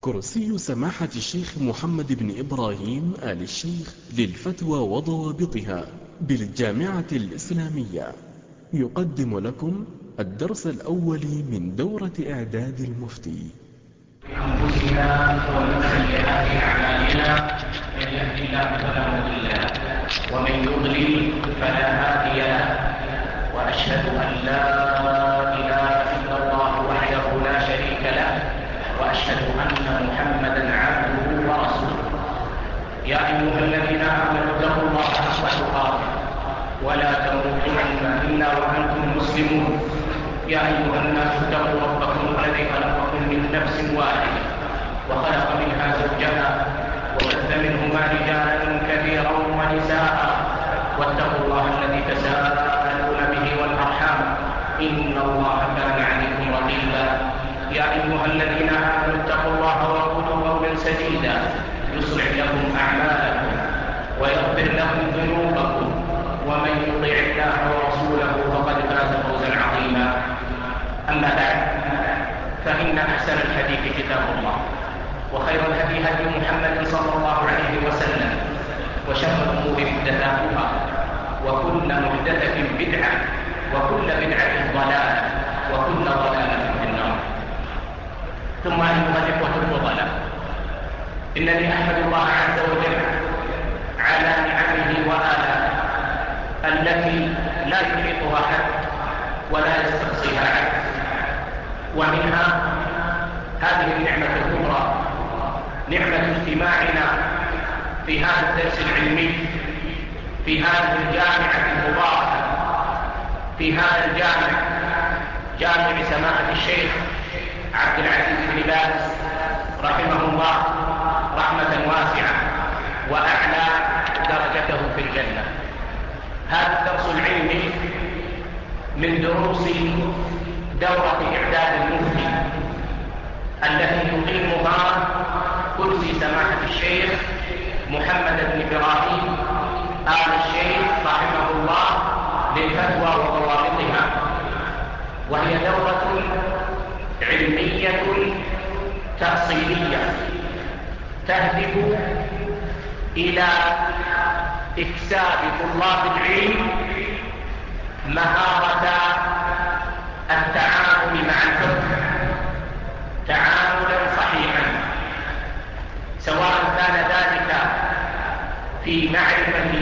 كرسي سماحة الشيخ محمد بن إبراهيم آل الشيخ للفتوى وضوابطها بالجامعة الإسلامية يقدم لكم الدرس الأول من دورة إعداد المفتي. أنفسنا ومن سيئات أعمالنا، من يهد الله فلا مضل له ومن يضلل فلا هادي له، وأشهد أن لا إله إلا الله وحده لا شريك له، وأشهد أن محمدا عبده ورسوله. يا أيها الذين آمنوا اتقوا الله حق تقاته ولا تموتن إلا وأنتم مسلمون. يا أيها الناس اتقوا ربكم الذي خلقكم من نفس واحدة وخلق منها زوجها وبث منهما رجالا كثيرا ونساء، واتقوا الله الذي تساءلون به والأرحام إن الله كان عليكم رقيبا. يا أيها الذين آمنوا اتقوا الله وقولوا قولا سديدا يصلح لكم أعمالكم ويغفر لكم ذنوبكم، ومن يطع الله ورسوله فقد فاز فوزا عظيما. أما بعد، فإن أحسن الحديث كتاب الله، وخير الهدي هدي محمد صلى الله عليه وسلم، وشر الأمور محدثاتها، وكل محدثة بدعة، وكل بدعة ضلالة، وكل ضلالة في النار. ثم أيها الإخوة الفضلاء، إنني أحمد الله عز وجل على نعمه وآلائه التي لا يحيطها حد ولا يستقصيها عد، ومنها هذه النعمة الكبرى، نعمة اجتماعنا في هذا الدرس العلمي في هذه الجامعة المباركة، في هذا الجامع، جامع سماحة الشيخ عبد العزيز بن باز رحمه الله رحمة واسعة، وأعلى درجته في الجنة. هذا الدرس العلمي من دروس دورة إعداد المفتي التي يقيمها كرسي سماحة الشيخ محمد بن إبراهيم آل الشيخ رحمه الله للفتوى وضوابطها، وهي دورة علمية تأصيلية تهدف إلى إكساب طلاب العلم مهارة التعامل مع الفقه تعاملا صحيحا، سواء كان ذلك في معرفة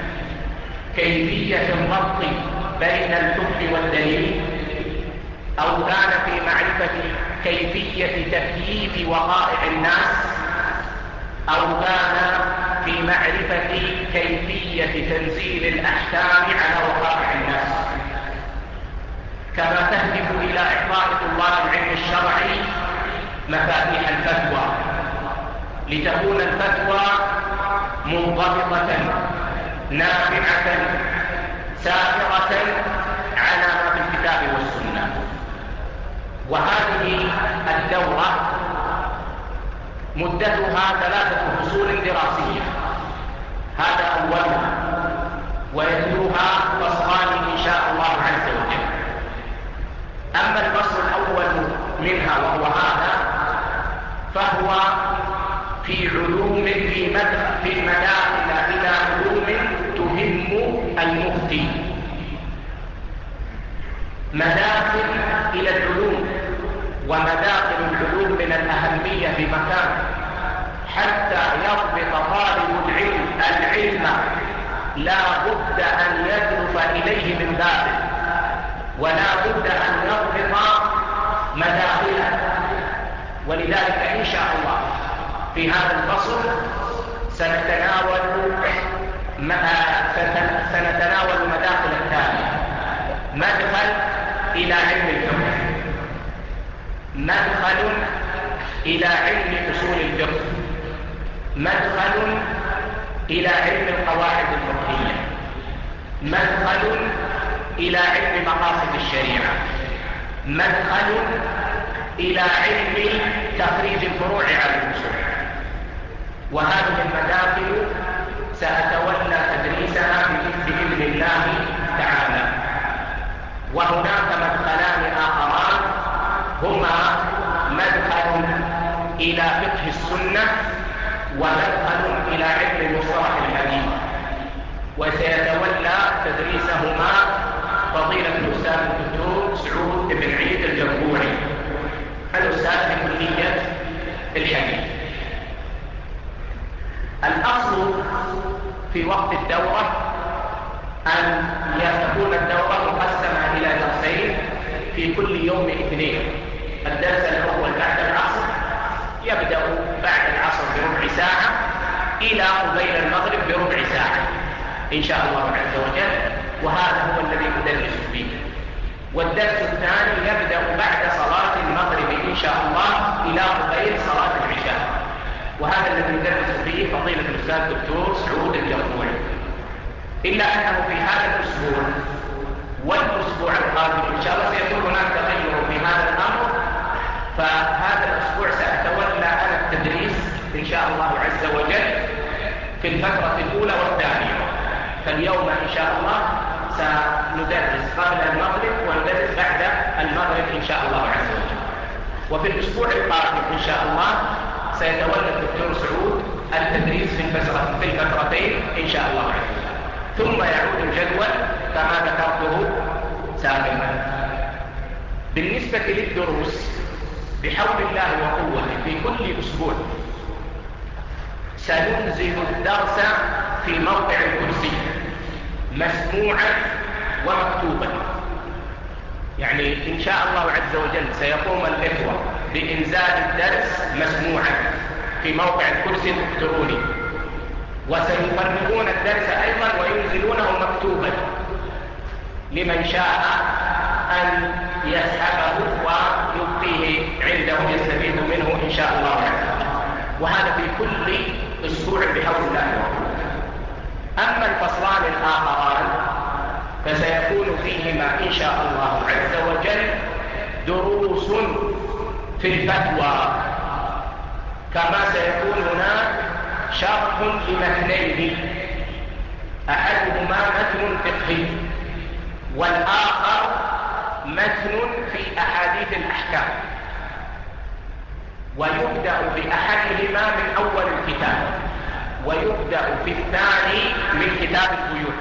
كيفية الربط بين الحكم والدليل، أو كان في معرفة كيفية تكييف وقائع الناس، أو كان في معرفة كيفية تنزيل الأحكام على وقائع الناس، كما تهدف إلى إعطاء طلاب العلم الشرعي مفاتيح الفتوى، لتكون الفتوى منضبطة نافعة سائرة على ما في الكتاب والسنة. وهذه الدورة مدتها 3 فصول دراسية، هذا أولها، ويتلوها فصلان إن شاء الله عز وجل. أما الفصل الأول منها وهو هذا، فهو في علوم في مداخل إلى علوم تهم المفتي، مداخل إلى العلوم، ومداخل العلوم من الأهمية بمكان، حتى يضبط طالب العلم لا بد أن يدرس إليه من بابه، ولا بد أن يضبط مداخله. ولذلك إن شاء الله في هذا الفصل سنتناول مداخل التالية: مدخل إلى علم الفقه، مدخل إلى علم أصول الفقه، مدخل إلى علم القواعد الفقهية، مدخل إلى علم مقاصد الشريعة، مدخل إلى علم تخريج الفروع على الأصول. وهذه المداخل سأتولى تدريسها بإذن الله تعالى. وهناك مدخلان آخران هما مدخل إلى فقه السنة ومدخل إلى علم مصطلح الحديث. وسيتولى تدريسهما فضيلة الأستاذ الدكتور سعود بن عيد الجربوعي، الأستاذ في كلية الحديث. الأصل في وقت الدورة أن تكون الدورة مقسمة إلى درسين في كل يوم اثنين. الدرس الأول بعد العصر يبدأ بعد العصر بربع ساعة إلى قبيل المغرب بربع ساعة إن شاء الله عز وجل، وهذا هو الذي ندرس فيه. والدرس الثاني يبدأ بعد صلاة المغرب إن شاء الله إلى قبيل صلاة العشاء، وهذا الذي ندرس فيه فضيلة الأستاذ الدكتور سعود الجربوعي. إلا أنه في هذا الأسبوع والأسبوع القادم إن شاء الله سيكون هناك تغير في هذا الأمر، فهذا الأسبوع سأتولى أنا التدريس إن شاء الله عز وجل في الفترة الأولى والثانية. فاليوم إن شاء الله سندرس قبل المغرب وندرس بعد المغرب إن شاء الله عز وجل. وفي الأسبوع القادم إن شاء الله سيتولى الدكتور سعود التدريس في الفترتين إن شاء الله عز وجل، ثم يعود الجدول كما ذكرته سابقا. بالنسبة للدروس بحول الله وقوته في كل أسبوع سننزل الدرس في موقع الكرسي مسموعا ومكتوبا. يعني إن شاء الله عز وجل سيقوم الإخوة بإنزال الدرس مسموعا في موقع الكرسي الإلكتروني، وسيفرغون الدرس أيضا وينزلونه مكتوبا لمن شاء أن يسحبه ويبقيه عنده يستفيد منه إن شاء الله عز وجل، وهذا في كل أسبوع بحول الله. أما الفصلان الآخران فسيكون فيهما إن شاء الله عز وجل دروس في الفتوى، كما سيكون هناك شرح لمتنين، أحدهما متن فقهي والآخر متن في أحاديث الأحكام، ويبدأ بأحدهما من أول الكتاب ويبدأ في الثاني من كتاب البيوت.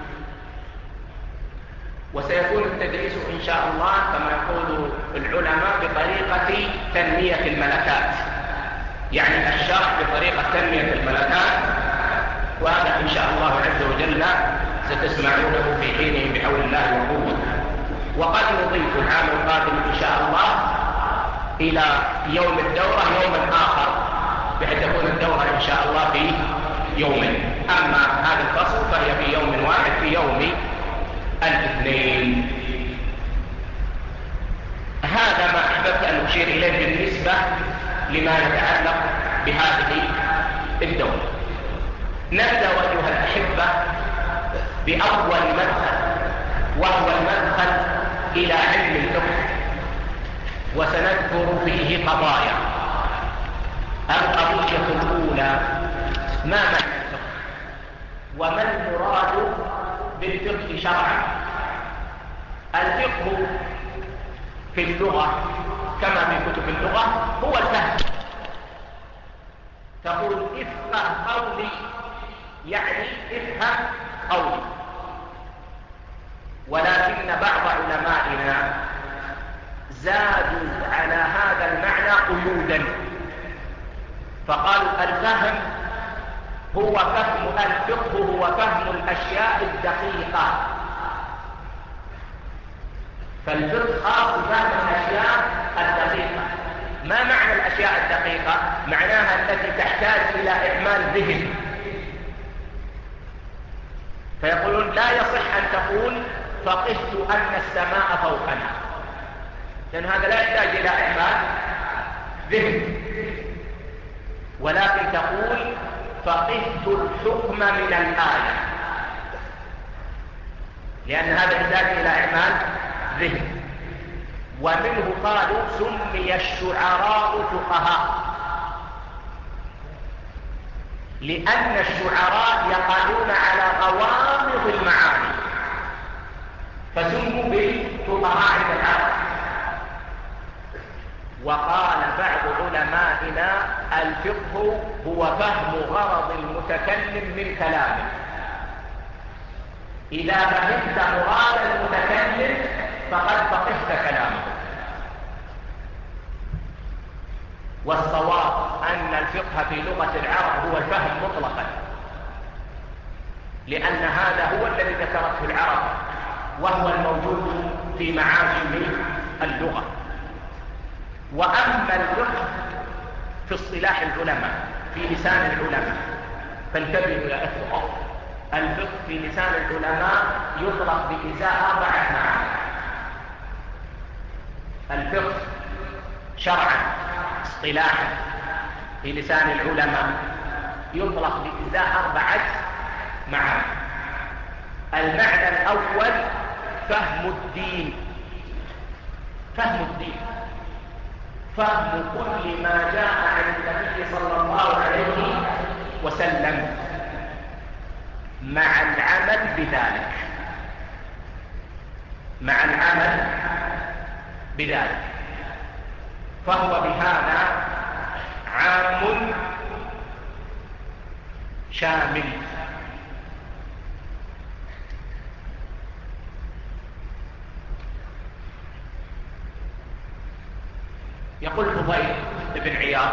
وسيكون التدريس إن شاء الله كما يقول العلماء بطريقة تنمية الملكات، يعني الشرح بطريقة تنمية الملكات، وهذا إن شاء الله عز وجل ستسمعونه في حينه بحول الله وقوته. وقد نضيف العام القادم إن شاء الله إلى يوم الدورة يوما آخر، بحيث تكون الدورة إن شاء الله في يومين. أما هذا الفصل فهي في يوم واحد في يوم الاثنين. هذا ما أحببت أن أشير إليه بالنسبة لما يتعلق بهذه الدورة. نبدأ أيها الأحبة بأول مدخل، وهو المدخل إلى علم الفقه، وسنذكر فيه قضايا. القضية الأولى: ما معنى الفقه؟ وما المراد بالفقه شرعا؟ الفقه في اللغة كما في كتب اللغة هو الفهم. تقول افقه قولي، يعني افهم قولي. ولكن بعض علمائنا زادوا على هذا المعنى قيودا، فقالوا الفهم هو فهم الفقه هو فهم الأشياء الدقيقة. فالفقه خاص بفهم الأشياء الدقيقة. ما معنى الأشياء الدقيقة؟ معناها التي تحتاج إلى إعمال ذهن. فيقولون لا يصح أن تقول فقهت أن السماء فوقنا، لأن هذا لا يحتاج إلى إعمال ذهن. ولكن تقول فقهت الحكم من الآية، لأن هذا يحتاج إلى إعمال ذهن. ومنه قالوا سمي الشعراء فقهاء، لأن الشعراء يقالون على غوامض المعاني، فسموا بالفقهاء عند العرب. وقال بعض علمائنا الفقه هو فهم غرض المتكلم من كلامه. إذا فهمت مراد المتكلم فقد فقهت كلامه. والصواب أن الفقه في لغة العرب هو الفهم مطلقا، لأن هذا هو الذي ذكرته العرب وهو الموجود في معاجم اللغة. وأما الفقه في اصطلاح العلماء في لسان العلماء فانتبهوا يا أخوة، الفقه في لسان العلماء يطلق بإزاء 4 معاني. الفقه شرعا اصطلاحا في لسان العلماء يطلق بإزاء 4 معاني. المعنى الأول فهم الدين، فهم الدين، فهم كل ما جاء عن النبي صلى الله عليه وسلم مع العمل بذلك، مع العمل بذلك. فهو بهذا عام شامل. يقول فضيل بن عياض: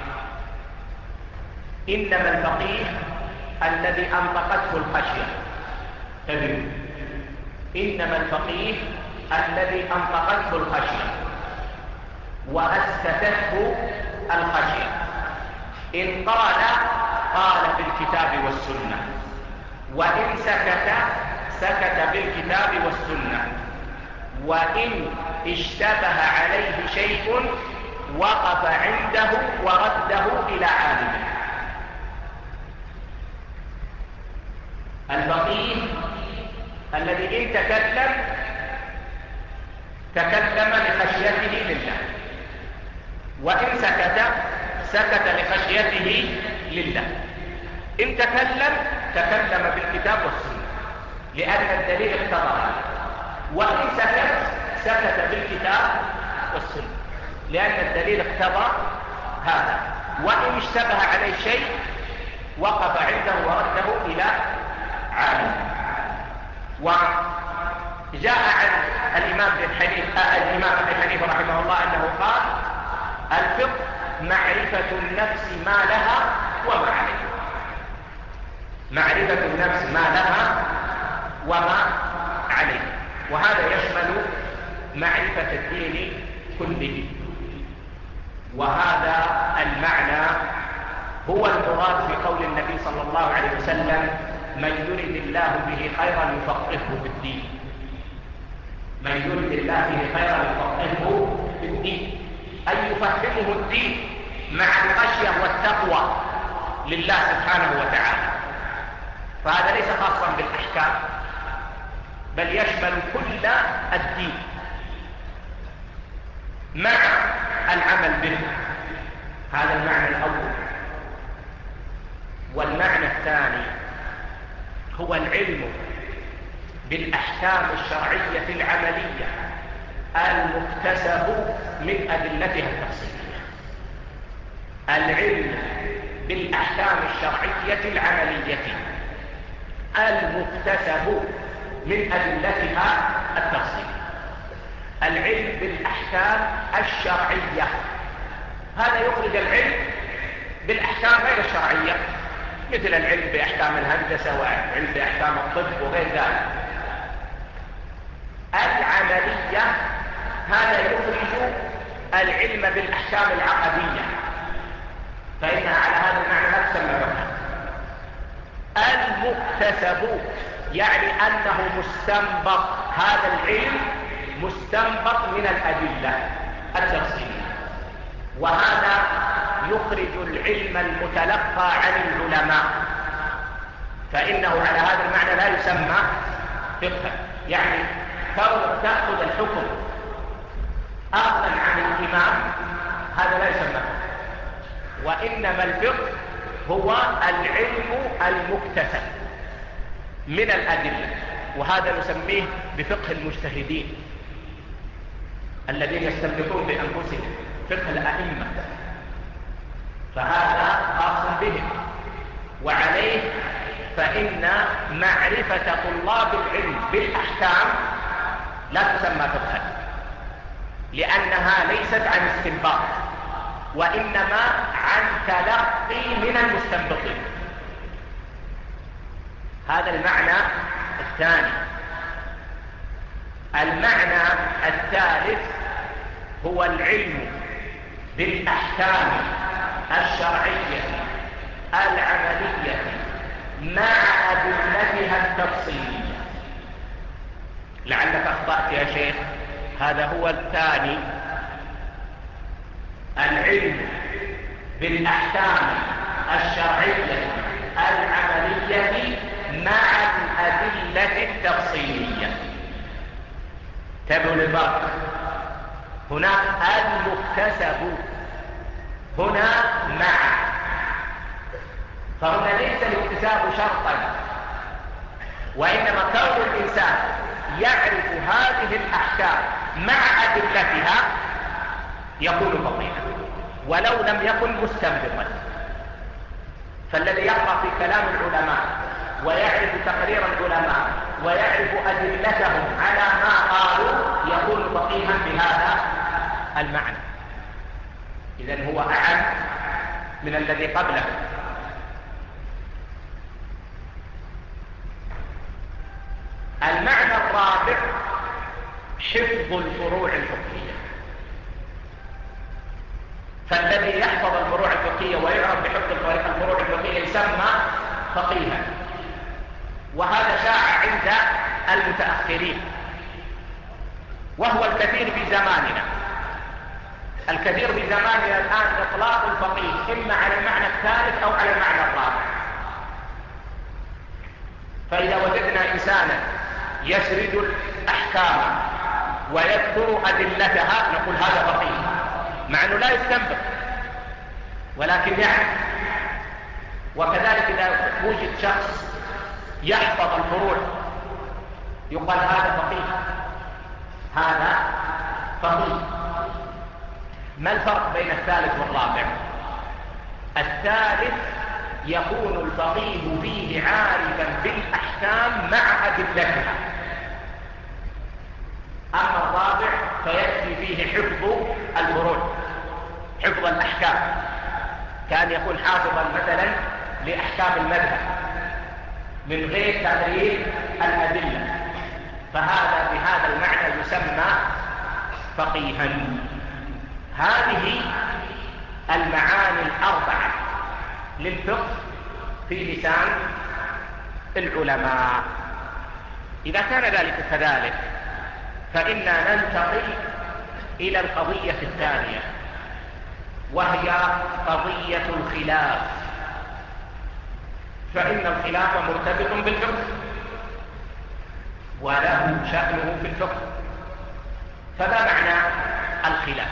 إنما الفقيه الذي أنطقته الخشية. إنما الفقيه الذي أنطقته الخشية وأسكتته الخشية. إن قال قال بالكتاب والسنة، وإن سكت سكت بالكتاب والسنة، وإن اشتبه عليه شيء وقف عنده ورده إلى عالمه. الفقيه الذي إن تكلم تكلم لخشيته لله، وإن سكت سكت لخشيته لله. إن تكلم تكلم بالكتاب والسنة لأن الدليل اقتضى هذا، وإن سكت سكت بالكتاب والسنة لأن الدليل اقتضى هذا، وإن اشتبه عليه شيء وقف عنده ورده إلى عالم. وجاء عن الإمام أبي حنيفة رحمه الله أنه قال: الفقه معرفة النفس ما لها وما عليها. معرفة النفس ما لها وما عليها، وهذا يشمل معرفة الدين كله. وهذا المعنى هو المراد في قول النبي صلى الله عليه وسلم: من يرد الله به خيرا يفقهه في الدين. من يرد الله به خيرا يفقهه في الدين، أي يفهمه الدين مع الخشية والتقوى لله سبحانه وتعالى. فهذا ليس خاصا بالأحكام بل يشمل كل الدين مع العمل به. هذا المعنى الأول. والمعنى الثاني هو العلم بالأحكام الشرعية العملية المكتسب من أدلتها التفصيلية. العلم بالأحكام الشرعية العملية المكتسب من أدلتها التفصيلية. العلم بالأحكام الشرعية هذا يخرج العلم بالأحكام غير الشرعية، مثل العلم بأحكام الهندسة والعلم بأحكام الطب وغير ذلك. العملية هذا يخرج العلم بالأحكام العقدية، فإنها على هذا المعنى لا تسمى فقها. المكتسب يعني أنه مستنبط، هذا العلم مستنبط من الأدلة التفصيلية، وهذا يخرج العلم المتلقى عن العلماء، فإنه على هذا المعنى لا يسمى فقها. يعني كونك تأخذ الحكم أخذا عن الإمام هذا لا يسمى فقها، وإنما الفقه هو العلم المكتسب من الأدلة، وهذا نسميه بفقه المجتهدين الذين يستنبطون بأنفسهم فقه الأئمة، فهذا خاص بهم. وعليه فإن معرفة طلاب العلم بالأحكام لا تسمى فقها، لأنها ليست عن استنباط، وإنما عن تلقي من المستنبطين. هذا المعنى الثاني. المعنى الثالث هو العلم بالأحكام الشرعية العملية مع أدلتها التفصيلية. لعلك أخطأت يا شيخ، هذا هو الثاني. العلم بالأحكام الشرعية العملية مع الأدلة التفصيلية. تبع البر هناك المكتسب، هنا مع. فهنا ليس الاكتساب شرطا، وإنما كون الإنسان يعرف هذه الأحكام مع أدلتها يكون فقيها ولو لم يكن مستنبطا. فالذي يقرأ في كلام العلماء ويعرف تقرير العلماء ويعرف أدلتهم على ما قالوا يكون فقيها بهذا المعنى. إذن هو أعم من الذي قبله. المعنى الرابع حفظ الفروع الفقهية. فالذي يحفظ الفروع الفقهية ويعرف بحفظ الفروع الفقهية يسمى فقيها، وهذا شاع عند المتأخرين، وهو الكثير في زماننا. الكثير في زماننا الآن إطلاق الفقيه إما على المعنى الثالث أو على المعنى الرابع. فإذا وجدنا إنسانا يسرد الأحكام ويذكر أدلتها نقول هذا فقيه، مع أنه لا يستنبط ولكن يعرف. وكذلك إذا وجد شخص يحفظ الفروع يقال هذا فقيه، هذا فقيه. ما الفرق بين الثالث والرابع؟ الثالث يكون الفقيه فيه عارفا بالأحكام مع أدلتها، أما الرابع فيأتي فيه حفظ الفروع، حفظ الأحكام، كان يكون حافظا مثلا لأحكام المذهب من غير تغيير الأدلة، فهذا بهذا المعنى يسمى فقيها. هذه المعاني الأربعة للفقه في لسان العلماء. إذا كان ذلك كذلك فإنا ننتقل إلى القضية الثانية، وهي قضية الخلاف. فإن الخلاف مرتبط بالفقه وله شأنه في الفقه. فما معنى الخلاف؟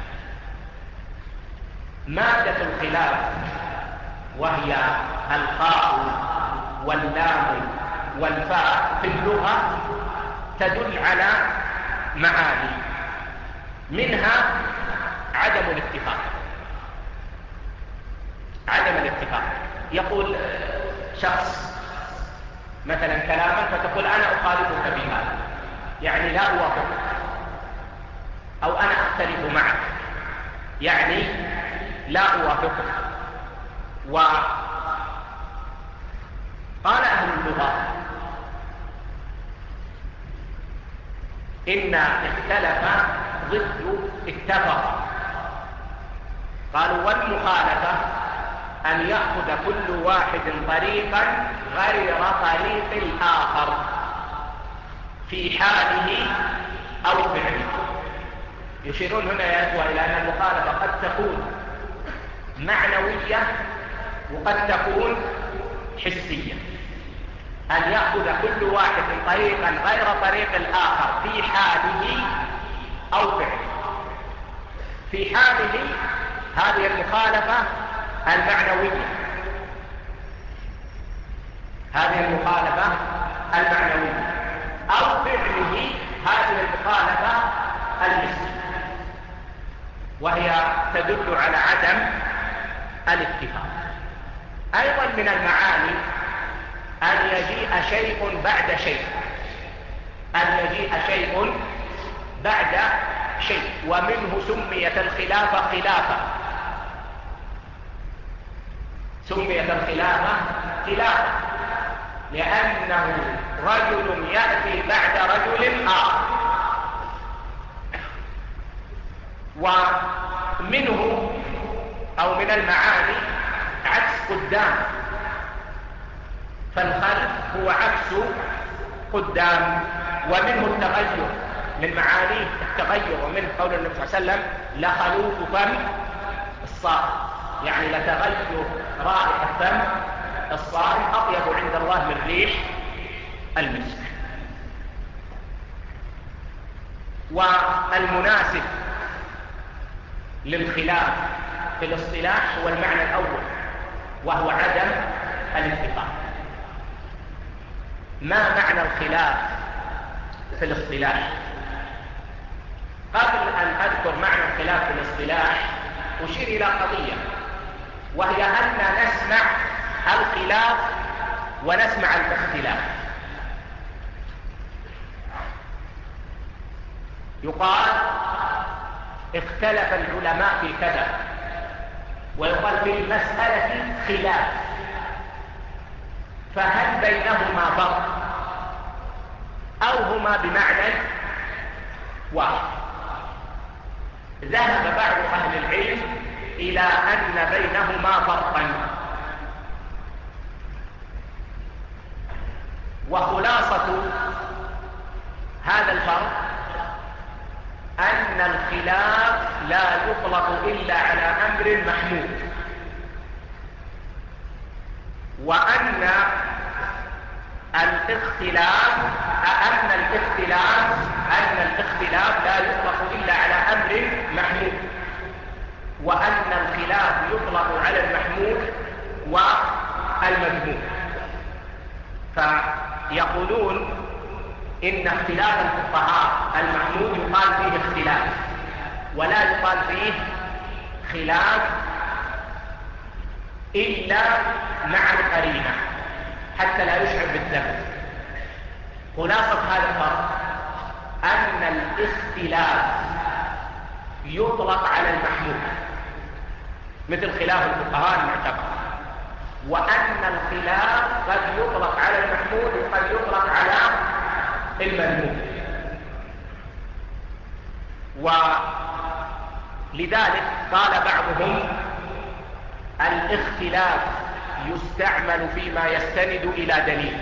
مادة الخلاف وهي الخاء واللام والفاء في اللغة تدل على معاني، منها عدم الاتفاق. عدم الاتفاق، يقول شخص مثلا كلاما فتقول أنا أخالفك في هذا، يعني لا أوافقك، أو أنا أختلف معك، يعني لا أوافقك. وقال أهل اللغة إن اختلف ضد اتفق. قالوا والمخالفة أن يأخذ كل واحد طريقا غير طريق الآخر في حاله أو فعله. يشيرون هنا يا إخوة إلى أن المخالفة قد تكون معنوية وقد تكون حسية. أن يأخذ كل واحد طريقا غير طريق الآخر في حاله أو فعله. في حاله هذه المخالفة المعنوية، هذه المخالفة المعنوية، أو فعله هذه المخالفة الحسية. وهي تدل على عدم الاتفاق. أيضا من المعاني أن يجيء شيء بعد شيء، أن يجيء شيء بعد شيء، ومنه سميت الخلافة خلافة، سميت الخلافة خلافة لأنه رجل يأتي بعد رجل آخر. ومنه أو من المعاني عكس قدام، فالخلف هو عكس قدام. ومنه التغير، من معانيه التغير، ومنه قول النبي صلى الله عليه وسلم لخلوف فم الصائم، يعني لتغير رائحة فم الصائم أطيب عند الله من ريح المسك. والمناسب للخلاف في الاصطلاح هو المعنى الأول، وهو عدم الاتفاق. ما معنى الخلاف في الاصطلاح؟ قبل أن أذكر معنى الخلاف في الاصطلاح أشير إلى قضية، وهي أن نسمع الخلاف ونسمع الاختلاف. يقال اختلف العلماء في كذا، ويقال في المسألة خلاف، فهل بينهما فرق أو هما بمعنى واحد؟ ذهب بعض أهل العلم إلى أن بينهما فرقا، وخلاصة هذا الفرق أن الخلاف لا يطلق إلا على أمر محمود، وأن الاختلاف لا يطلق إلا على أمر محمود، وأن الخلاف يطلق على المحمود والمذموم. فيقولون إن اختلاف الفقهاء المحمود يقال فيه اختلاف، ولا يقال فيه خلاف إلا مع القرينة حتى لا يشعر بالذنب. خلاصة هذا الفرق أن الاختلاف يطلق على المحمود مثل خلاف الفقهاء المعتبر، وأن الخلاف قد يطلق على المحمود وقد يطلق على المذموم. ولذلك قال بعضهم الاختلاف يستعمل فيما يستند إلى دليل،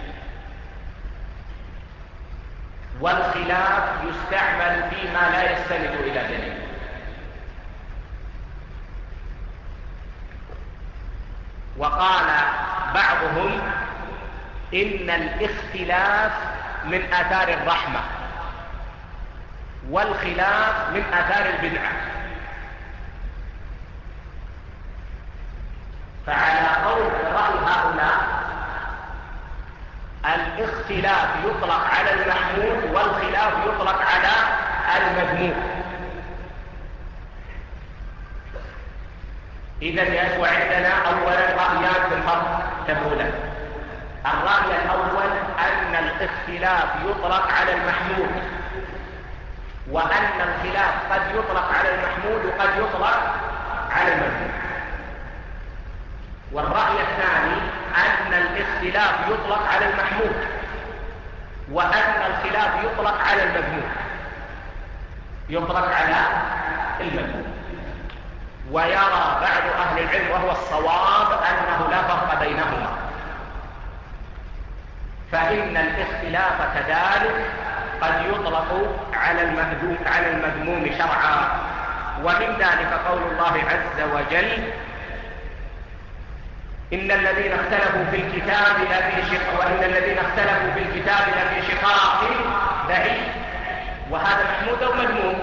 والخلاف يستعمل فيما لا يستند إلى دليل. وقال بعضهم إن الاختلاف من آثار الرحمة، والخلاف من آثار البدعة. فعلى قول رأي هؤلاء الاختلاف يطلق على المحمود والخلاف يطلق على المذموم. إذن يسوى عندنا أولا رأيان في الفرق تقولان. الرأي الأول أن الاختلاف يطلق على المحمود، وأن الخلاف قد يطلق على المحمود وقد يطلق على المذموم. والرأي الثاني أن الاختلاف يطلق على المحمود، وأن الخلاف يطلق على المذموم، يطلق على المذموم. ويرى بعض أهل العلم وهو الصواب أنه لا فرق بينهما، فإن الاختلاف كذلك قد يطلق على المذموم شرعا. ومن ذلك قول الله عز وجل إن الذين اختلفوا في الكتاب لفي شقاق بعيد. وهذا محمود أو مذموم؟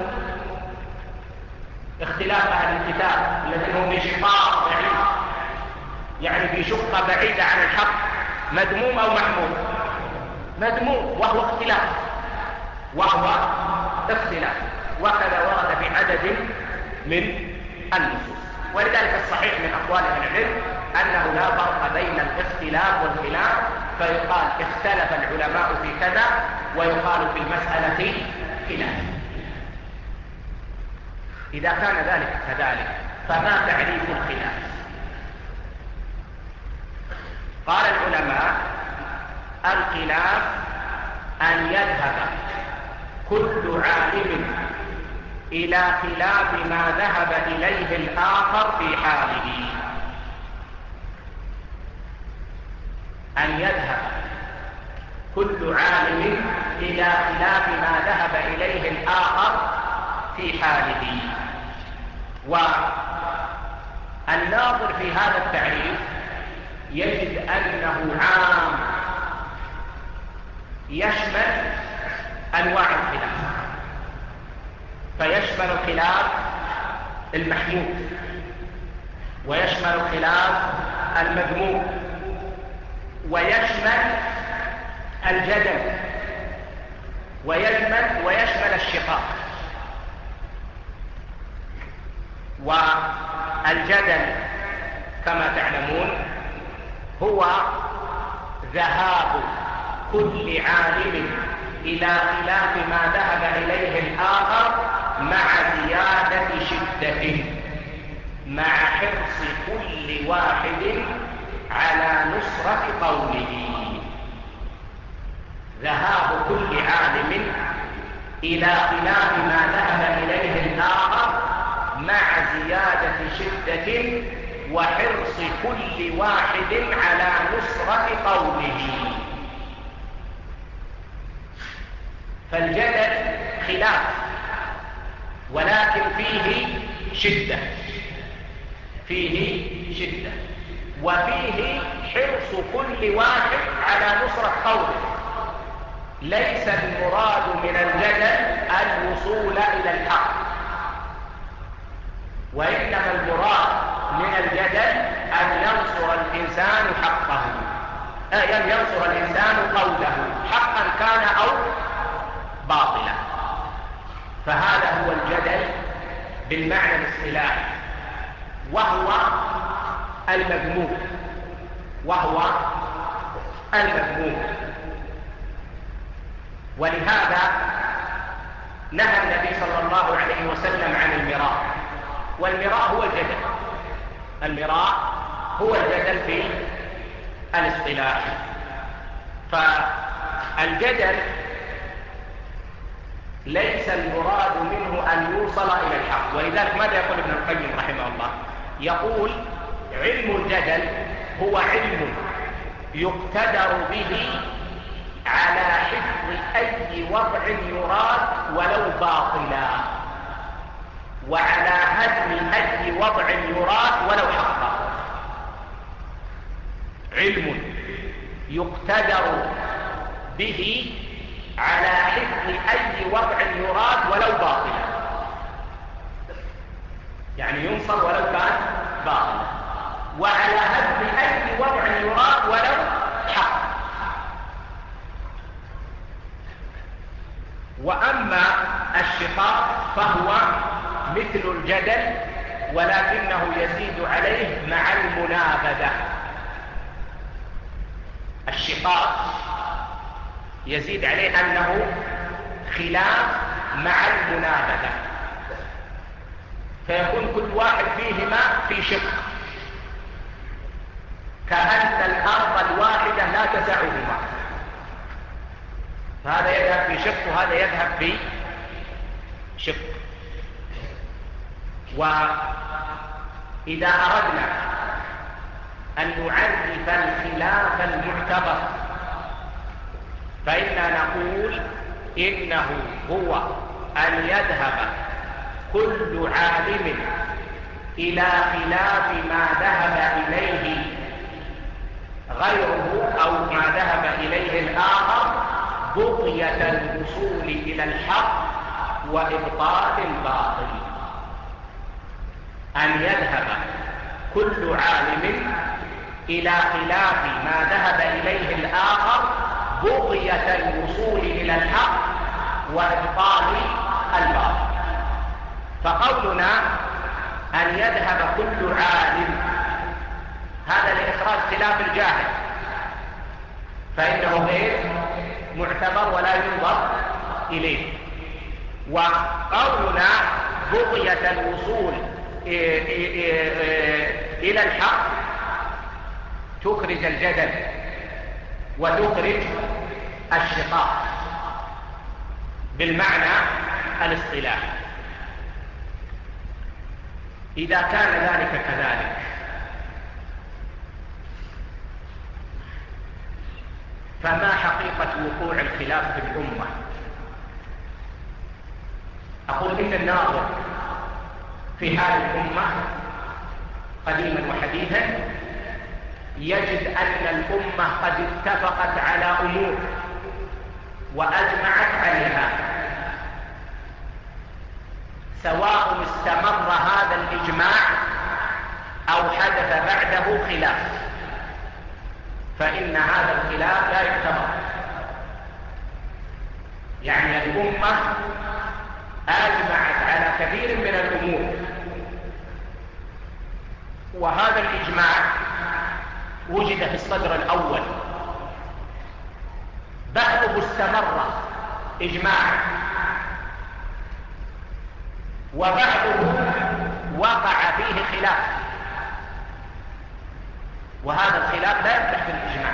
اختلاف أهل الكتاب الذين هم في شقاق بعيد، يعني في شقة بعيدة عن الحق، مذموم أو محمود؟ مذموم، وهو اختلاف. وكذا ورد في عدد من النصوص. ولذلك الصحيح من أقوال أهل العلم أنه لا فرق بين الاختلاف والخلاف، فيقال اختلف العلماء في كذا ويقال في المسألة خلاف. إذا كان ذلك كذلك فما تعريف الخلاف؟ قال العلماء: الخلاف أن يذهب كل عالم إلى خلاف ما ذهب إليه الآخر في حاله. أن يذهب كل عالم إلى خلاف ما ذهب إليه الآخر في حاله. والناظر في هذا التعريف يجد أنه عام يشمل أنواع الخلاف، فيشمل الخلاف المحمود، ويشمل الخلاف المذموم، ويشمل الجدل، ويشمل الشقاق. والجدل كما تعلمون هو ذهاب كل عالم إلى خلاف ما ذهب إليه الآخر مع زيادة شدة، مع حرص كل واحد على نصرة قوله. ذهاب كل عالم إلى خلاف ما ذهب إليه الآخر مع زيادة شدة وحرص كل واحد على نصرة قوله. فالجدل خلاف ولكن فيه شدة وفيه حرص كل واحد على نصرة قوله. ليس المراد من الجدل الوصول إلى الحق، وإنما المراد من الجدل أن ينصر الإنسان حقه، أن ينصر الإنسان قوله حقا كان أو باطلا. فهذا هو الجدل بالمعنى الاصطلاحي، وهو المذموم. ولهذا نهى النبي صلى الله عليه وسلم عن المراء، والمراء هو الجدل في الاصطلاح. فالجدل ليس المراد منه أن يوصل إلى الحق. ولذلك ماذا يقول ابن القيم رحمه الله؟ يقول: علم الجدل هو علم يقتدر به على حفظ أي وضع يراد ولو باطلا، وعلى هدم أي وضع يراد ولو حقا. علم يقتدر به على حفظ أي وضع يراد ولو باطلا، يعني ينصر ولو كان باطلا، وعلى هدم أي وضع يراد ولو حق. وأما الشقاق فهو مثل الجدل ولكنه يزيد عليه مع المنابذة. الشقاق يزيد عليه أنه خلاف مع المنابذة، فيكون كل واحد فيهما في شق، كأن الأرض الواحدة لا تسعهما، فهذا يذهب في شق وهذا يذهب في شق. وإذا أردنا أن نعرف الخلاف المعتبر فإننا نقول إنه هو أن يذهب كل عالم إلى خلاف ما ذهب إليه غيره أو ما ذهب إليه الآخر بغية الوصول إلى الحق وإبطال الباطل. أن يذهب كل عالم إلى خلاف ما ذهب إليه الآخر بغية الوصول إلى الحق وإبطال الباطل. فقولنا أن يذهب كل عالم، هذا لإخراج خلاف الجاهل، فإنه غير معتبر ولا ينظر إليه. وقولنا بغية الوصول إلى الحق تخرج الجدل وتخرج الشقاق بالمعنى الاصطلاحي. إذا كان ذلك كذلك فما حقيقة وقوع الخلاف في الأمة؟ أقول إن الناظر في حال الأمة قديما وحديثا يجد أن الأمة قد اتفقت على أمور وأجمعت عليها، سواء استمر هذا الإجماع أو حدث بعده خلاف، فإن هذا الخلاف لا يعتبر. يعني الأمة أجمعت على كثير من الأمور، وهذا الإجماع وجد في الصدر الأول، بعده استمر إجماع، وبعده وقع فيه خلاف، وهذا الخلاف لا يفتح في الإجماع،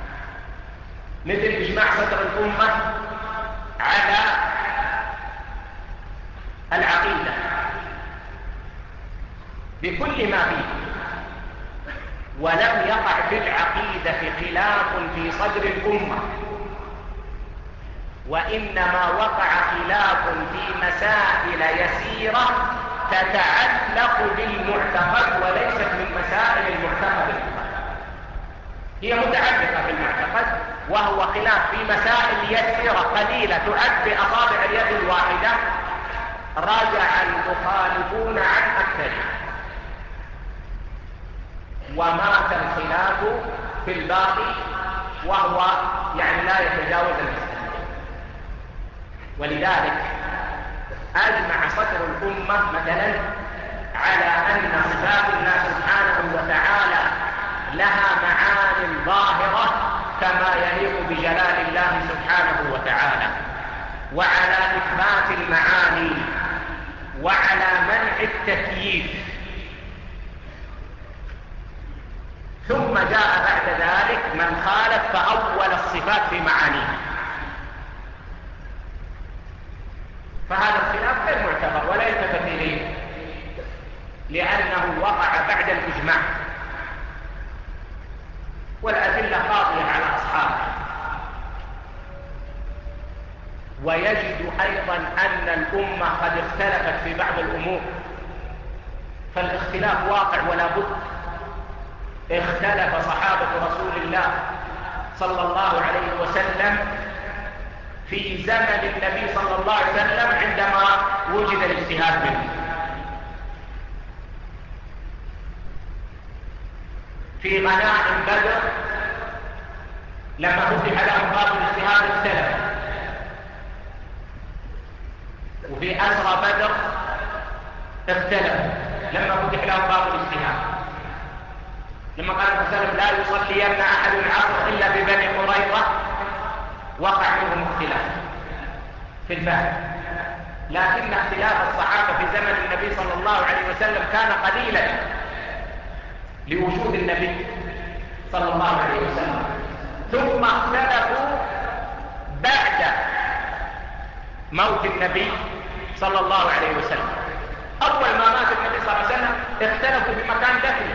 مثل إجماع صدر الأمة على العقيدة بكل ما فيه، ولم يقع في العقيدة خلاف في صدر الأمة، وإنما وقع خلاف في مسائل يسيرة تتعلق بالمعتقد وليست من مسائل المعتقد. هي متعلقة بالمعتقد، وهو خلاف في مسائل يسيرة قليلة تؤدي أصابع اليد الواحدة، راجع المخالفون عن أكثرها، ومات الخلاف في الباقي وهو يعني لا يتجاوز المسألة. ولذلك أجمع صدر الأمة مثلا على أن صفات الله سبحانه وتعالى لها معان ظاهرة كما يليق بجلال الله سبحانه وتعالى، وعلى إثبات المعاني، وعلى منع التكييف. ثم جاء بعد ذلك من خالف فأول الصفات في معانيها، فهذا الخلاف غير معتبر ولا يلتفت إليه، لأنه وقع بعد الإجماع، والأدلة قاضية على أصحابه. ويجد أيضا أن الأمة قد اختلفت في بعض الأمور، فالاختلاف واقع ولا بد. اختلف صحابة رسول الله صلى الله عليه وسلم في زمن النبي صلى الله عليه وسلم عندما وجد الاجتهاد منه، في غنائم بدر لما فتح لهم باب الاجتهاد اختلف، وفي أسرى بدر اختلف لما فتح لهم باب الاجتهاد، لما قال الرسول لا يصلين أحد العصر إلا ببني قريظة وقع منهم اختلاف في الفهم، لكن اختلاف الصحابة في زمن النبي صلى الله عليه وسلم كان قليلا لوجود النبي صلى الله عليه وسلم، ثم اختلفوا بعد موت النبي صلى الله عليه وسلم. أول ما مات النبي صلى الله عليه وسلم اختلفوا في مكان دفنه،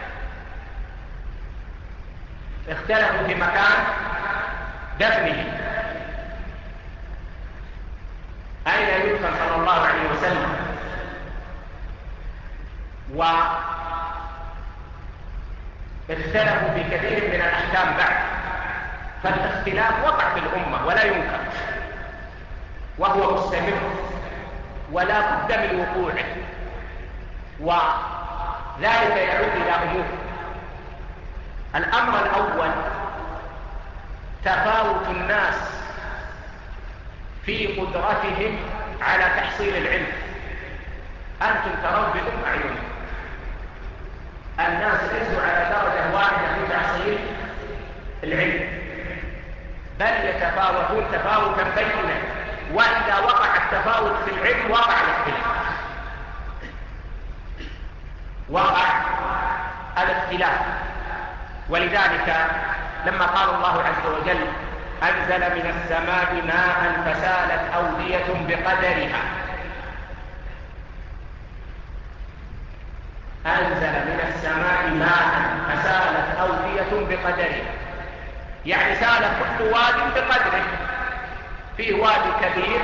اختلفوا في مكان دفنه، أين يدفن صلى الله عليه وسلم، واختلفوا في كثير من الأحكام بعد. فالاختلاف وقع في الأمة ولا ينكر، وهو مستمر ولا بد من وقوعه، وذلك يعود إلى أمور. الأمر الأول تفاوت الناس في قدرتهم على تحصيل العلم. أنتم ترون بأم أعينكم الناس ليسوا على درجة واحدة في تحصيل العلم، بل يتفاوتون تفاوتا بينا، وإذا وقع التفاوت في العلم وقع الاختلاف. ولذلك لما قال الله عز وجل أنزل من السماء ماء فسالت أودية بقدرها، أنزل من السماء ماء فسالت أودية بقدرها، يعني سال كل واد بقدره. فيه وادي كبير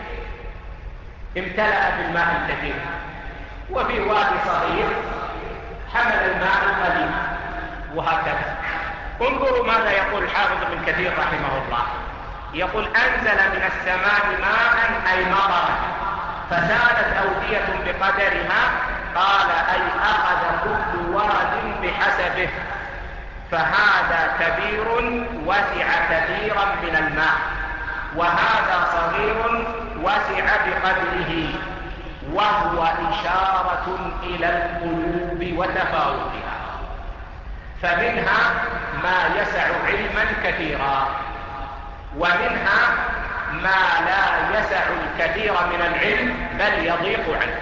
امتلأ بالماء الكثير، وفيه وادي صغير حمل الماء القليل، وهكذا. انظروا ماذا يقول الحافظ ابن كثير رحمه الله، يقول أنزل من السماء ماء أي مطرا فسالت أودية بقدرها، قال أي أخذ كل واد بحسبه، فهذا كبير وسع كثيرا من الماء، وهذا صغير وسع بقدره، وهو إشارة إلى القلوب وتفاوتها، فمنها ما يسع علما كثيرا، ومنها ما لا يسع الكثير من العلم بل يضيق عنه.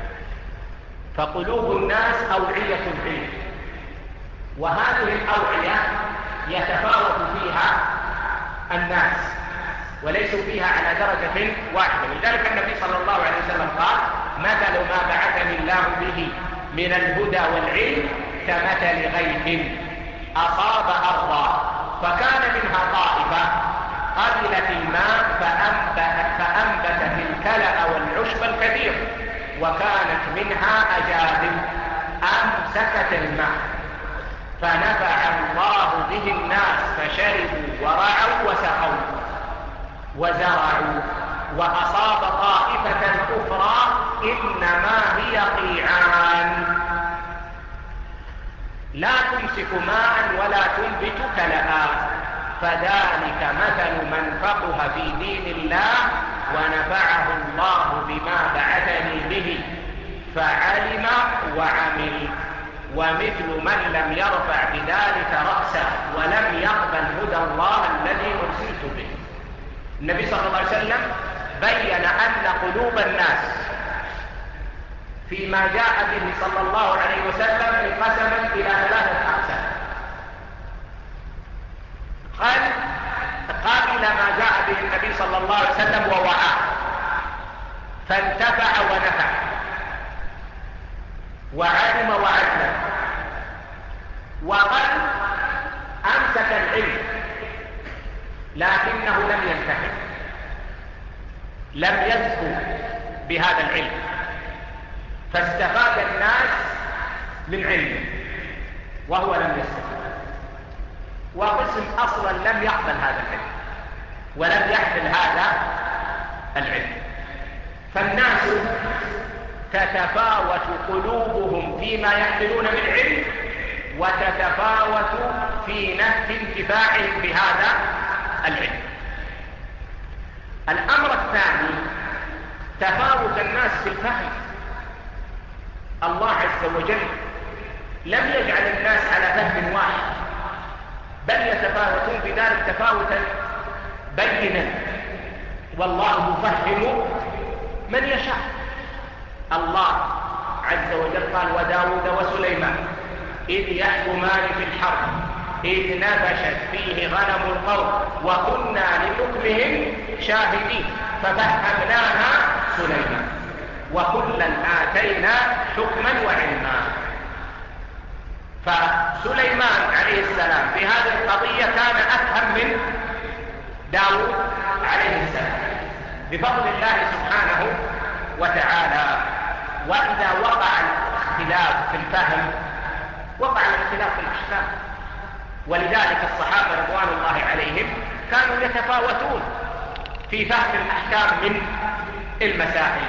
فقلوب الناس أوعية العلم، وهذه الأوعية يتفاوت فيها الناس وليسوا فيها على درجة واحدة. ولذلك النبي صلى الله عليه وسلم قال مثل ما بعثني الله به من الهدى والعلم كمثل غيث أصاب أرضا فكان منها طائفة قبلت الماء فأنبتت الكلأ والعشب الكثير، وكانت منها أجادب أمسكت الماء فنفع الله به الناس فشربوا ورعوا وسقوا وزرعوا، وأصاب طائفة أخرى إنما هي قيعان لا تمسك ماء ولا تنبت كلأ، فذلك مثل من فقه في دين الله ونفعه الله بما بعثني به فعلم وعمل، ومثل من لم يرفع بذلك رأسه ولم يقبل هدى الله الذي أرسلت به. النبي صلى الله عليه وسلم بين أن قلوب الناس فيما جاء به صلى الله عليه وسلم انقسمت إلى ثلاثة أقسام. قال ما جاء به النبي صلى الله عليه وسلم ووعاه فانتفع ونفع وعلم وعلم، وقد أمسك العلم لكنه لم ينتفع، لم يزكو بهذا العلم، فاستفاد الناس من علمه وهو لم يستفاد. وقسم أصلا لم يقبل هذا العلم ولم يحمل هذا العلم. فالناس تتفاوت قلوبهم فيما يحملون من علم، وتتفاوت في انتفاعهم بهذا العلم. الأمر الثاني تفاوت الناس في الفهم. الله عز وجل لم يجعل الناس على فهم واحد، بل يتفاوتون بذلك تفاوتا بينا، والله يفهم من يشاء. الله عز وجل قال وداود وسليمان إذ يحكمان في الحرب إذ نبشت فيه غنم القوم وكنا لحكمهم شاهدين ففهمناها سليمان وكلا آتينا حكما وعلما. فسليمان عليه السلام في هذه القضية كان أفهم من داود عليه السلام بفضل الله سبحانه وتعالى. وإذا وقع الاختلاف في الفهم وقع الاختلاف في الأحكام. ولذلك الصحابة رضوان الله عليهم كانوا يتفاوتون في فهم الأحكام من المسائل.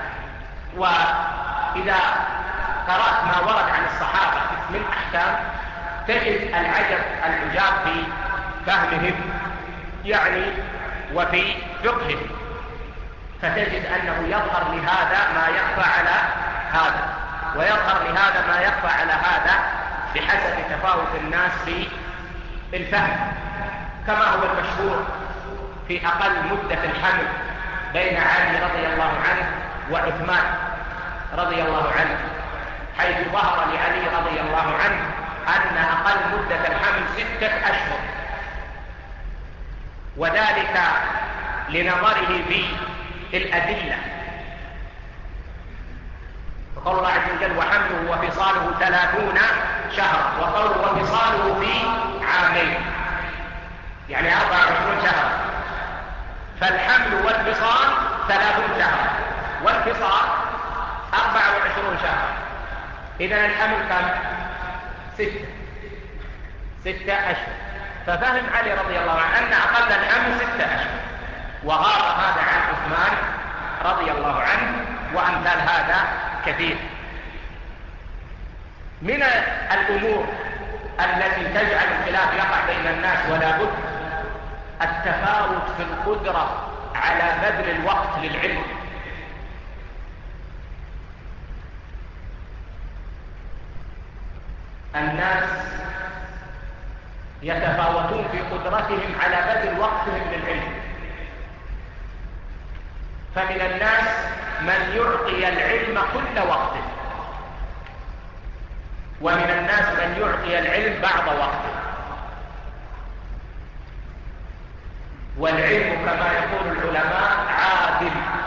وإذا قرأت ما ورد عن الصحابة من أحكام تجد العجاب في فهمهم يعني وفي فقههم، فتجد أنه يظهر لهذا ما يخفى على هذا. ويظهر لهذا ما يخفى على هذا بحسب تفاوت الناس في الفهم، كما هو المشهور في أقل مدة الحمل بين علي رضي الله عنه وعثمان رضي الله عنه، حيث ظهر لعلي رضي الله عنه أن أقل مدة الحمل 6 أشهر، وذلك لنظره في الأدلة. فقال الله عز وجل وحمله وفصاله 30 شهرا، وقوله وفصاله في عامين يعني 24 شهرا، فالحمل والفصال 30 شهرا والفصال 24 شهرا، إذن الحمل كم؟ 6 أشهر. ففهم علي رضي الله عنه أن أقل الحمل 6 أشهر، وغاب هذا عن عثمان رضي الله عنه، وأمثال هذا كثير. من الأمور التي تجعل الخلاف يقع بين الناس ولا بد التفاوت في القدرة على بذل الوقت للعلم. الناس يتفاوتون في قدرتهم على بذل وقتهم للعلم، فمن الناس من يعطي العلم كل وقته، ومن الناس من يعطي العلم بعض وقته. والعلم كما يقول العلماء عادل،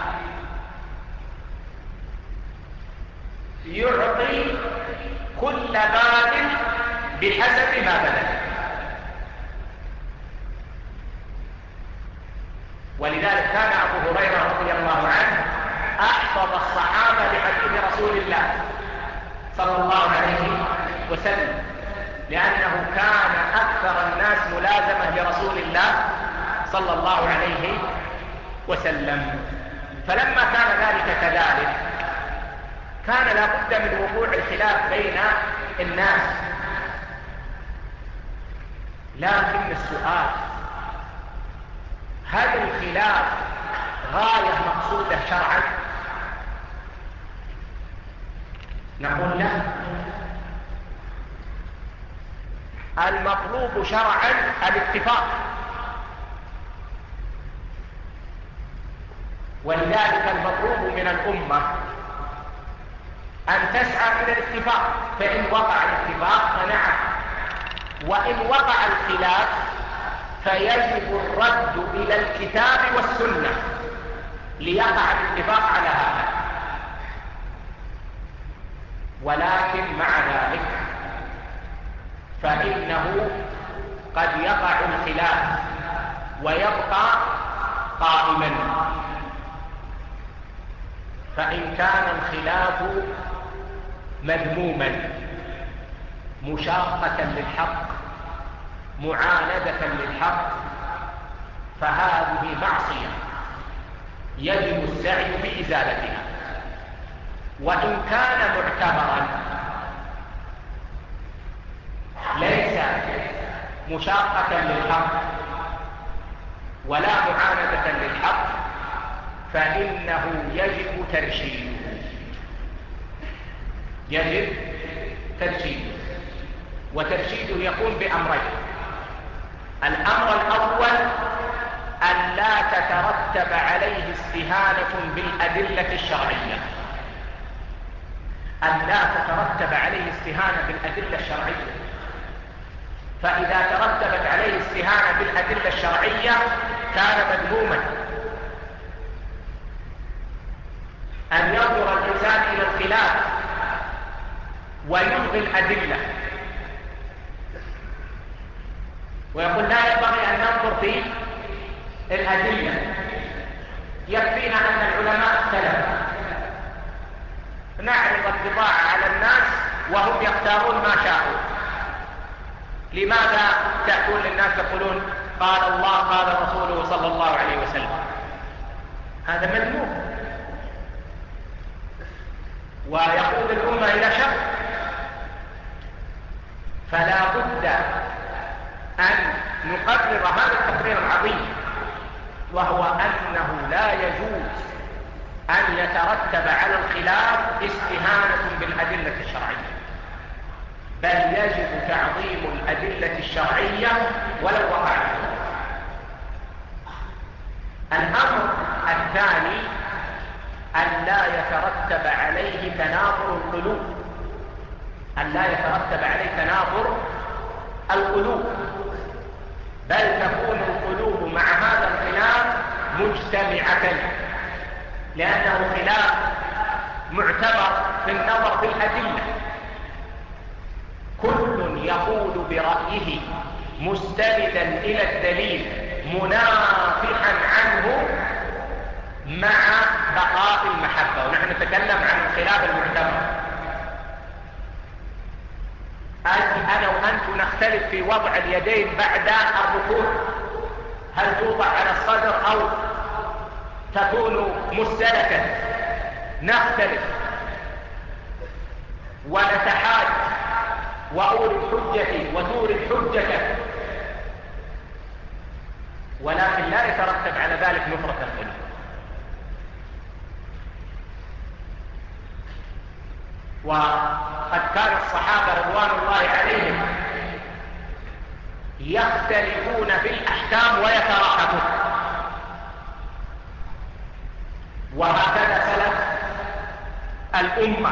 يعطي كل باذل بحسب ما بذل. ولذلك كان أبو هريرة رضي الله عنه أحفظ الصحابة لحديث رسول الله صلى الله عليه وسلم، لأنه كان أكثر الناس ملازمة لرسول الله صلى الله عليه وسلم. فلما كان ذلك كذلك كان لا بد من وقوع الخلاف بين الناس، لكن السؤال هل الخلاف غاية مقصودة شرعا؟ نقول لا، المطلوب شرعا الاتفاق. ولذلك المطلوب من الأمة أن تسعى إلى الاتفاق، فإن وقع الاتفاق فنعم، وإن وقع الخلاف فيجب الرد إلى الكتاب والسنة ليقع الاتفاق على هذا. ولكن مع ذلك فإنه قد يقع الخلاف ويبقى قائما. فإن كان الخلاف مذموما مشاقة للحق معاندة للحق فهذه معصية يجب السعي بإزالتها. وإن كان معتبرا ليس مشاقة للحق ولا معاندة للحق فإنه يجب ترشيده، يجب ترشيده. وترشيده يكون بأمرين: الأمر الأول أن لا تترتب عليه استهانة بالأدلة الشرعية، أن لا تترتب عليه استهانة بالأدلة الشرعية. فإذا ترتبت عليه استهانة بالأدلة الشرعية كان مذموما. أن ينظر الإنسان إلى الخلاف ويلغي الأدلة ويقول لا ينبغي أن ننظر في الأدلة، يكفينا أن العلماء اختلفوا، نعرض البضاعة على الناس وهم يختارون ما شاءوا. لماذا تأتون للناس تقولون قال الله قال رسوله صلى الله عليه وسلم؟ هذا مذموم ويقود الأمة إلى شر. فلا بد أن نقرر هذا التقرير العظيم، وهو أنه لا يجوز أن يترتب على الخلاف استهانة بالأدلة الشرعية، بل يجب تعظيم الأدلة الشرعية ولو وقع الخلاف. الأمر الثاني أن لا يترتب عليه تنافر القلوب، أن لا يترتب عليه تنافر القلوب، بل تكون القلوب مع هذا الخلاف مجتمعة، لأنه خلاف معتبر في النظر في الأدلة، كل يقول برأيه مستندا إلى الدليل منافحا عنه مع بقاء المحبة. ونحن نتكلم عن الخلاف المعتبر. أنا وأنت نختلف في وضع اليدين بعد الركوع، هل توضع على الصدر أو تكون مستلكة؟ نختلف ونتحاج، وأورد حجتي وتورد حجتك، ولكن لا يترتب على ذلك نفرة القلوب. وقد كان الصحابة رضوان الله عليهم يختلفون في الأحكام ويتراحمون، وهكذا سلف الأمة.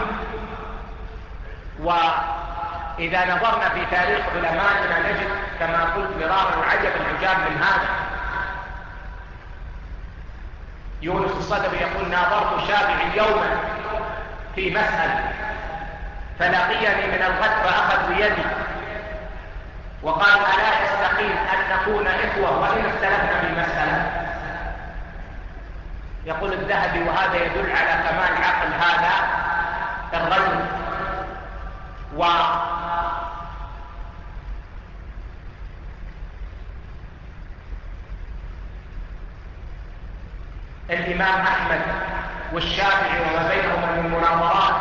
وإذا نظرنا في تاريخ علمائنا نجد كما قلت مرارا العجب العجاب من هذا. يونس الصدوي يقول: ناظرت الشافعي يوما في مسألة فلقيني من الغد فأخذ بيدي وقال: ألا يستقيم أن نكون إخوة وإن اختلفنا في مسألة؟ يقول الذهبي: وهذا يدل على كمال عقل هذا الرجل. الإمام أحمد والشافعي وما بينهما من مناظرات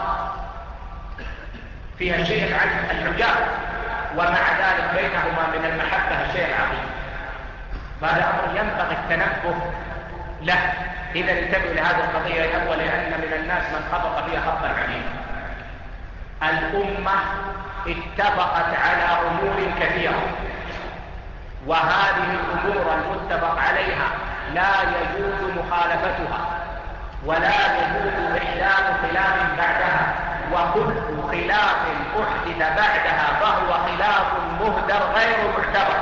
فيها شيء عن الحجاب، ومع ذلك بينهما من المحبة شيء عظيم. هذا أمر ينبغي التنبه له. إذا انتبهوا لهذه القضية الأولى، لأن من الناس من خبط فيها خبطا عميقا. الأمة اتفقت على أمور كثيرة، وهذه الأمور المتفق عليها لا يجوز مخالفتها ولا يجوز إحداث خلاف بعدها، وكل خلاف أحدث بعدها فهو خلاف مهدر غير معتبر،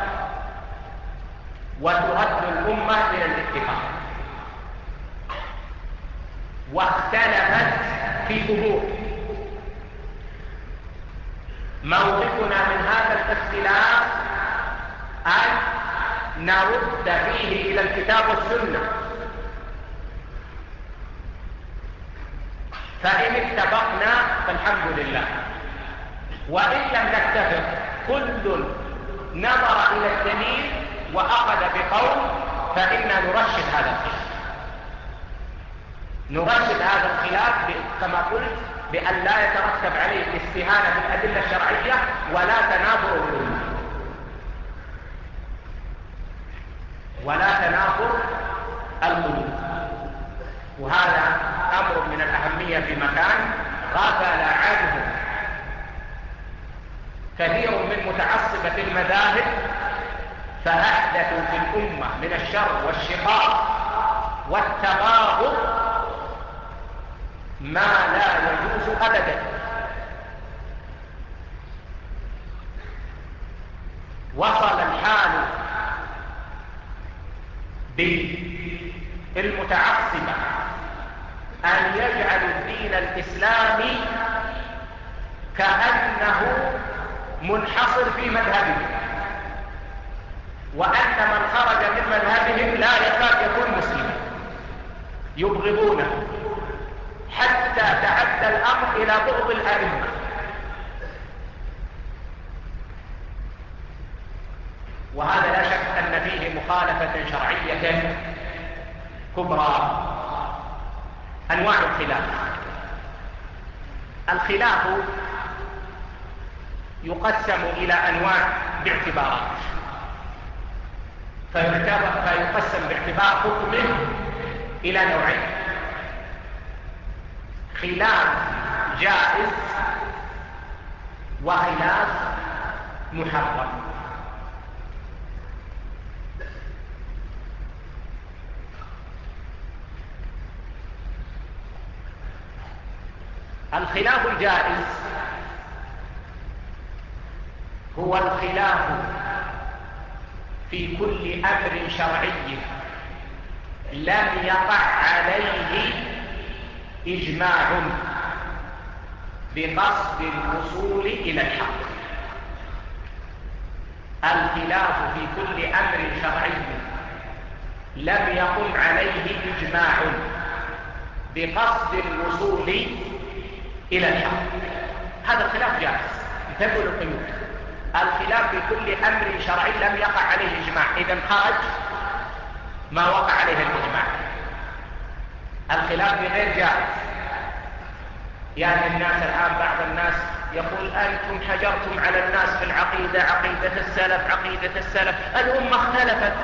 وترد الأمة إلى الاتفاق. واختلفت في أمور، موقفنا من هذا الاختلاف أن نرد فيه إلى الكتاب والسنة، فإن اتفقنا فالحمد لله، وإن لم نتفق كل نظر إلى الدليل وأخذ بقول فإنا نرشد هذا الخلاف. نرشد هذا الخلاف كما قلت بأن لا يترتب عليه الاستهانة بالأدلة الشرعية ولا تنافر القلوب، ولا تنافر القلوب. وهذا أمر من الأهمية في مكان غفل عنه كثير من متعصبة المذاهب، فأحدثوا في الأمة من الشر والشقاق والتغابر ما لا يجوز أبدا. وصل الحال بالمتعصبة أن يجعل الدين الإسلامي كأنه منحصر في مذهبه، وأن من خرج من مذهبهم لا يكاد يكون مسلما، يبغضونه حتى تعدى الأمر إلى بغض الأئمة. وهذا لا شك أن فيه مخالفة شرعية كبرى. أنواع الخلاف: الخلاف يقسم إلى أنواع باعتبارات، فيقسم باعتبار حكمه إلى نوعين: خلاف جائز وخلاف محرم. الخلاف الجائز هو الخلاف في كل أمر شرعي لم يقع عليه إجماع بقصد الوصول إلى الحق. الخلاف في كل أمر شرعي لم يقم عليه إجماع بقصد الوصول إلى الحق، هذا الخلاف جائز. انتبهوا للقيود. الخلاف في كل أمر شرعي لم يقع عليه إجماع، إذا خرج ما وقع عليه الإجماع. الخلاف غير جائز. يعني الناس الآن بعض الناس يقول أنتم حجرتم على الناس في العقيدة، عقيدة السلف، عقيدة السلف، الأمة اختلفت.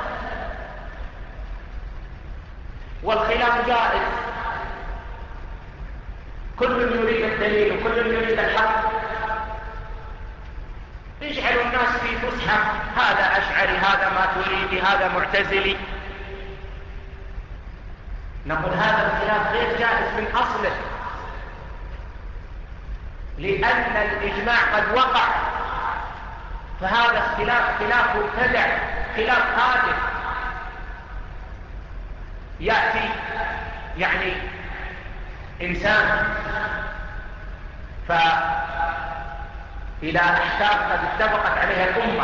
والخلاف جائز، كل يريد الدليل وكل يريد الحق. يجعل الناس في فسحة، هذا أشعري، هذا ماتريدي، هذا معتزلي. نقول هذا الخلاف غير جائز من أصله، لأن الإجماع قد وقع، فهذا اختلاف خلاف مبتدع، خلاف هادف. يأتي يعني إنسان فإلى أحكام قد اتفقت عليها الأمة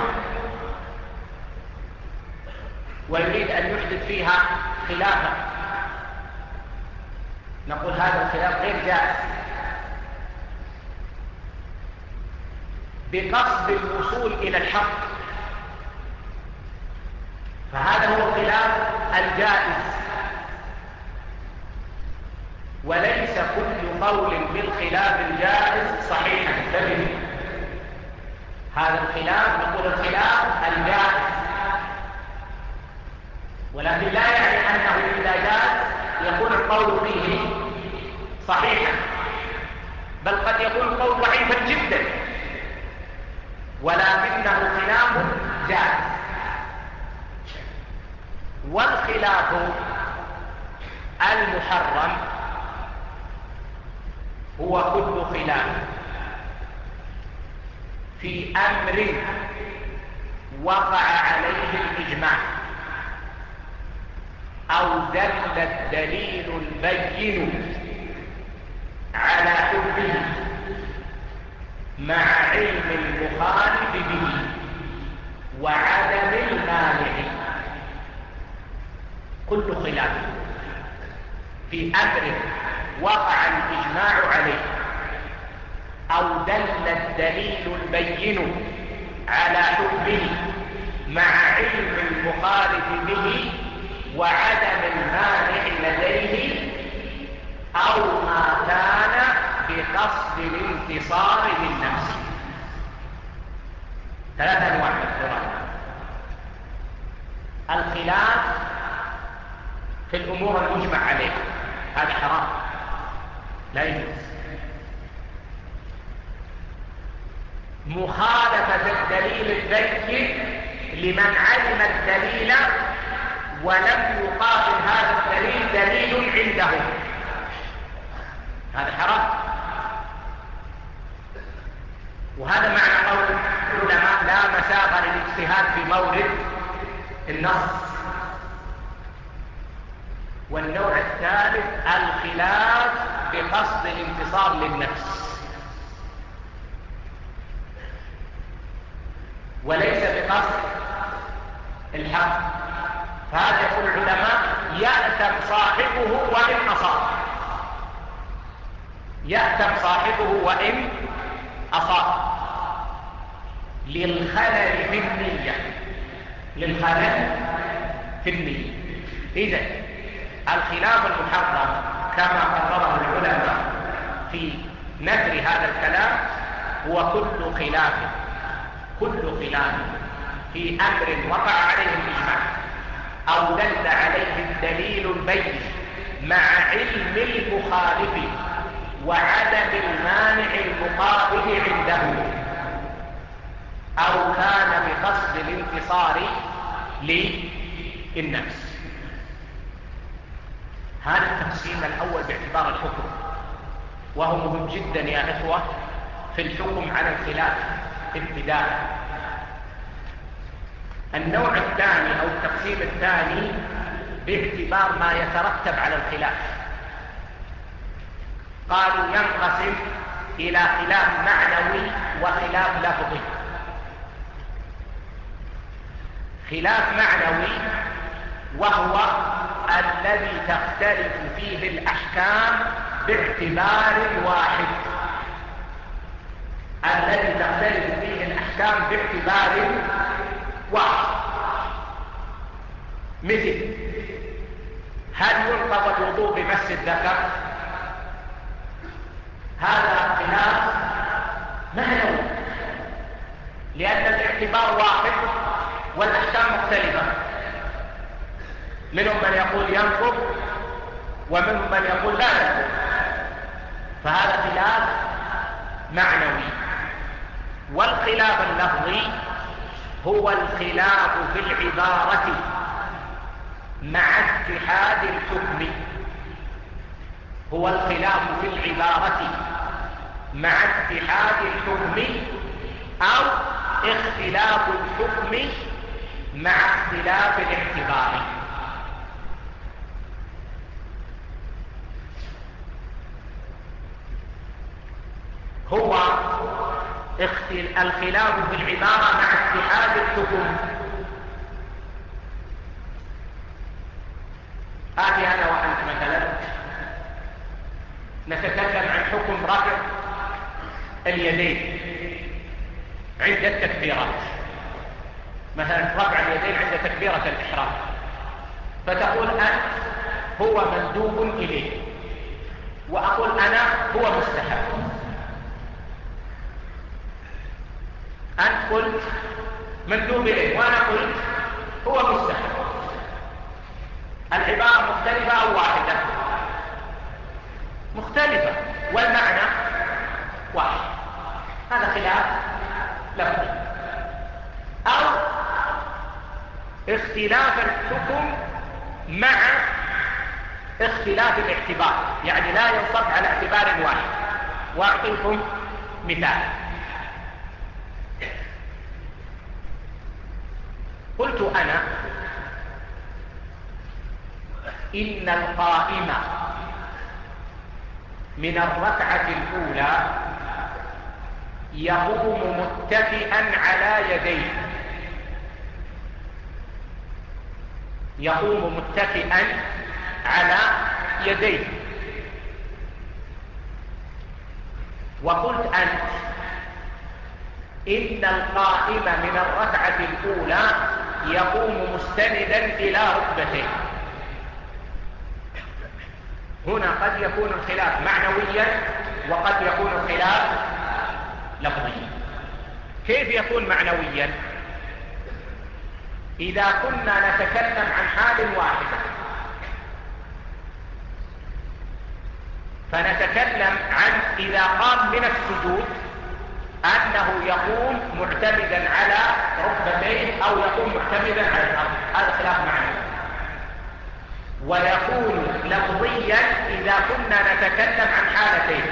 ويريد أن يحدث فيها خلافا، نقول هذا الخلاف غير جائز بقصد الوصول إلى الحق، فهذا هو الخلاف الجائز. وليس كل قول بالخلاف الجائز صحيحا. انتبهوا، هذا الخلاف نقول الخلاف الجائز، ولكن لا يعني أنه إذا جاز يكون القول فيه صحيحا، بل قد يكون القول ضعيفا جدا، ولكنه خلاف جائز. والخلاف المحرم هو كل خلاف في أمر وقع عليه الإجماع أو دل الدليل البين على حكمه مع علم المخالف به وعدم المانع. كل خلاف في أمر وقع الإجماع عليه أو دل الدليل البين على حكمه مع علم المخالف به وعدم المانع لديه، أو ما كان بقصد الانتصار للنفس. ثلاثة أنواع من الخلاف في الأمور المجمع عليها، هذا حرام لا يجوز. مخالفة الدليل البين لمن علم الدليل ولم يقابل هذا الدليل دليل عنده، هذا حرام. وهذا معنى قول العلماء لا مساغ للاجتهاد في مورد النص. والنوع الثالث الخلاف بقصد الانتصار للنفس وليس بقصد الحق، فهذا يقول العلماء يأثم صاحبه وإن أصاب، يأثم صاحبه وإن أصاب للخلل في النية، للخلل في النية. إذن الخلاف المحرم كما قرره العلماء في نثر هذا الكلام هو كل خلاف في أمر وقع عليه الإجماع أو دل عليه الدليل البين مع علم المخالف وعدم المانع المقابل عنده، أو كان بقصد الانتصار للنفس. هذا التقسيم الأول باعتبار الحكم، وهو مهم جدا يا إخوة في الحكم على الخلاف ابتداء. النوع الثاني أو التقسيم الثاني باعتبار ما يترتب على الخلاف. قالوا ينقسم إلى خلاف معنوي وخلاف لفظي. خلاف معنوي وهو الذي تختلف فيه الأحكام باعتبار واحد، الذي تختلف فيه الأحكام باعتبار واحد. مثل هل ينقض الوضوء بمس الذكر؟ هذا خلاف معنوي، لأن الاعتبار واحد والأحكام مختلفة. منهم من يقول ينقض ومنهم من يقول لا ينقض، فهذا خلاف معنوي. والخلاف اللفظي هو الخلاف في العبارة مع اتحاد الحكم، هو الخلاف في العبارة مع اتحاد الحكم أو اختلاف الحكم مع اختلاف الاعتبار. هو الخلاف في العبارة مع اتحاد الحكم. آتي أنا وأنت مثلا نتكلم عن حكم رفع اليدين عند التكبيرات، مثلا رفع اليدين عند تكبيرة الإحرام، فتقول أنت هو مندوب إليه، وأقول أنا هو مستحب. أنت قلت مندوب إليه وأنا قلت هو مستحب. العبارة مختلفة أو واحدة؟ مختلفة والمعنى واحد. هذا خلاف لفظي. أو اختلاف الحكم مع اختلاف الاعتبار، يعني لا ينصب على اعتبار واحد. وأعطيكم مثال. قلت أنا إن القائم من الركعة الأولى يقوم متكئا على يديه، يقوم متكئا على يديه. وقلت أنت إن القائم من الركعة الأولى يقوم مستندا إلى ركبتيه. هنا قد يكون الخلاف معنويا وقد يكون الخلاف لفظيا. كيف يكون معنويا؟ إذا كنا نتكلم عن حال واحدة فنتكلم عن إذا قام من السجود أنه يقوم معتمدا على ركبتيه أو يقوم معتمدا على الأرض، هذا خلاف معنوي. ويكون لفظيا إذا كنا نتكلم عن حالتين،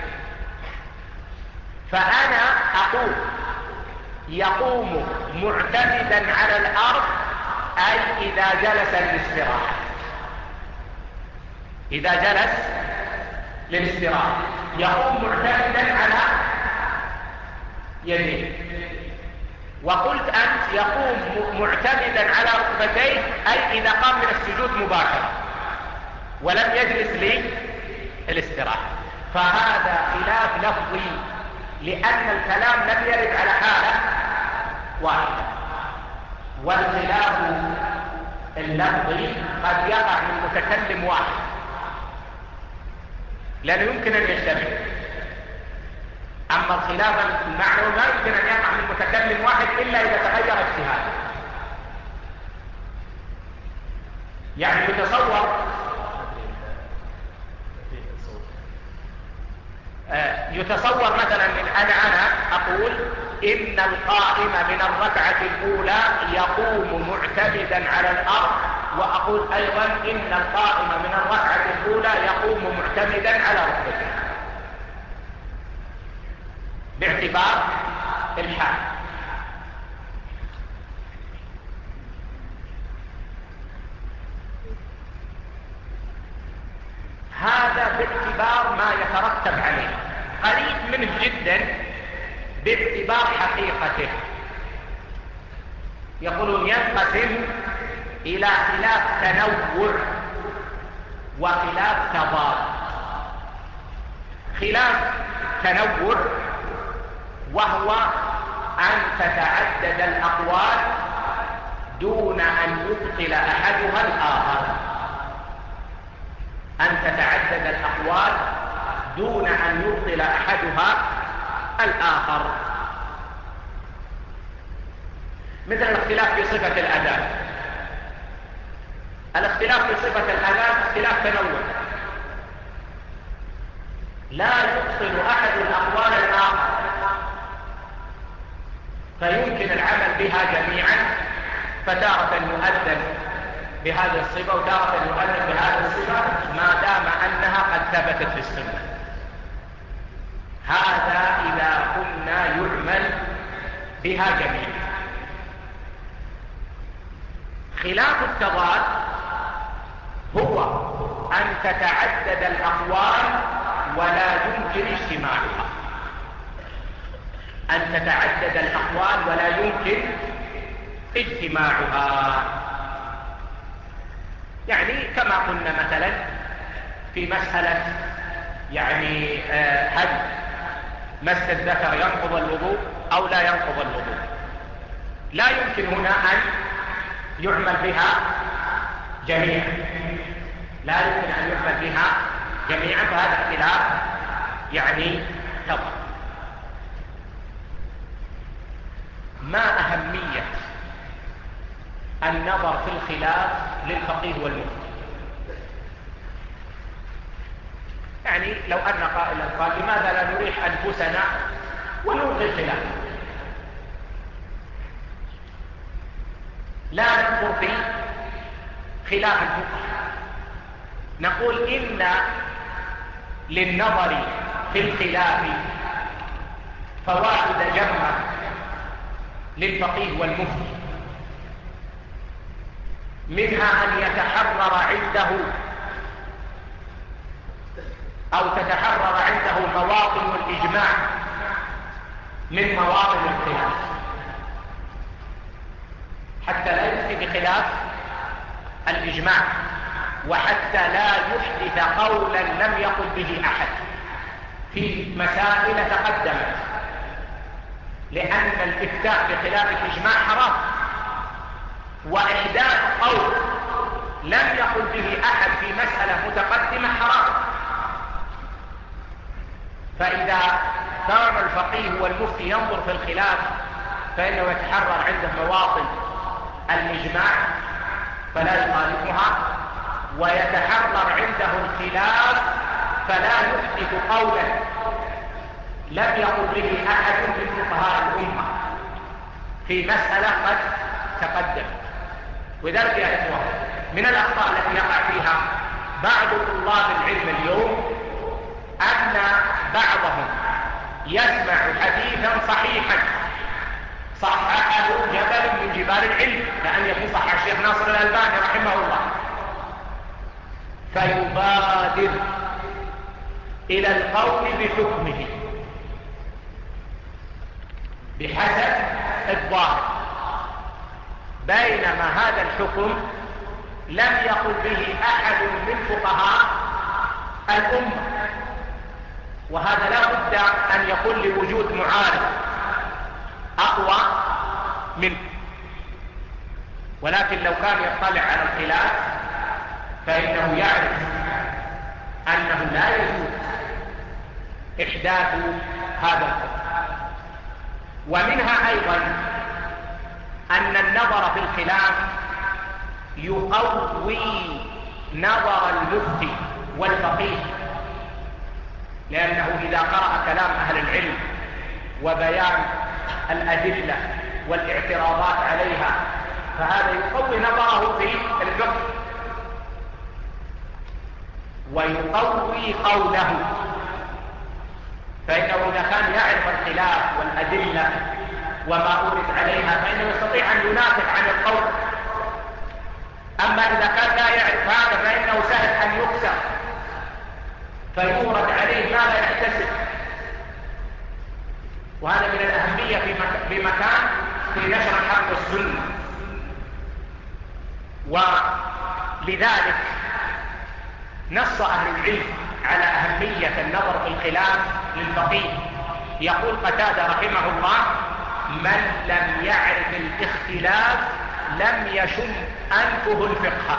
فأنا أقول يقوم معتمدا على الأرض أي إذا جلس للاستراحة، إذا جلس للاستراحة يقوم معتمدا على يديه. وقلت أنت يقوم معتمدا على ركبتيه أي إذا قام من السجود مباشرة ولم يجلس للاستراحة. فهذا خلاف لفظي لأن الكلام لم يرد على حالة واحدة. والخلاف اللفظي قد يقع من متكلم واحد لأنه يمكن أن يجتمع. أما الخلاف المعنوي لا يمكن أن يقع من متكلم واحد إلا إذا تغير اجتهاده. يعني يتصور يتصور مثلا من أنا أقول إن القائم من الركعة الأولى يقوم معتمدا على الأرض، وأقول أيضا إن القائم من الركعة الأولى يقوم معتمدا على ركبته باعتبار الحال. هذا باعتبار ما يترتب عليه، قريب منه جدا باعتبار حقيقته. يقولون ينقسم إلى خلاف تنوع وخلاف تضاد. خلاف تنوع وهو أن تتعدد الأقوال دون أن يبطل أحدها الآخر. أن تتعدد الأقوال دون أن يبطل أحدها الآخر، مثل الاختلاف في صفة الأذان. الاختلاف في صفة الأذان اختلاف تنوع، لا يبطل أحد الأقوال الآخر، فيمكن العمل بها جميعا، فتارة يؤذن بهذه الصفة وتارة يؤذن بهذه الصفة ما دام أنها قد ثبتت في السنة. هذا إذا كنا يعمل بها جميعا. خلاف التضاد هو أن تتعدد الأقوال ولا يمكن اجتماعها. أن تتعدد الأقوال ولا يمكن اجتماعها. يعني كما قلنا مثلا في مسألة يعني هل مس الذكر ينقض الوضوء أو لا ينقض الوضوء، لا يمكن هنا أن يعمل بها جميعا، لا يمكن أن يعمل بها جميعا، فهذا اختلاف يعني تضاد. ما أهمية النظر في الخلاف للفقيه والمفتي؟ يعني لو أن قائلا قال لماذا لا نريح أنفسنا ونلغي الخلاف؟ لا ننظر في خلاف الفقهاء، نقول إن للنظر في الخلاف فوائد جمة للفقيه والمفتي، منها أن يتحرر عنده أو تتحرر عنده مواطن الإجماع من مواطن الخلاف، حتى لا يفتي بخلاف الإجماع، وحتى لا يحدث قولا لم يقل به أحد في مسائل تقدمت، لأن الإفتاء بخلاف الإجماع حرام، وإحداث قول لم يقل به أحد في مسألة متقدمة حرام. فإذا كان الفقيه والمفتي ينظر في الخلاف فإنه يتحرر عنده مواطن الإجماع فلا يخالفها، ويتحرر عنده الخلاف فلا يحدث قولا لم يقل به أحد من فقهاء الأمة في مسألة قد تقدم. وذلك يا إخوة من الأخطاء التي يقع فيها بعض طلاب العلم اليوم أن بعضهم يسمع حديثا صحيحا صححه جبل من جبال العلم، كأن يكون صحح الشيخ ناصر الألباني رحمه الله، فيبادر إلى القول بحكمه بحسب الظاهر، بينما هذا الحكم لم يقل به أحد من فقهاء الأمة، وهذا لا بد أن يكون لوجود معارض أقوى منه. ولكن لو كان يطلع على الخلاف فإنه يعرف أنه لا يجوز إحداث هذا الحكم. ومنها أيضا أن النظر في الخلاف يقوي نظر المفتي والفقيه لأنه إذا قرأ كلام أهل العلم وبيان الأدلة والاعتراضات عليها فهذا يقوي نظره في الفقه ويقوي قوله، فإنه إذا كان يعرف الخلاف والأدلة وما أورد عليها فإنه يستطيع أن ينافق عن القول. أما إذا كان لا يعرف هذا فإنه سهل أن يكسر فيورد عليه ما لا يحتسب، وهذا من الأهمية في مكان في نشر الحق والسنة. ولذلك نص أهل العلم على أهمية النظر في الخلاف للفقيه. يقول قتادة رحمه الله: من لم يعرف الاختلاف لم يشم أنفه الفقه.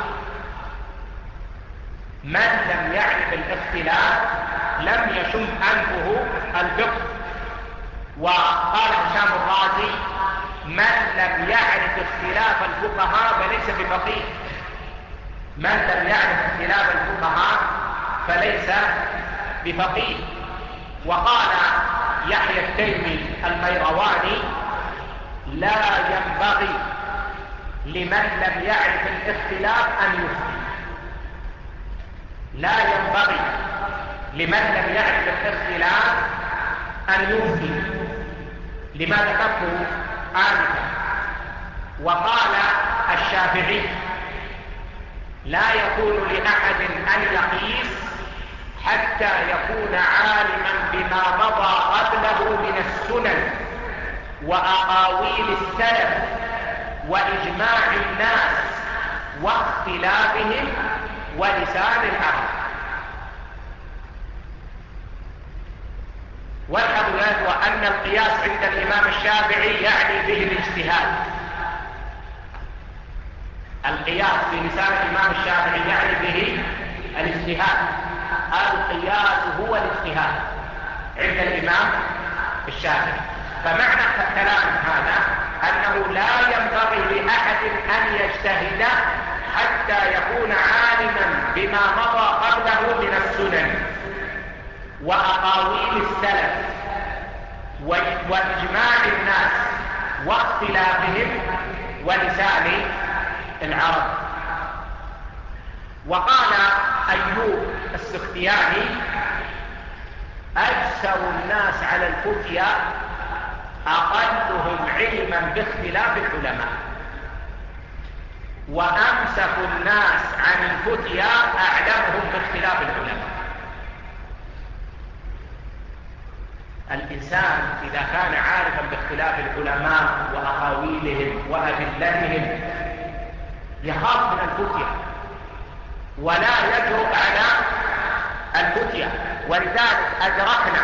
من لم يعرف الاختلاف لم يشم أنفه الفقه. وقال هشام الرازي: من لم يعرف اختلاف الفقهاء فليس بفقيه. من لم يعرف اختلاف الفقهاء فليس بفقيه. وقال يحيى التيمي القيرواني: لا ينبغي لمن لم يعرف الاختلاف أن يفتي. لا ينبغي لمن لم يعرف الاختلاف أن يفتي، لما ذكرته آنفا. وقال الشافعي: لا يكون لأحد أن يقيس حتى يكون عالما بما مضى قبله من السنن وأقاويل السلف وإجماع الناس واختلافهم ولسان العرب. والحقيقة أن القياس عند الإمام الشافعي يعني به الاجتهاد. القياس في لسان الإمام الشافعي يعني به الاجتهاد. القياس هو الاجتهاد عند الإمام الشافعي. فمعنى الكلام هذا أنه لا ينبغي لأحد أن يجتهد حتى يكون عالما بما مضى قبله من السنن وأقاويل السلف وإجماع الناس واختلافهم ولسان العرب. وقال أيوب السختياني: أجسر الناس على الفتيا أقلهم علما باختلاف العلماء، وأمسك الناس عن الفتيا أعلمهم باختلاف العلماء. الإنسان إذا كان عارفا باختلاف العلماء وأقاويلهم وأدلتهم يخاف من الفتيا ولا يجرؤ على الفتيا. ولذلك أدركنا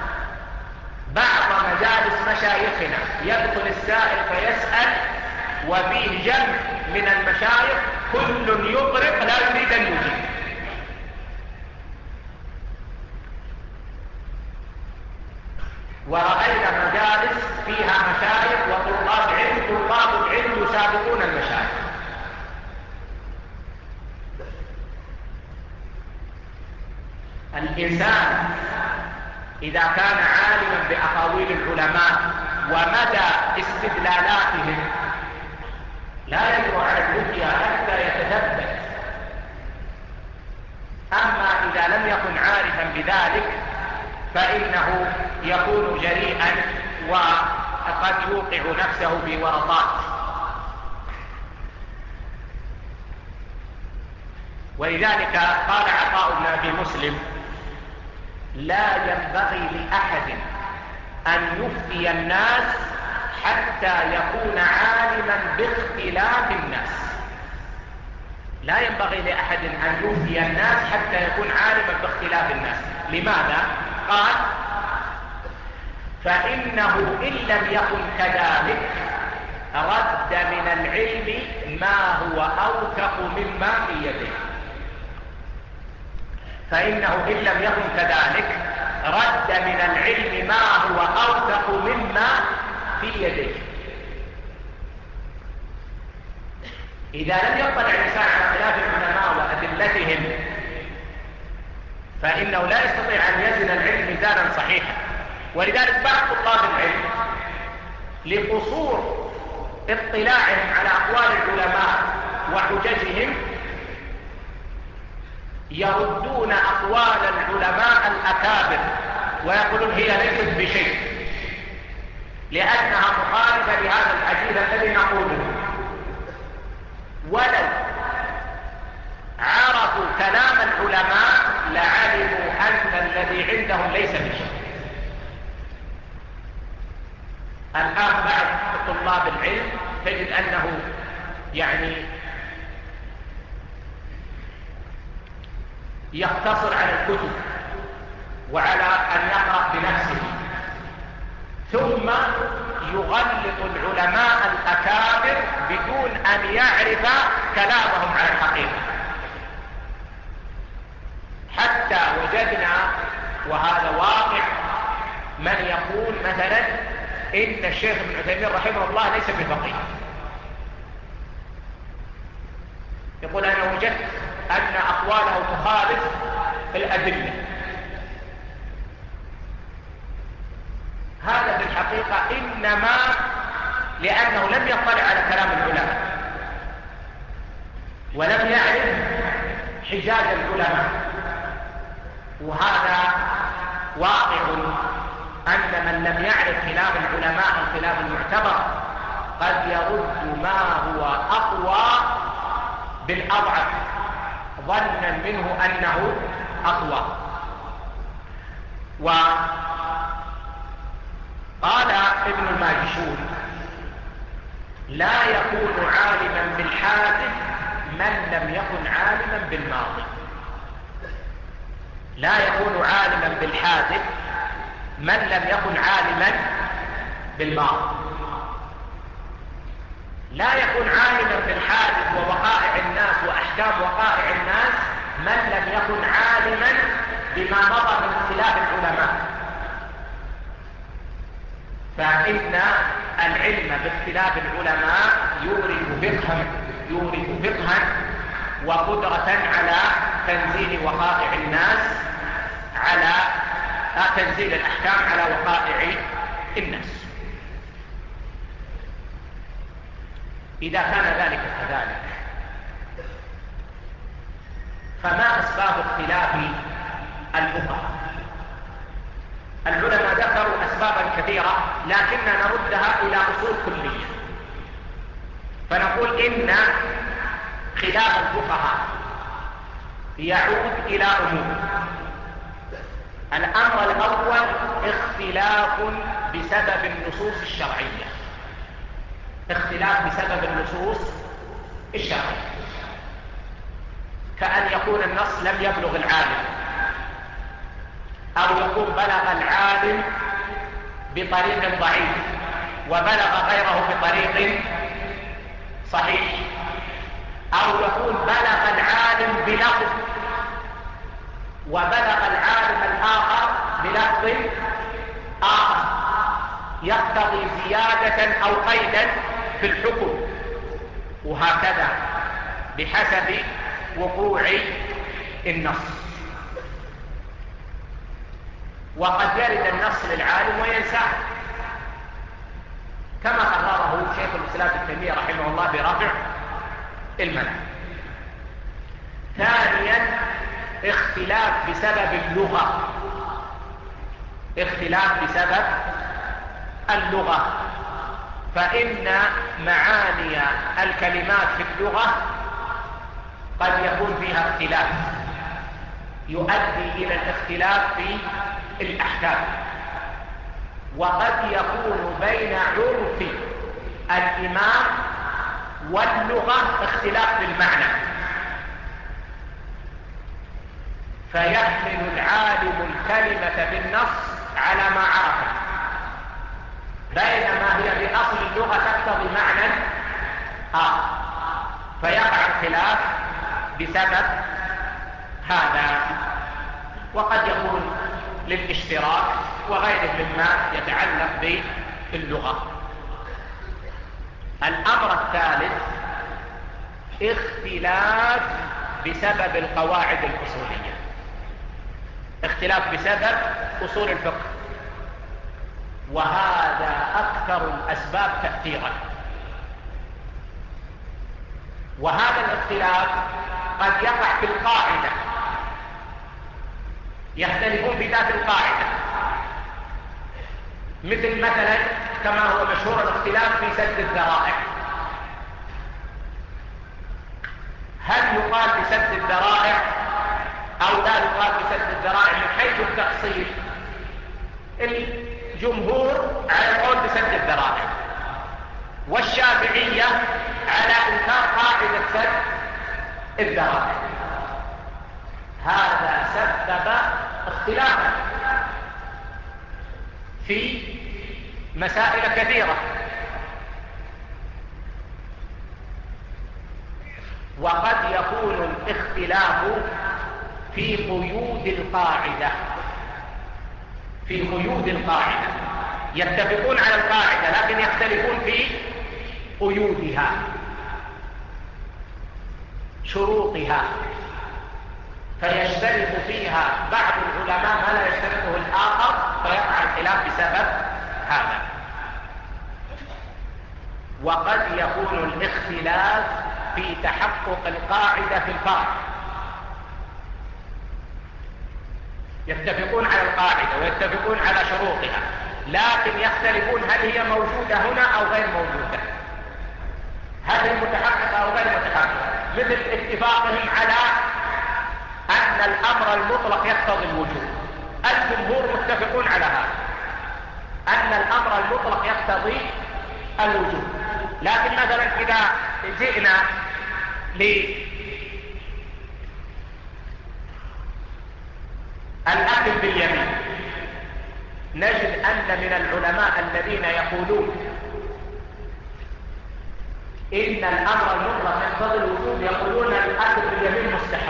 بعض مجالس مشايخنا يدخل السائل فيسأل وفيه جمع من المشايخ كل يطرق لا يريد أن يجيب. ورأينا مجالس فيها مشايخ وطلاب علم، طلاب العلم يسابقون المشايخ. الإنسان إذا كان عالما بأقاويل العلماء ومدى استدلالاتهم لا يجرؤ على الفتيا حتى يتثبت. أما إذا لم يكن عارفا بذلك فإنه يكون جريئا وقد يوقع نفسه في ورطات. ولذلك قال عطاء بن أبي مسلم: لا ينبغي لأحد أن يفتي الناس حتى يكون عالما باختلاف الناس. لا ينبغي لأحد أن يفتي الناس حتى يكون عالما باختلاف الناس. لماذا؟ قال: فإنه إن لم يكن كذلك رد من العلم ما هو أوثق مما في يده. فإنه إن لم يكن كذلك رد من العلم ما هو أوثق مما في يديه. إذا لم يطلع الإنسان على خلاف العلماء وأدلتهم فإنه لا يستطيع أن يزن العلم ميزانا صحيحا. ولذلك بعض طلاب العلم لقصور اطلاعهم على أقوال العلماء وحججهم يردون أقوال العلماء الأكابر ويقولون هي ليست بشيء لأنها مخالفة لهذا الحديث الذي نقوله. ولو عرفوا كلام العلماء لعلموا أن الذي عندهم ليس بشيء. الآن بعض طلاب العلم تجد أنه يقتصر على الكتب وعلى أن يقرأ بنفسه، ثم يغلط العلماء الأكابر بدون أن يعرف كلامهم على الحقيقة. حتى وجدنا، وهذا واقع، من يقول مثلا إن الشيخ ابن عثيمين رحمه الله ليس بفقيه. يقول أنا وجدت أن أقواله تخالف الأدلة. هذا بالحقيقة إنما لأنه لم يطلع على كلام العلماء ولم يعرف حجاج العلماء. وهذا واقع أن من لم يعرف خلاف العلماء الخلاف المعتبر قد يرد ما هو أقوى بالأضعف ظنا منه أنه أقوى. وقال ابن الماجشون لا يكون عالما بالحادث من لم يكن عالما بالماضي. لا يكون عالما بالحادث من لم يكن عالما بالماضي. لا يكون عالما بالحادث ووقائع الناس وأحكام وقائع الناس من لم يكن عالما بما مضى من خلاف العلماء. فإن العلم باختلاف العلماء يورث فقها وقدرة على تنزيل وقائع الناس، على تنزيل الأحكام على وقائع الناس. إذا كان ذلك كذلك، فما أسباب اختلاف الفقهاء؟ العلماء ذكروا أسبابا كثيرة لكننا نردها إلى أصول كلية. فنقول إن خلاف الفقهاء يعود إلى أمور. الأمر الأول اختلاف بسبب النصوص الشرعية. اختلاف بسبب النصوص الشرعية، كأن يكون النص لم يبلغ العالم، أو يكون بلغ العالم بطريق ضعيف وبلغ غيره بطريق صحيح، أو يكون بلغ العالم بلفظ وبلغ العالم الآخر بلفظ آخر يقتضي زيادة أو قيدا في الحكم، وهكذا بحسب وقوع النص. وقد يرد النص للعالم وينساه كما قرره شيخ الإسلام ابن تيمية رحمه الله برافع المنام. ثانيا اختلاف بسبب اللغة. اختلاف بسبب اللغة، فإن معاني الكلمات في اللغة قد يكون فيها اختلاف يؤدي إلى الاختلاف في الأحكام، وقد يكون بين عرف الإمام واللغة اختلاف في المعنى، فيحمل العالم الكلمة بالنص على ما عرفه، بينما هي بأصل اللغة تقتضي معنى آخر، فيقع الخلاف بسبب هذا. وقد يكون للاشتراك وغيره مما يتعلق باللغة. الأمر الثالث اختلاف بسبب القواعد الأصولية. اختلاف بسبب أصول الفقه، وهذا أكثر الأسباب تأثيرا. وهذا الاختلاف قد يقع في القاعدة، يختلفون في ذات القاعدة، مثلا كما هو مشهور الاختلاف في سد الذرائع. هل يقال بسد الذرائع أو لا يقال بسد الذرائع؟ من حيث التفصيل الجمهور على القول بسد الذرائع، والشافعية على إنكار قاعدة سد الذرائع. هذا سبب اختلافا في مسائل كثيرة، وقد يكون الاختلاف في قيود القاعدة. في قيود القاعدة يتفقون على القاعدة لكن يختلفون في قيودها، شروطها، فيشترط فيها بعض العلماء ما لا يشترطه الآخر، فيقع الخلاف بسبب هذا. وقد يكون الاختلاف في تحقق القاعدة في الفرع، يتفقون على القاعدة ويتفقون على شروطها، لكن يختلفون هل هي موجودة هنا أو غير موجودة، هل هي متحققة أو غير متحققة. مثل اتفاقهم على أن الأمر المطلق يقتضي الوجوب، الجمهور متفقون على هذا، أن الأمر المطلق يقتضي الوجوب. لكن مثلا إذا جئنا للأكل باليمين نجد أن من العلماء الذين يقولون إن الأمر المطلق يقتضي الوجوب يقولون الأكل باليمين مستحب.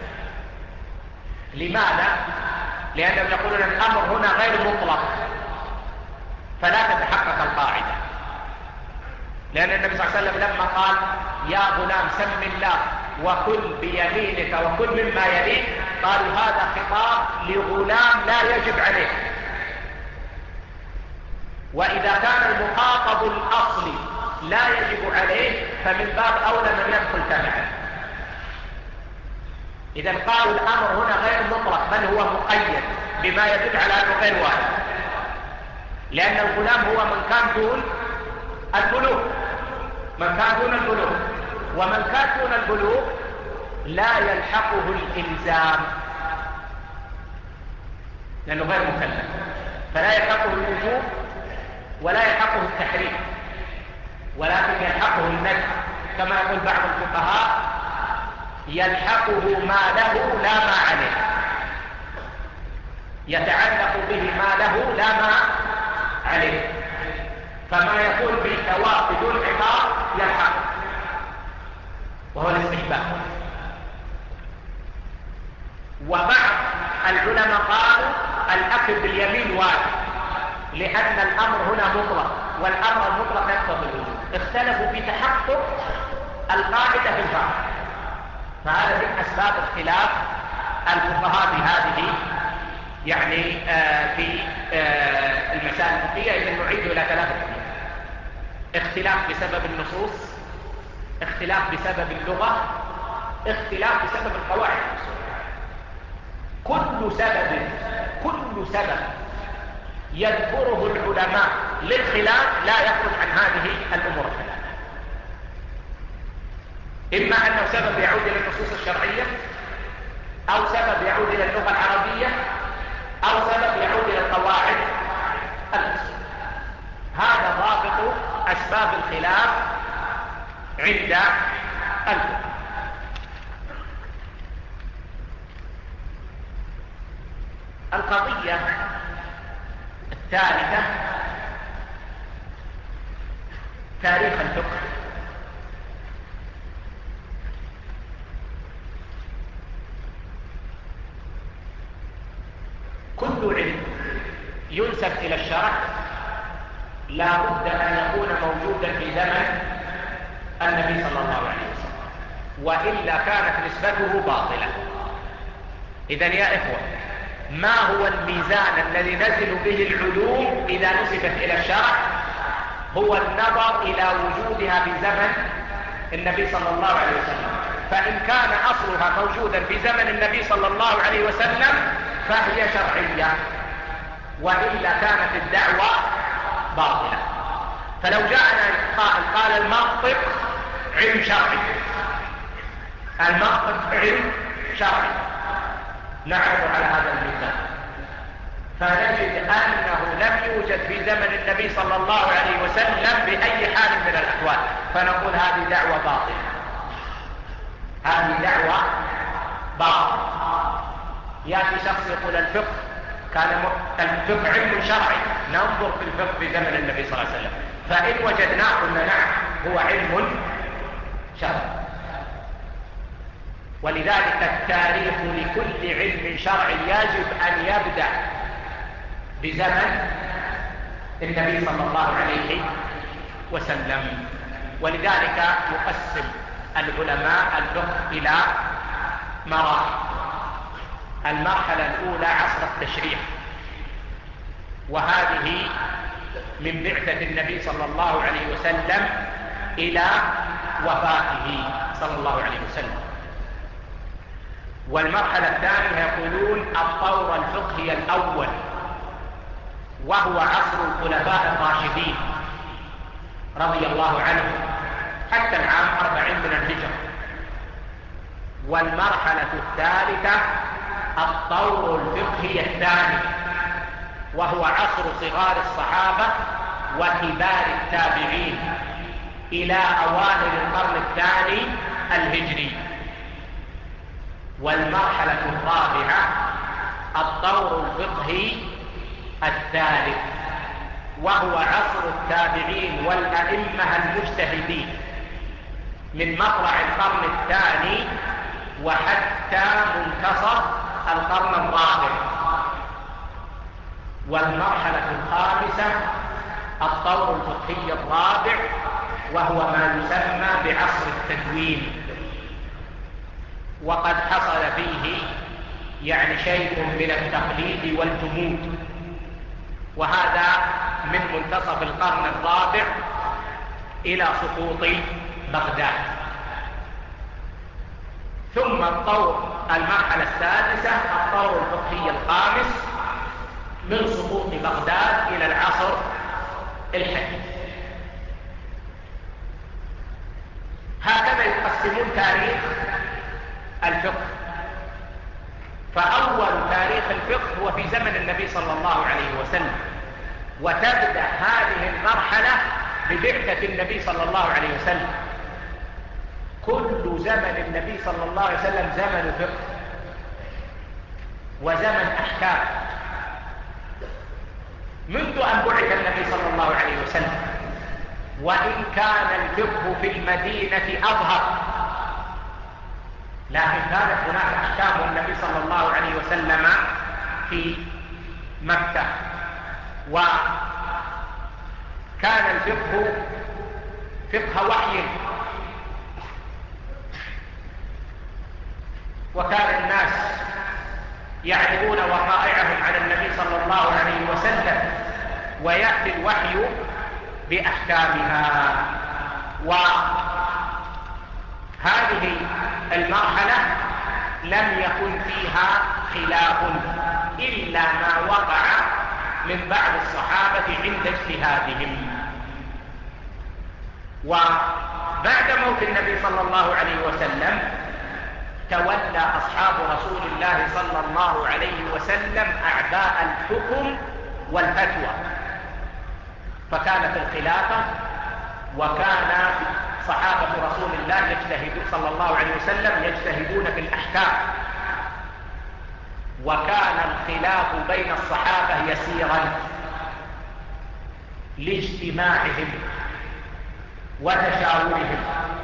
لماذا؟ لأنهم يقولون الأمر هنا غير مطلق فلا تتحقق القاعدة، لأن النبي صلى الله عليه وسلم لما قال يا غلام سم الله وكل بيمينك وكل مما يليك، قالوا هذا خطاب لغلام لا يجب عليه، وإذا كان المخاطب الأصلي لا يجب عليه فمن باب أولى من يدخل تبعه. إذا قالوا الأمر هنا غير مطلق بل هو مقيد بما يدل على أنه غير واجب، لأن الغلام هو من كان دون البلوغ، من كان دون البلوغ، ومن كان دون البلوغ لا يلحقه الإلزام لأنه غير مكلف، فلا يلحقه الوجوب ولا يلحقه التحريم، ولكن يلحقه الندب، كما يقول بعض الفقهاء يلحقه ما له لا ما عليه، يتعلق به ما له لا ما عليه، فما يكون بالثواب بدون عقاب يلحقه، وهو الاستحباب. وبعض العلماء قالوا الأكل باليمين واجب، لأن الأمر هنا مطلق والأمر المطلق يقتضي الوجوب. اختلفوا في تحقق القاعدة في الفرع، فهذا من أسباب اختلاف الفقهاء في هذه يعني في المسائل الفقهية. إذا نعيد إلى ثلاثة أمور: اختلاف بسبب النصوص، اختلاف بسبب اللغة، اختلاف بسبب القواعد. كل سبب يذكره العلماء للخلاف لا يخرج عن هذه الأمور الثلاثة، إما أنه سبب يعود إلى النصوص الشرعية، أو سبب يعود إلى اللغة العربية، أو سبب يعود إلى القواعد الأصول. هذا ضابط أسباب الخلاف عند الفقهاء. القضية الثالثة تاريخ الفقه. كل علم ينسب إلى الشرع لا بد أن يكون موجودا في زمن النبي صلى الله عليه وسلم، وإلا كانت نسبته باطلة. إذن يا إخوة، ما هو الميزان الذي نزل به العلوم إذا نسبت إلى الشرع؟ هو النظر إلى وجودها في زمن النبي صلى الله عليه وسلم. فإن كان أصلها موجودا في زمن النبي صلى الله عليه وسلم فهي شرعية، وإلا كانت الدعوة باطلة. فلو جاءنا قال المنطق علم شرعي، المنطق علم شرعي، نعرض على هذا الميزان فنجد أنه لم يوجد في زمن النبي صلى الله عليه وسلم بأي حال من الأحوال، فنقول هذه دعوة باطلة، هذه دعوة باطلة. يأتي شخص يقول الفقه الفقه علم شرعي، ننظر في الفقه في زمن النبي صلى الله عليه وسلم، فإن وجدناه قلنا نعم هو علم شرعي. ولذلك التاريخ لكل علم شرعي يجب أن يبدأ بزمن النبي صلى الله عليه وسلم. ولذلك يقسم العلماء الفقه إلى مراحل. المرحلة الأولى عصر التشريع، وهذه من بعثة النبي صلى الله عليه وسلم إلى وفاته صلى الله عليه وسلم. والمرحلة الثانية يقولون الطور الفقهي الأول، وهو عصر الخلفاء الراشدين رضي الله عنهم حتى العام 40 من الهجرة. والمرحلة الثالثة الطور الفقهي الثاني، وهو عصر صغار الصحابة وكبار التابعين إلى أوائل القرن الثاني الهجري. والمرحلة الرابعة الطور الفقهي الثالث، وهو عصر التابعين والأئمة المجتهدين من مطلع القرن الثاني وحتى منتصف القرن الرابع. والمرحلة الخامسة الطور الفقهي الرابع، وهو ما يسمى بعصر التدوين، وقد حصل فيه يعني شيء من التقليد والجمود، وهذا من منتصف القرن الرابع إلى سقوط بغداد. ثم المرحلة السادسة الطور الفقهي الخامس من سقوط بغداد إلى العصر الحديث. هكذا يقسمون تاريخ الفقه. فأول تاريخ الفقه هو في زمن النبي صلى الله عليه وسلم، وتبدأ هذه المرحلة ببعثة النبي صلى الله عليه وسلم. كل زمن النبي صلى الله عليه وسلم زمن فقه وزمن أحكام، منذ أن بعث النبي صلى الله عليه وسلم. وإن كان الفقه في المدينة أظهر، لكن كانت هناك أحكام النبي صلى الله عليه وسلم في مكة، وكان الفقه فقه وحي، وكان الناس يعرضون وقائعهم على النبي صلى الله عليه وسلم، ويأتي الوحي بأحكامها. وهذه المرحلة لم يكن فيها خلاف إلا ما وقع من بعض الصحابة عند اجتهادهم. وبعد موت النبي صلى الله عليه وسلم تولى أصحاب رسول الله صلى الله عليه وسلم أعباء الحكم والفتوى، فكانت الخلافة، وكان صحابة رسول الله يجتهدون صلى الله عليه وسلم يجتهدون في الأحكام، وكان الخلاف بين الصحابة يسيرا لاجتماعهم وتشاورهم،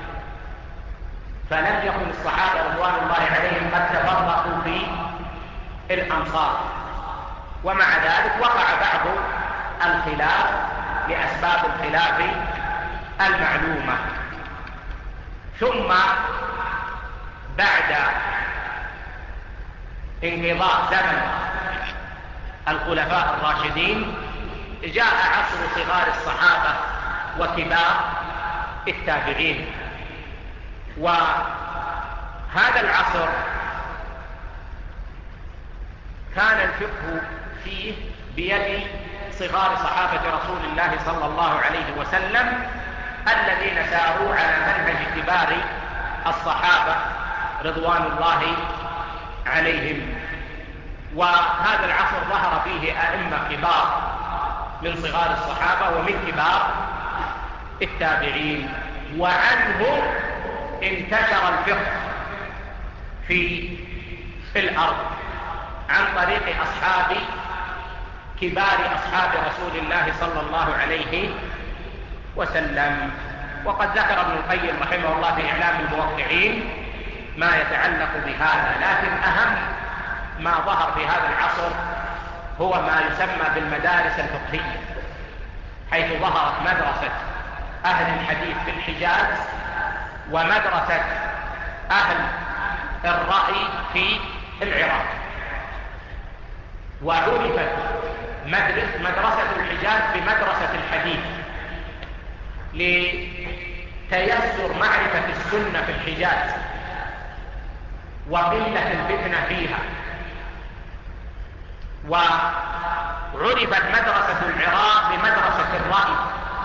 فلم يكن الصحابة رضوان الله عليهم قد تفرقوا في الأمصار. ومع ذلك وقع بعض الخلاف لأسباب الخلاف المعلومة. ثم بعد انقضاء زمن الخلفاء الراشدين جاء عصر صغار الصحابة وكبار التابعين، وهذا العصر كان الفقه فيه بيد صغار صحابة رسول الله صلى الله عليه وسلم الذين ساروا على منهج كبار الصحابة رضوان الله عليهم. وهذا العصر ظهر فيه أئمة كبار من صغار الصحابة ومن كبار التابعين، وعنهم انتشر الفقه في الأرض عن طريق كبار أصحاب رسول الله صلى الله عليه وسلم. وقد ذكر ابن القيم رحمه الله في إعلام الموقعين ما يتعلق بهذا، لكن أهم ما ظهر في هذا العصر هو ما يسمى بالمدارس الفقهية، حيث ظهرت مدرسة أهل الحديث في الحجاز ومدرسة أهل الرأي في العراق. وعرفت مدرسة الحجاز بمدرسة الحديث لتيسر معرفة السنة في الحجاز وقلة الفتنة فيها، وعرفت مدرسة العراق بمدرسة الرأي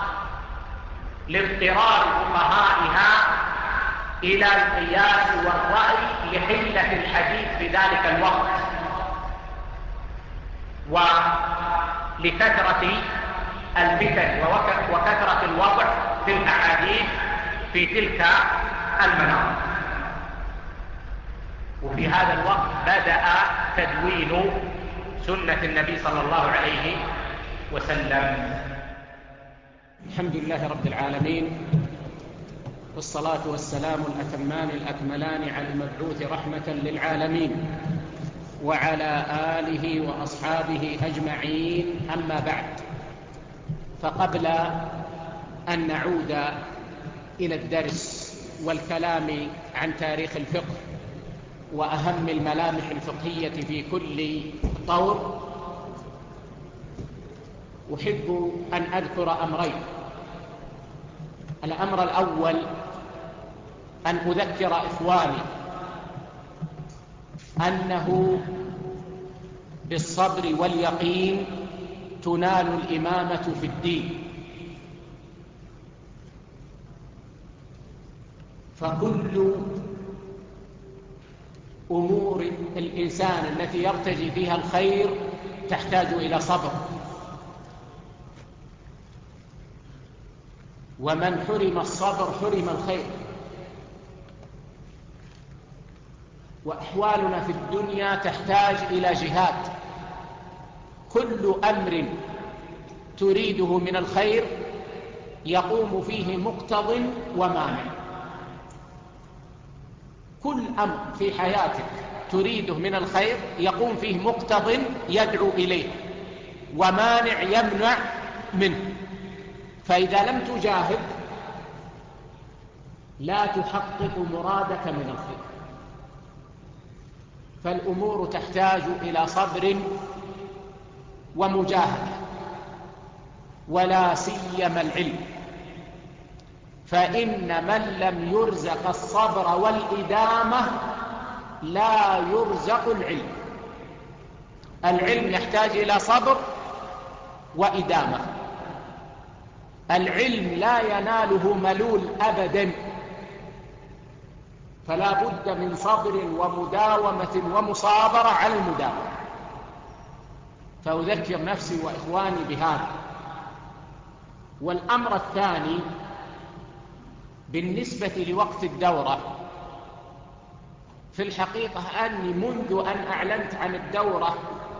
لاضطرار فقهائها إلى القياس والرأي لحلة الحديث في ذلك الوقت ولكثرة الفتن وكثرة الوضع في الأحاديث في تلك المناطق. وفي هذا الوقت بدأ تدوين سنة النبي صلى الله عليه وسلم. الحمد لله رب العالمين، والصلاة والسلام الأتمان الأكملان على المبعوث رحمة للعالمين وعلى آله وأصحابه أجمعين. أما بعد، فقبل أن نعود إلى الدرس والكلام عن تاريخ الفقه وأهم الملامح الفقهية في كل طور، أحب أن أذكر أمرين. الأمر الأول أن أذكر إخواني أنه بالصبر واليقين تنال الإمامة في الدين، فكل أمور الإنسان التي يرتجي فيها الخير تحتاج إلى صبر، ومن حرم الصبر حرم الخير. وأحوالنا في الدنيا تحتاج إلى جهاد، كل أمر تريده من الخير يقوم فيه مقتض ومانع. كل أمر في حياتك تريده من الخير يقوم فيه مقتض يدعو إليه ومانع يمنع منه، فإذا لم تجاهد لا تحقق مرادك من الخير. فالأمور تحتاج إلى صبر ومجاهدة، ولا سيما العلم، فإن من لم يرزق الصبر والإدامة لا يرزق العلم. العلم يحتاج إلى صبر وإدامة. العلم لا يناله ملول أبدا، فلا بد من صبر ومداومة ومصابرة على المداومة. فأذكر نفسي وإخواني بهذا. والأمر الثاني بالنسبة لوقت الدورة، في الحقيقة أني منذ أن أعلنت عن الدورة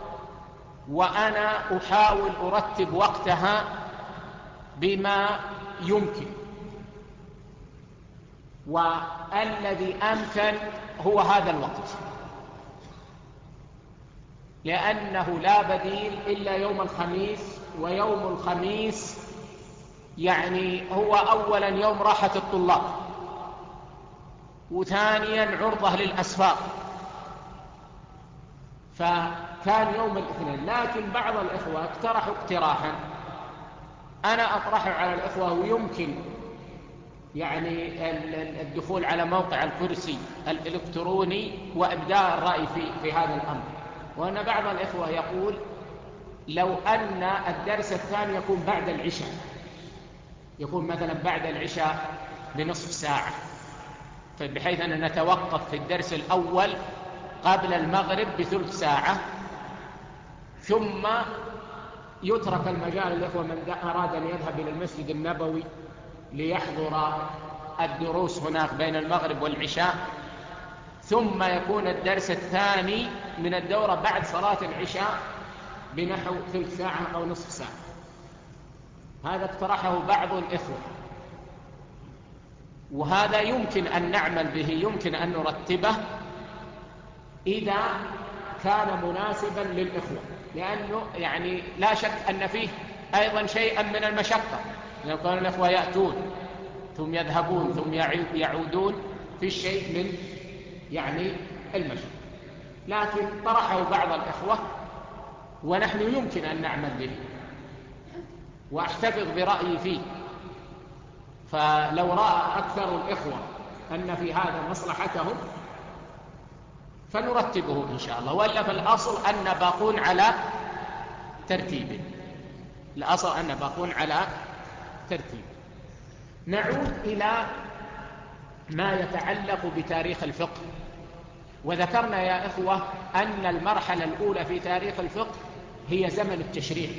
وأنا أحاول أرتب وقتها بما يمكن، والذي أمكن هو هذا الوقت، لأنه لا بديل إلا يوم الخميس. ويوم الخميس يعني هو أولا يوم راحة الطلاب، وثانيا عرضة للأسفار، فكان كان يوم الاثنين، لكن بعض الإخوة اقترحوا اقتراحا أنا أطرحه على الإخوة، ويمكن يعني الدخول على موقع الكرسي الإلكتروني وإبداء الرأي في هذا الأمر. وأن بعض الإخوة يقول لو أن الدرس الثاني يكون بعد العشاء، يكون مثلا بعد العشاء بنصف ساعة، بحيث أن نتوقف في الدرس الأول قبل المغرب بثلث ساعة، ثم يترك المجال للإخوة من أراد أن يذهب إلى المسجد النبوي ليحضر الدروس هناك بين المغرب والعشاء، ثم يكون الدرس الثاني من الدورة بعد صلاة العشاء بنحو ثلث ساعة أو نصف ساعة. هذا اقترحه بعض الإخوة، وهذا يمكن أن نعمل به، يمكن أن نرتبه إذا كان مناسبا للإخوة، لأنه يعني لا شك أن فيه أيضا شيئا من المشقة، لو كان الإخوة يأتون ثم يذهبون ثم يعودون في الشيء من يعني المشقة، لكن طرحه بعض الإخوة ونحن يمكن أن نعمل به، وأحتفظ برأيي فيه. فلو رأى أكثر الإخوة أن في هذا مصلحتهم فنرتبه إن شاء الله، وإلا فالأصل أن باقون على ترتيب، الأصل أن باقون على ترتيب. نعود إلى ما يتعلق بتاريخ الفقه. وذكرنا يا إخوة أن المرحلة الأولى في تاريخ الفقه هي زمن التشريع،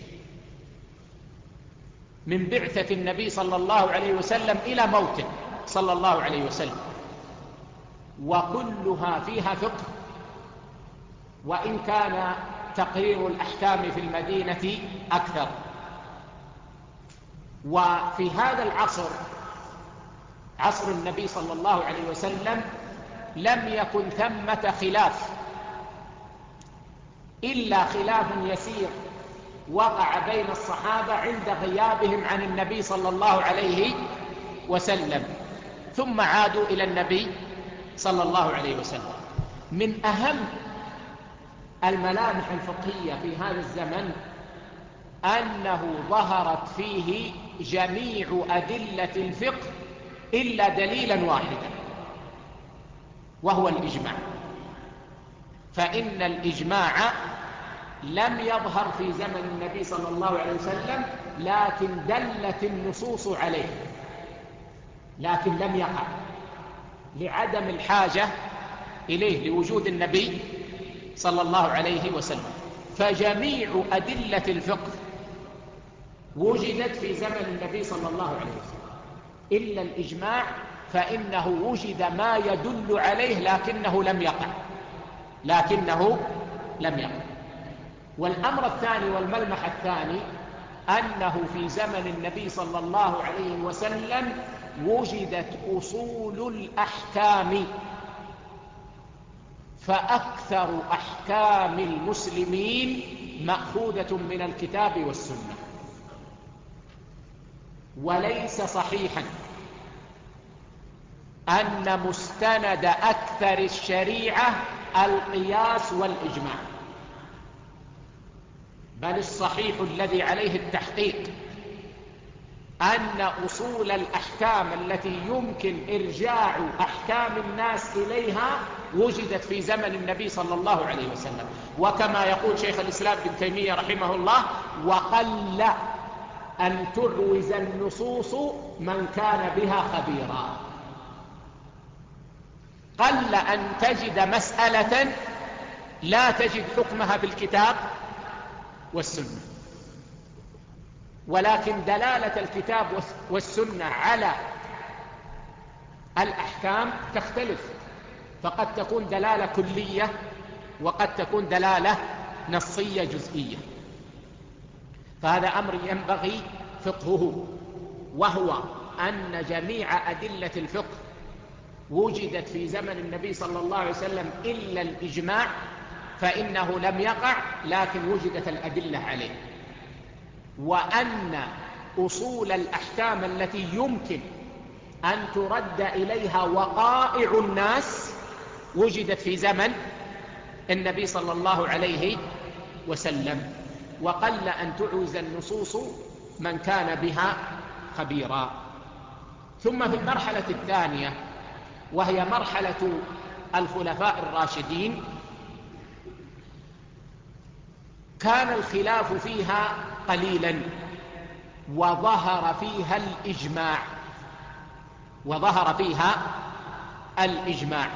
من بعثة النبي صلى الله عليه وسلم إلى موته صلى الله عليه وسلم، وكلها فيها فقه، وإن كان تقرير الأحكام في المدينة أكثر. وفي هذا العصر، عصر النبي صلى الله عليه وسلم، لم يكن ثمة خلاف إلا خلاف يسير وقع بين الصحابة عند غيابهم عن النبي صلى الله عليه وسلم، ثم عادوا إلى النبي صلى الله عليه وسلم. من أهم الملامح الفقهية في هذا الزمن أنه ظهرت فيه جميع أدلة الفقه إلا دليلا واحدا، وهو الإجماع. فإن الإجماع لم يظهر في زمن النبي صلى الله عليه وسلم، لكن دلت النصوص عليه، لكن لم يقع لعدم الحاجة إليه لوجود النبي صلى الله عليه وسلم. فجميع أدلة الفقه وجدت في زمن النبي صلى الله عليه وسلم إلا الإجماع، فإنه وجد ما يدل عليه لكنه لم يقع. والأمر الثاني والملمح الثاني أنه في زمن النبي صلى الله عليه وسلم وجدت أصول الأحكام، فأكثر أحكام المسلمين مأخوذة من الكتاب والسنة. وليس صحيحا أن مستند أكثر الشريعة القياس والإجماع، بل الصحيح الذي عليه التحقيق أن أصول الأحكام التي يمكن إرجاع أحكام الناس إليها وجدت في زمن النبي صلى الله عليه وسلم. وكما يقول شيخ الإسلام ابن تيمية رحمه الله: وقل أن تعوز النصوص من كان بها خبيرا. قل أن تجد مسألة لا تجد حكمها بالكتاب والسنة، ولكن دلالة الكتاب والسنة على الأحكام تختلف، فقد تكون دلالة كلية وقد تكون دلالة نصية جزئية. فهذا أمر ينبغي فقهه، وهو أن جميع أدلة الفقه وجدت في زمن النبي صلى الله عليه وسلم إلا الإجماع، فإنه لم يقع لكن وجدت الأدلة عليه. وأن أصول الأحكام التي يمكن أن ترد إليها وقائع الناس وجدت في زمن النبي صلى الله عليه وسلم، وقل أن تعوز النصوص من كان بها خبيرا. ثم في المرحلة الثانية وهي مرحلة الخلفاء الراشدين كان الخلاف فيها قليلا وظهر فيها الإجماع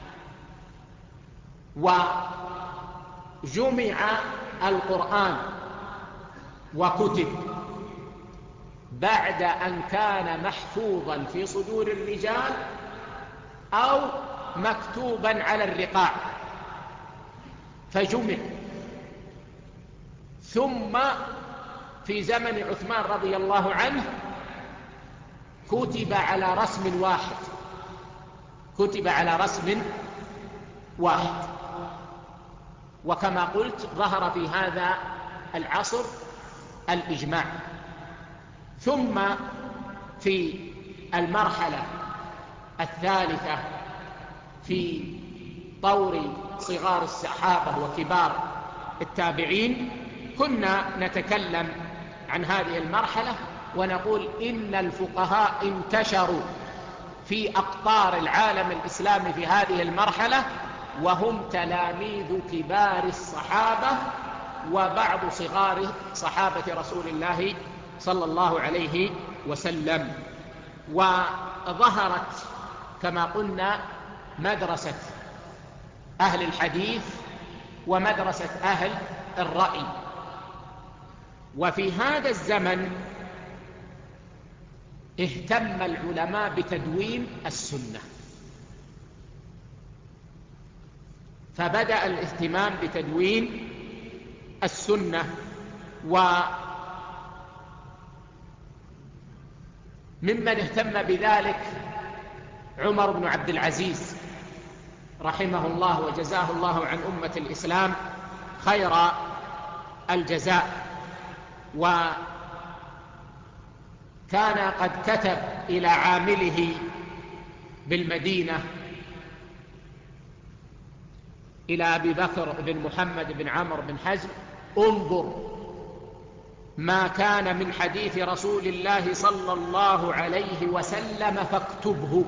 وجمع القرآن وكتب بعد أن كان محفوظا في صدور الرجال أو مكتوبا على الرقاع فجمع. ثم في زمن عثمان رضي الله عنه كتب على رسم واحد، وكما قلت ظهر في هذا العصر الإجماع. ثم في المرحلة الثالثة في طور صغار الصحابة وكبار التابعين كنا نتكلم عن هذه المرحلة ونقول إن الفقهاء انتشروا في أقطار العالم الإسلامي في هذه المرحلة، وهم تلاميذ كبار الصحابة وبعض صغار صحابة رسول الله صلى الله عليه وسلم. وظهرت كما قلنا مدرسة أهل الحديث ومدرسة أهل الرأي. وفي هذا الزمن اهتم العلماء بتدوين السنة، فبدأ الاهتمام بتدوين السنة. وممن اهتم بذلك عمر بن عبد العزيز رحمه الله وجزاه الله عن أمة الإسلام خير الجزاء، وكان قد كتب إلى عامله بالمدينة إلى أبي بكر بن محمد بن عمرو بن حزم: انظر ما كان من حديث رسول الله صلى الله عليه وسلم فاكتبه،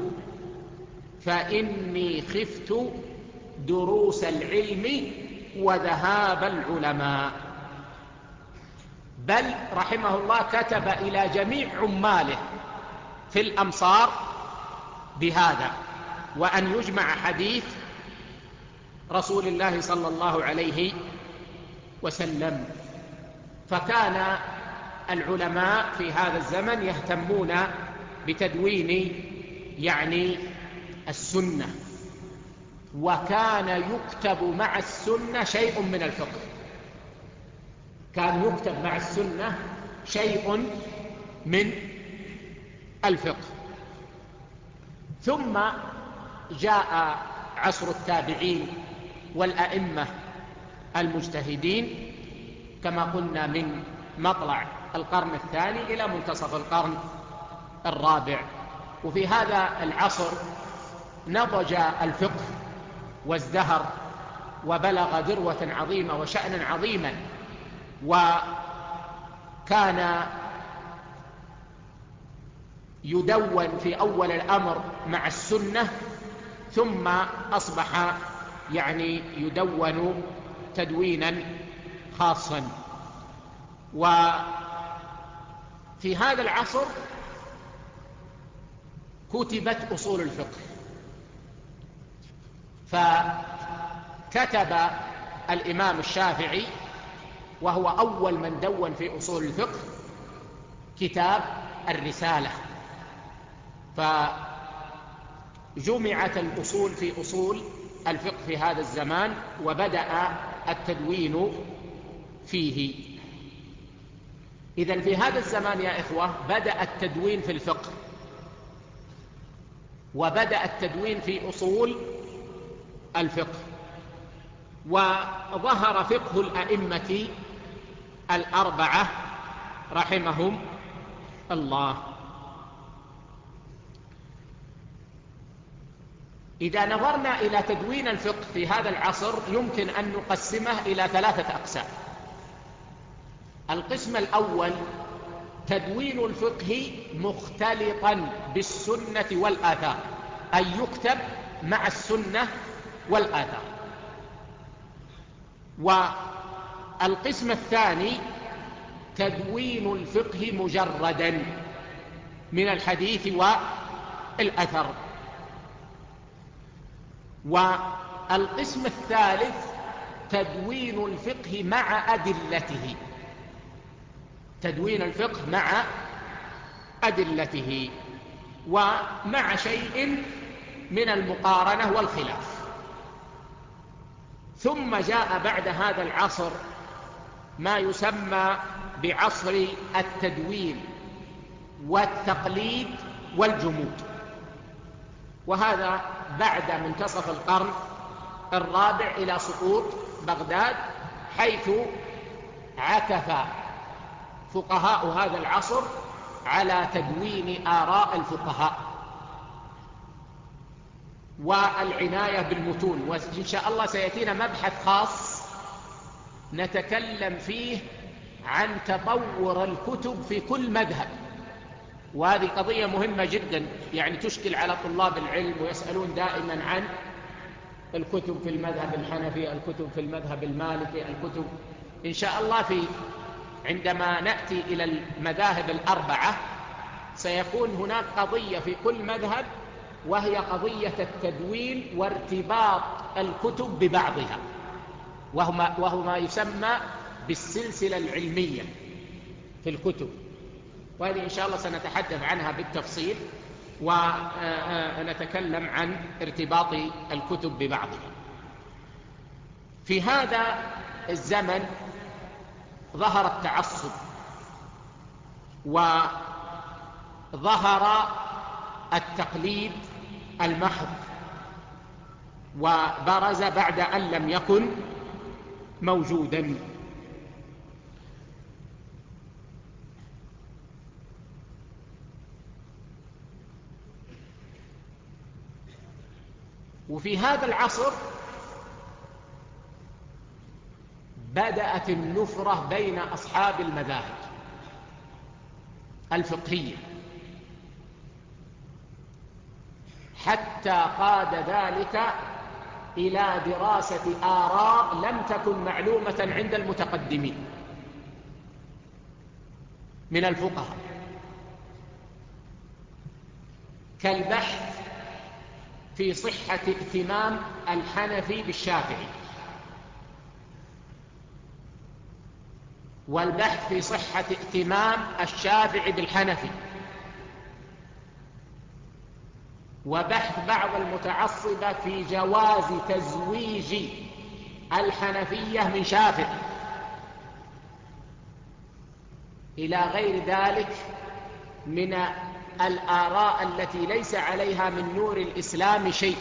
فإني خفت دروس العلم وذهاب العلماء. بل رحمه الله كتب إلى جميع عماله في الأمصار بهذا، وأن يجمع حديث رسول الله صلى الله عليه وسلم. فكان العلماء في هذا الزمن يهتمون بتدوين السنة، وكان يكتب مع السنة شيء من الفقه، كان يكتب مع السنة شيء من الفقه. ثم جاء عصر التابعين والأئمة المجتهدين كما قلنا من مطلع القرن الثاني إلى منتصف القرن الرابع. وفي هذا العصر نضج الفقه وازدهر وبلغ ذروة عظيمة وشأنا عظيما، وكان يدون في أول الأمر مع السنة، ثم أصبح يدون تدوينا خاصا. وفي هذا العصر كتبت أصول الفقه، فكتب الإمام الشافعي وهو أول من دون في أصول الفقه كتاب الرسالة، فجمعت الأصول في أصول الفقه في هذا الزمان وبدأ التدوين فيه. إذن في هذا الزمان يا إخوة بدأ التدوين في الفقه، وبدأ التدوين في أصول الفقه، وظهر فقه الأئمة الأربعة رحمهم الله. إذا نظرنا إلى تدوين الفقه في هذا العصر يمكن أن نقسمه إلى 3 أقسام. القسم الأول تدوين الفقه مختلطا بالسنة والآثار، أي يكتب مع السنة والآثار. والقسم الثاني تدوين الفقه مجردا من الحديث والأثر. والقسم الثالث تدوين الفقه مع أدلته، تدوين الفقه مع أدلته ومع شيء من المقارنة والخلاف. ثم جاء بعد هذا العصر ما يسمى بعصر التدوين والتقليد والجمود، وهذا بعد منتصف القرن الرابع إلى سقوط بغداد، حيث عكف فقهاء هذا العصر على تدوين آراء الفقهاء والعناية بالمتون. وإن شاء الله سيأتينا مبحث خاص نتكلم فيه عن تطور الكتب في كل مذهب، وهذه قضية مهمة جدا يعني تشكل على طلاب العلم، ويسألون دائما عن الكتب في المذهب الحنفي، الكتب في المذهب المالكي، الكتب إن شاء الله عندما نأتي إلى المذاهب الأربعة سيكون هناك قضية في كل مذهب، وهي قضية التدوين وارتباط الكتب ببعضها، وهو ما يسمى بالسلسلة العلمية في الكتب، وهذه إن شاء الله سنتحدث عنها بالتفصيل، ونتكلم عن ارتباط الكتب ببعضها. في هذا الزمن ظهر التعصب، وظهر التقليد المحض، وبرز بعد أن لم يكن موجودا. وفي هذا العصر بدأت النفرة بين أصحاب المذاهب الفقهية، حتى قاد ذلك إلى دراسة آراء لم تكن معلومة عند المتقدمين من الفقهاء، كالبحث في صحة ائتمام الحنفي بالشافعي، والبحث في صحة ائتمام الشافعي بالحنفي، وبحث بعض المتعصبة في جواز تزويج الحنفية من شافعي، إلى غير ذلك من الآراء التي ليس عليها من نور الإسلام شيء،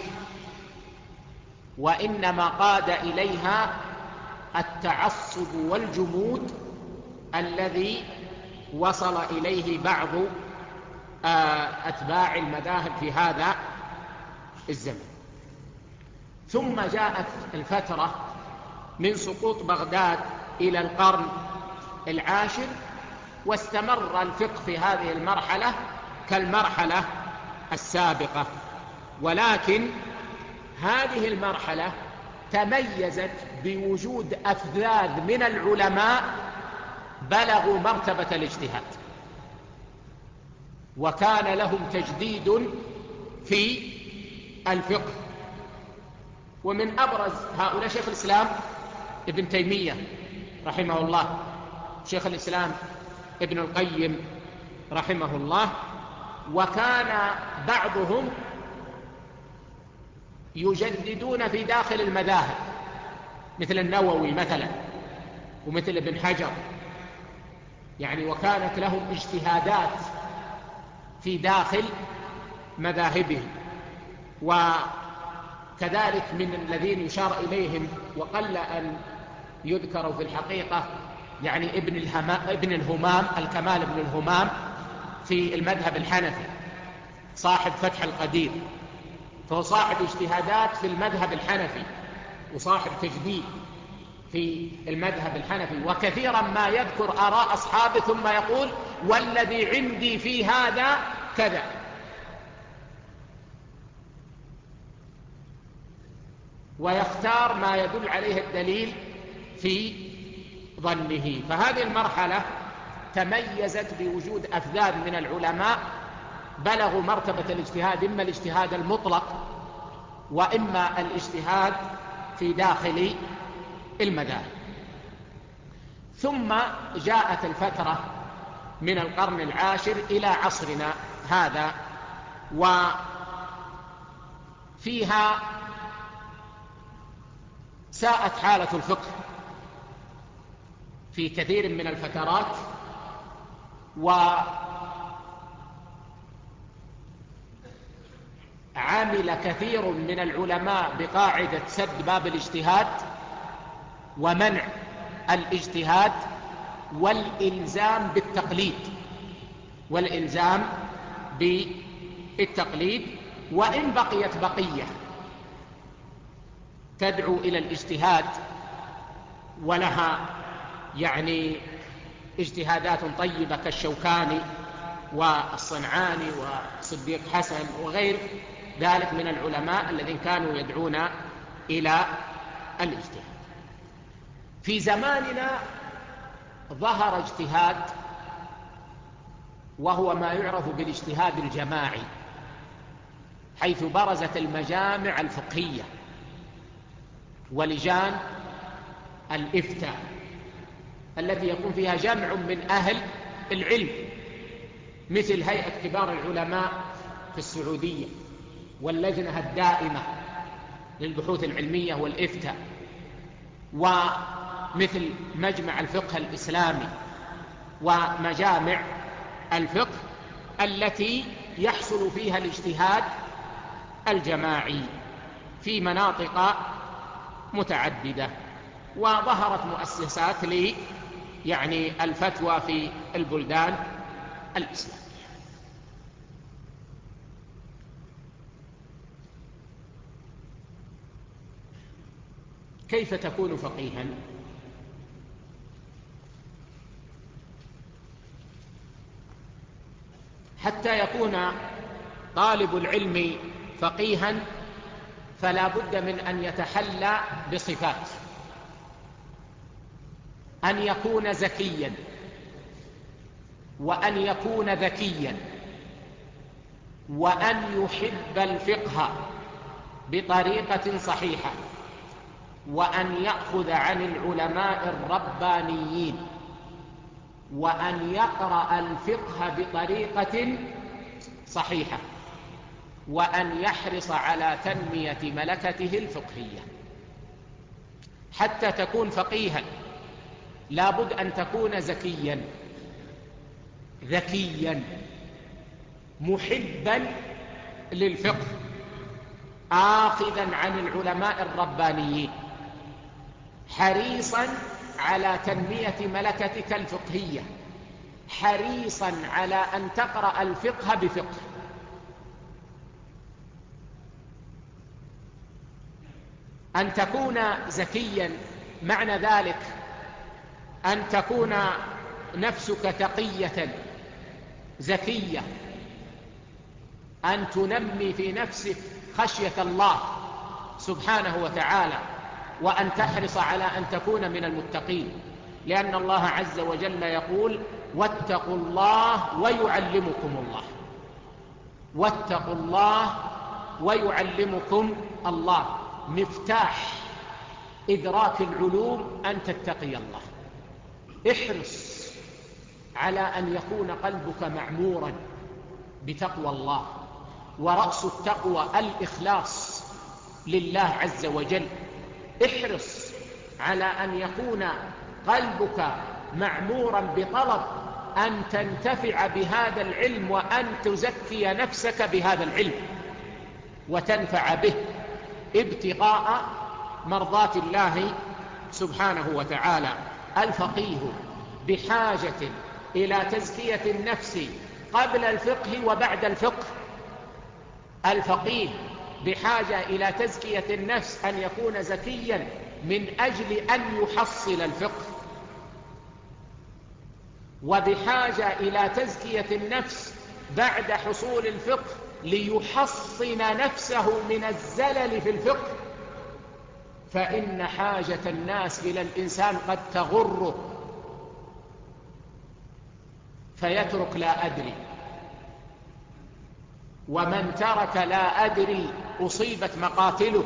وإنما قاد إليها التعصب والجمود الذي وصل إليه بعض أتباع المذاهب في هذا الزمن. ثم جاءت الفترة من سقوط بغداد إلى القرن العاشر، واستمر الفقه في هذه المرحلة كالمرحلة السابقة، ولكن هذه المرحلة تميزت بوجود أفذاذ من العلماء بلغوا مرتبة الاجتهاد، وكان لهم تجديد في الفقه. ومن أبرز هؤلاء شيخ الإسلام ابن تيمية رحمه الله، شيخ الإسلام ابن القيم رحمه الله، وكان بعضهم يجددون في داخل المذاهب مثل النووي مثلا، ومثل ابن حجر، يعني وكانت لهم اجتهادات في داخل مذاهبهم. وكذلك من الذين يشار إليهم وقل أن يذكروا في الحقيقة يعني ابن الهمام، الكمال ابن الهمام في المذهب الحنفي، صاحب فتح القدير فهو صاحب اجتهادات في المذهب الحنفي وصاحب تجديد في المذهب الحنفي، وكثيرا ما يذكر آراء أصحابه ثم يقول والذي عندي في هذا كذا. ويختار ما يدل عليه الدليل في ظنه. فهذه المرحلة تميزت بوجود أفذاذ من العلماء بلغوا مرتبة الاجتهاد، إما الاجتهاد المطلق وإما الاجتهاد في داخل المذاهب. ثم جاءت الفترة من القرن العاشر إلى عصرنا هذا، وفيها ساءت حالة الفقه في كثير من الفترات، وعمل كثير من العلماء بقاعدة سد باب الاجتهاد ومنع الاجتهاد والإلزام بالتقليد، وإن بقيت بقية تدعو إلى الاجتهاد ولها اجتهادات طيبة كالشوكاني والصنعاني وصديق حسن وغير ذلك من العلماء الذين كانوا يدعون إلى الاجتهاد. في زماننا ظهر اجتهاد وهو ما يعرف بالاجتهاد الجماعي، حيث برزت المجامع الفقهية ولجان الإفتاء التي يكون فيها جمع من أهل العلم، مثل هيئة كبار العلماء في السعودية واللجنة الدائمة للبحوث العلمية والإفتاء، ومثل مجمع الفقه الإسلامي ومجامع الفقه التي يحصل فيها الاجتهاد الجماعي في مناطق متعددة. وظهرت مؤسسات الفتوى في البلدان الإسلامية. كيف تكون فقيها؟ حتى يكون طالب العلم فقيها فلا بد من أن يتحلى بصفات: أن يكون زكيا، وأن يكون ذكيا، وأن يحب الفقه بطريقة صحيحة، وأن يأخذ عن العلماء الربانيين، وأن يقرأ الفقه بطريقة صحيحة، وأن يحرص على تنمية ملكته الفقهية. حتى تكون فقيها لابد أن تكون زكيا، ذكيا، محبا للفقه، آخذا عن العلماء الربانيين، حريصا على تنمية ملكتك الفقهية، حريصا على أن تقرأ الفقه بفقه. أن تكون زكيا معنى ذلك أن تكون نفسك تقية زكية، أن تنمي في نفسك خشية الله سبحانه وتعالى، وأن تحرص على أن تكون من المتقين، لأن الله عز وجل يقول: واتقوا الله ويعلمكم الله. واتقوا الله ويعلمكم الله. مفتاح إدراك العلوم أن تتقي الله. احرص على أن يكون قلبك معمورا بتقوى الله، ورأس التقوى الإخلاص لله عز وجل. احرص على أن يكون قلبك معمورا بطلب أن تنتفع بهذا العلم، وأن تزكي نفسك بهذا العلم وتنفع به ابتغاء مرضات الله سبحانه وتعالى. الفقيه بحاجة إلى تزكية النفس قبل الفقه وبعد الفقه. الفقيه بحاجة إلى تزكية النفس أن يكون زكيا من أجل أن يحصل الفقه، وبحاجة إلى تزكية النفس بعد حصول الفقه ليحصن نفسه من الزلل في الفقه، فإن حاجة الناس إلى الإنسان قد تغره فيترك لا أدري، ومن ترك لا أدري أصيبت مقاتله.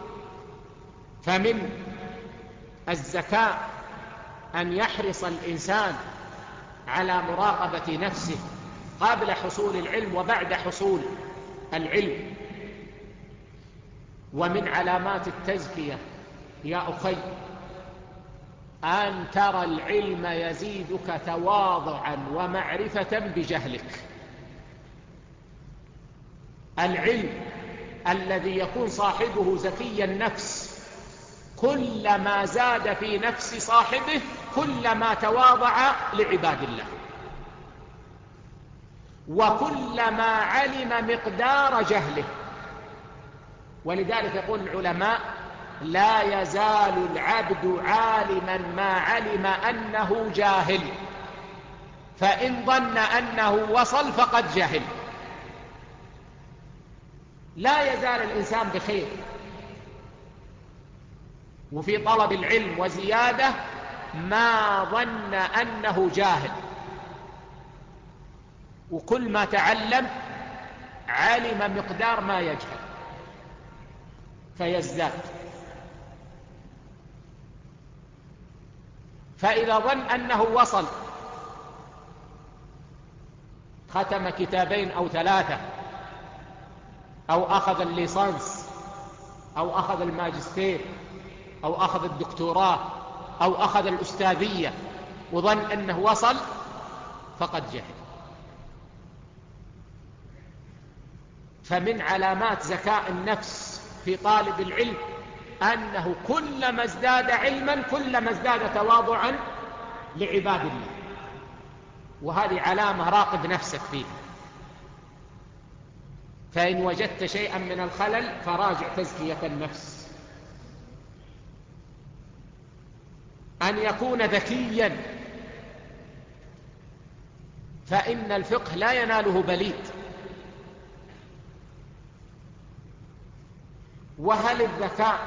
فمن الذكاء أن يحرص الإنسان على مراقبة نفسه قبل حصول العلم وبعد حصول العلم. ومن علامات التزكية يا أخي أن ترى العلم يزيدك تواضعا ومعرفة بجهلك. العلم الذي يكون صاحبه زكي النفس كلما زاد في نفس صاحبه كلما تواضع لعباد الله، وكلما علم مقدار جهله. ولذلك يقول العلماء: لا يزال العبد عالما ما علم أنه جاهل، فإن ظن أنه وصل فقد جهل. لا يزال الإنسان بخير وفي طلب العلم وزيادة ما ظن أنه جاهل، وكل ما تعلم علم مقدار ما يجهل فيزداد. فإذا ظن أنه وصل ختم كتابين أو 3 أو أخذ الليسانس أو أخذ الماجستير أو أخذ الدكتوراه أو أخذ الأستاذية وظن أنه وصل فقد جهل. فمن علامات زكاء النفس في طالب العلم أنه كلما ازداد علما كلما ازداد تواضعا لعباد الله، وهذه علامة راقب نفسك فيها. فإن وجدت شيئا من الخلل فراجع تزكية النفس. أن يكون ذكيا، فإن الفقه لا يناله بليد. وهل الذكاء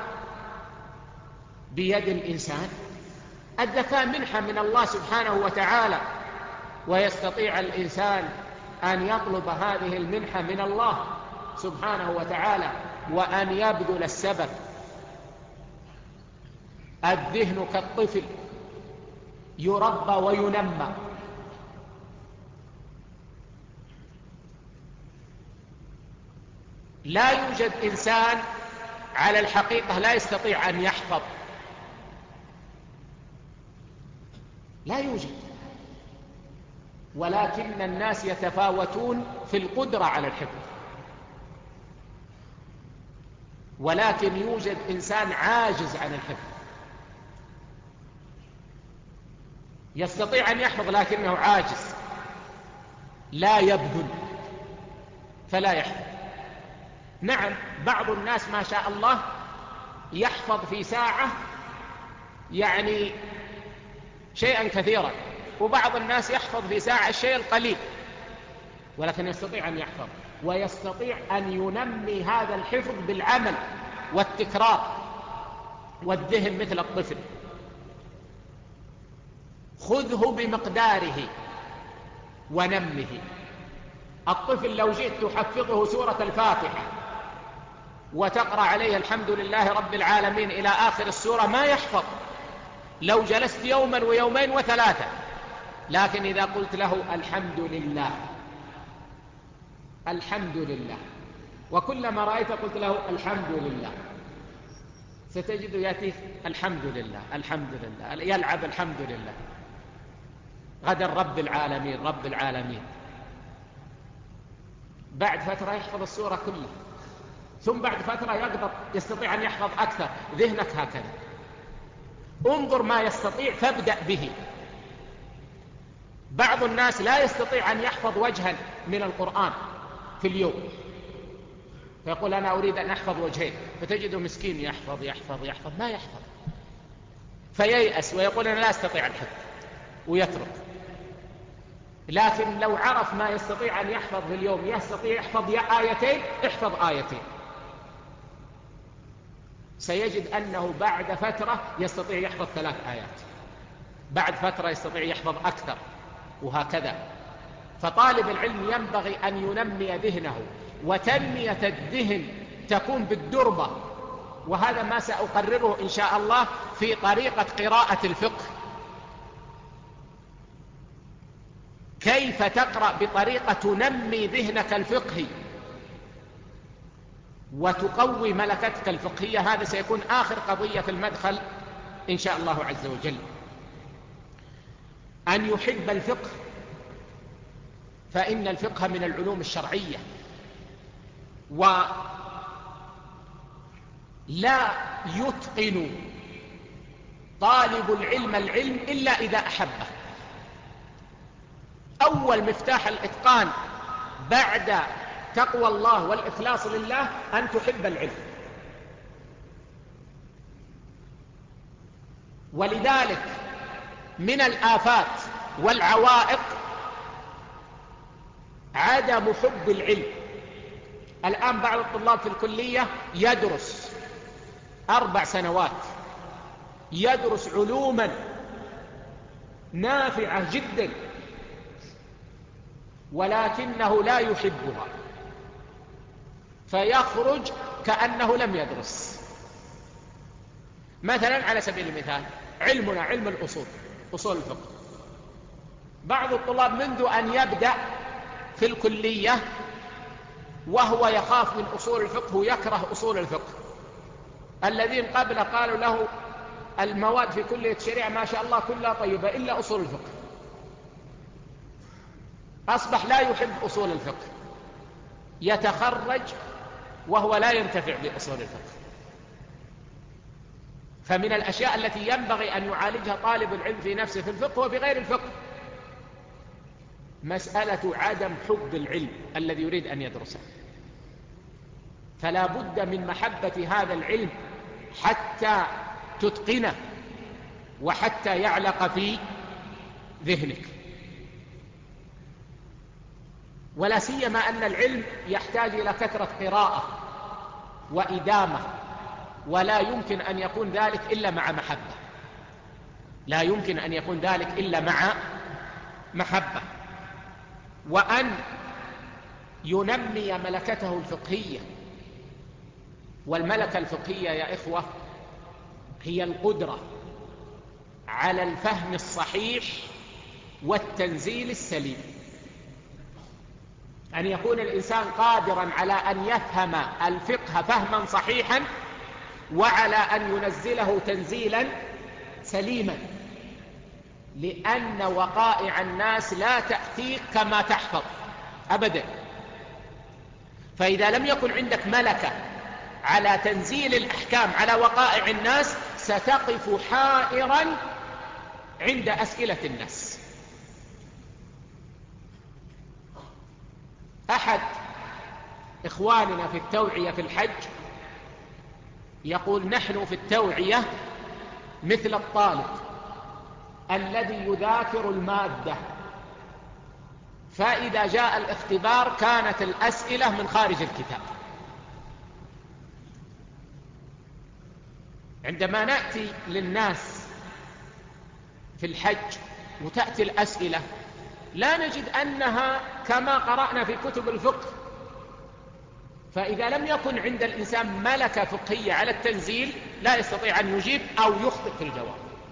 بيد الإنسان؟ الذكاء منحة من الله سبحانه وتعالى، ويستطيع الإنسان أن يطلب هذه المنحة من الله سبحانه وتعالى وأن يبذل السبب. الذهن كالطفل يربى وينمى، لا يوجد إنسان على الحقيقة لا يستطيع أن يحفظ، لا يوجد، ولكن الناس يتفاوتون في القدرة على الحفظ. ولكن يوجد إنسان عاجز عن الحفظ، يستطيع أن يحفظ لكنه عاجز، لا يبذل فلا يحفظ. نعم، بعض الناس ما شاء الله يحفظ في ساعة يعني شيئا كثيرا، وبعض الناس يحفظ في ساعة الشيء القليل، ولكن يستطيع أن يحفظ، ويستطيع أن ينمي هذا الحفظ بالعمل والتكرار والذهن مثل الطفل. خذه بمقداره ونمه. الطفل لو جئت تحفظه سورة الفاتحة وتقرأ عليه الحمد لله رب العالمين إلى آخر السورة ما يحفظ لو جلست يوما ويومين و3. لكن إذا قلت له الحمد لله الحمد لله، وكلما رأيت قلت له الحمد لله، ستجد يأتي الحمد لله الحمد لله، يلعب الحمد لله، غدا رب العالمين رب العالمين. بعد فترة يحفظ السورة كلها، ثم بعد فترة يقدر يستطيع أن يحفظ أكثر. ذهنك هكذا، انظر ما يستطيع فابدأ به. بعض الناس لا يستطيع أن يحفظ وجها من القرآن في اليوم، فيقول أنا أريد أن أحفظ وجهين، فتجده مسكين يحفظ ما يحفظ، فييأس ويقول أنا لا أستطيع الحفظ ويترك. لكن لو عرف ما يستطيع أن يحفظ في اليوم، يستطيع يحفظ آيتين، احفظ آيتين، سيجد أنه بعد فترة يستطيع يحفظ 3 آيات، بعد فترة يستطيع يحفظ أكثر، وهكذا. فطالب العلم ينبغي أن ينمي ذهنه، وتنمية الذهن تكون بالدربة، وهذا ما سأقرره إن شاء الله في طريقة قراءة الفقه. كيف تقرأ بطريقة تنمي ذهنك الفقهي وتقوي ملكتك الفقهية، هذا سيكون آخر قضية في المدخل إن شاء الله عز وجل. أن يحب الفقه، فإن الفقه من العلوم الشرعية، ولا يتقن طالب العلم إلا إذا أحبه. أول مفتاح الإتقان بعد تقوى الله والإخلاص لله أن تحب العلم. ولذلك من الآفات والعوائق عدم حب العلم. الآن بعض الطلاب في الكلية يدرس 4 سنوات، يدرس علوما نافعة جدا، ولكنه لا يحبها، فيخرج كأنه لم يدرس. مثلا على سبيل المثال علمنا علم الأصول، أصول الفقه، بعض الطلاب منذ أن يبدأ في الكلية وهو يخاف من أصول الفقه ويكره أصول الفقه. الذين قبل قالوا له المواد في كلية الشريعة ما شاء الله كلها طيبة إلا أصول الفقه، أصبح لا يحب أصول الفقه، يتخرج وهو لا ينتفع بأصول الفقه. فمن الأشياء التي ينبغي أن يعالجها طالب العلم في نفسه في الفقه وفي غير الفقه مسألة عدم حب العلم الذي يريد أن يدرسه. فلا بد من محبة هذا العلم حتى تتقنه وحتى يعلق في ذهنك. ولا سيما أن العلم يحتاج إلى كثرة قراءة وإدامة، ولا يمكن أن يكون ذلك إلا مع محبة، لا يمكن أن يكون ذلك إلا مع محبة. وأن ينمي ملكته الفقهية. والملكة الفقهية يا إخوة هي القدرة على الفهم الصحيح والتنزيل السليم، أن يكون الإنسان قادرا على أن يفهم الفقه فهما صحيحا، وعلى أن ينزله تنزيلا سليما، لأن وقائع الناس لا تأتيك كما تحفظ أبدا. فإذا لم يكن عندك ملكة على تنزيل الأحكام على وقائع الناس ستقف حائرا عند أسئلة الناس. أحد إخواننا في التوعية في الحج يقول نحن في التوعية مثل الطالب الذي يذاكر المادة، فإذا جاء الاختبار كانت الأسئلة من خارج الكتاب. عندما نأتي للناس في الحج وتأتي الأسئلة لا نجد أنها كما قرأنا في كتب الفقه، فإذا لم يكن عند الإنسان ملكة فقهية على التنزيل لا يستطيع أن يجيب أو يخطئ في الجواب.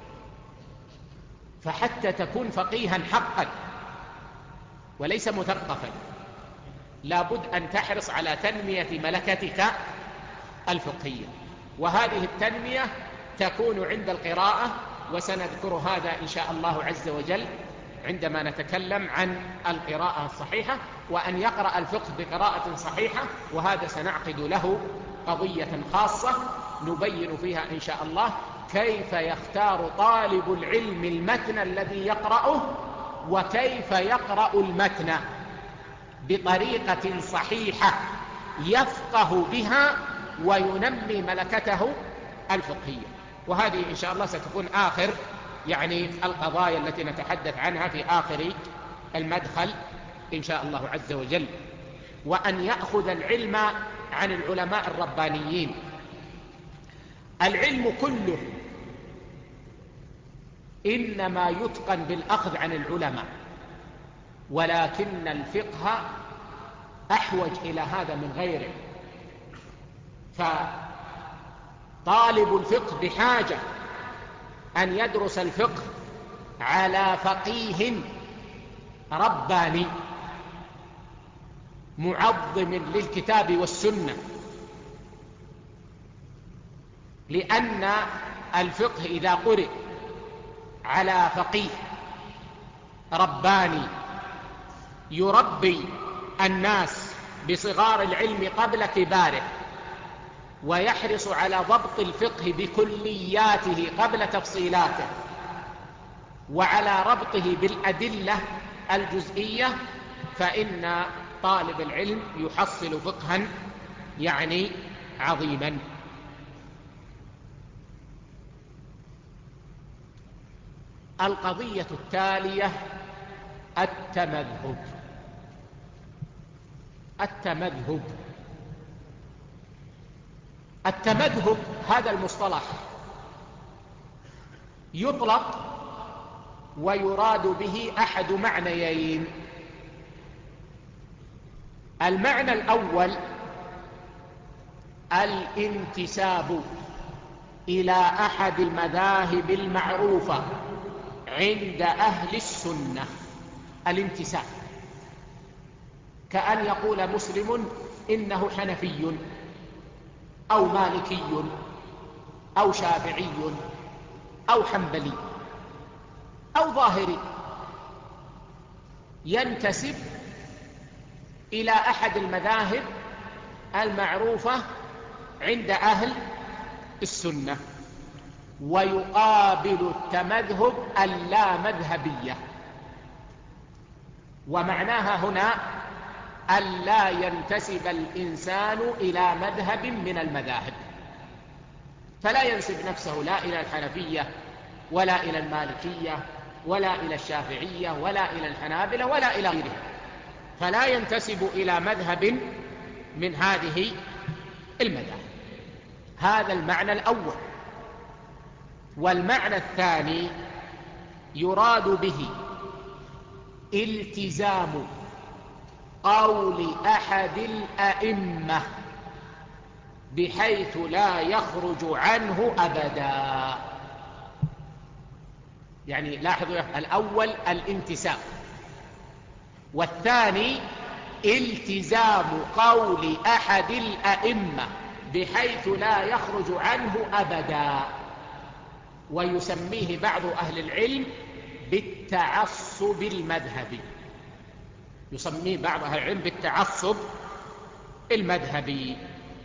فحتى تكون فقيها حقا وليس مثقفا لابد أن تحرص على تنمية ملكتك الفقهية، وهذه التنمية تكون عند القراءة، وسنذكر هذا إن شاء الله عز وجل عندما نتكلم عن القراءة الصحيحة، وأن يقرأ الفقه بقراءة صحيحة، وهذا سنعقد له قضية خاصة نبين فيها إن شاء الله كيف يختار طالب العلم المتن الذي يقرأه، وكيف يقرأ المتن بطريقة صحيحة يفقه بها وينمي ملكته الفقهية. وهذه إن شاء الله ستكون آخر القضايا التي نتحدث عنها في آخر المدخل إن شاء الله عز وجل. وأن يأخذ العلم عن العلماء الربانيين. العلم كله إنما يتقن بالأخذ عن العلماء، ولكن الفقه أحوج إلى هذا من غيره. فطالب الفقه بحاجة أن يدرس الفقه على فقيه رباني معظم للكتاب والسنة، لأن الفقه إذا قرئ على فقيه رباني يربي الناس بصغار العلم قبل كباره، ويحرص على ضبط الفقه بكلياته قبل تفصيلاته، وعلى ربطه بالأدلة الجزئية، فإن طالب العلم يحصل فقها عظيما. القضية التالية التمذهب. التمذهب هذا المصطلح يطلق ويراد به أحد معنيين. المعنى الأول الانتساب إلى أحد المذاهب المعروفة عند أهل السنة. الانتساب كأن يقول مسلم إنه حنفي أو مالكي أو شافعي أو حنبلي أو ظاهري، ينتسب إلى أحد المذاهب المعروفة عند أهل السنة. ويقابل التمذهب اللامذهبية، ومعناها هنا ألا ينتسب الإنسان إلى مذهب من المذاهب، فلا ينسب نفسه لا إلى الحنفية ولا إلى المالكية ولا إلى الشافعية ولا إلى الحنابلة ولا إلى غيرها، فلا ينتسب إلى مذهب من هذه المذاهب. هذا المعنى الأول. والمعنى الثاني يراد به التزام قول أحد الأئمة بحيث لا يخرج عنه أبدا. لاحظوا، الأول الانتساب، والثاني التزام قول أحد الأئمة بحيث لا يخرج عنه أبدا. ويسميه بعض أهل العلم بالتعصب المذهبي، يسميه بعض أهل العلم بالتعصب المذهبي.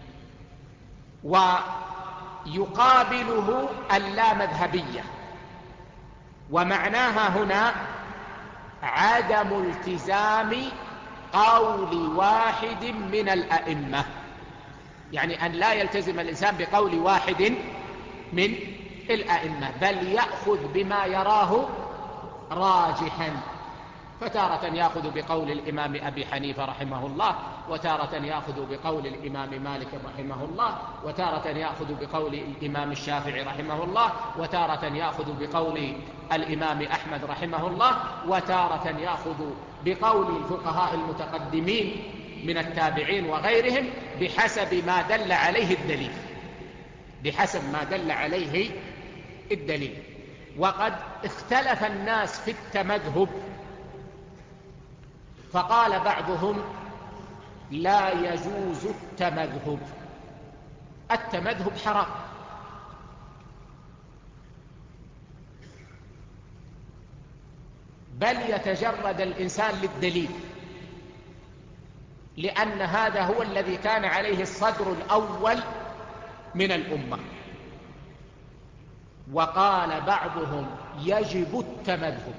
ويقابله اللامذهبية، ومعناها هنا عدم التزام قول واحد من الأئمة، أن لا يلتزم الإنسان بقول واحد من الأئمة، بل يأخذ بما يراه راجحا، فتارة يأخذ بقول الإمام أبي حنيفة رحمه الله، وتارة يأخذ بقول الإمام مالك رحمه الله، وتارة يأخذ بقول الإمام الشافعي رحمه الله، وتارة يأخذ بقول الإمام أحمد رحمه الله، وتارة يأخذ بقول الفقهاء المتقدمين من التابعين وغيرهم بحسب ما دل عليه الدليل، بحسب ما دل عليه الدليل. وقد اختلف الناس في التمذهب، فقال بعضهم لا يجوز التمذهب، التمذهب حرام، بل يتجرد الإنسان للدليل، لأن هذا هو الذي كان عليه الصدر الأول من الأمة. وقال بعضهم يجب التمذهب،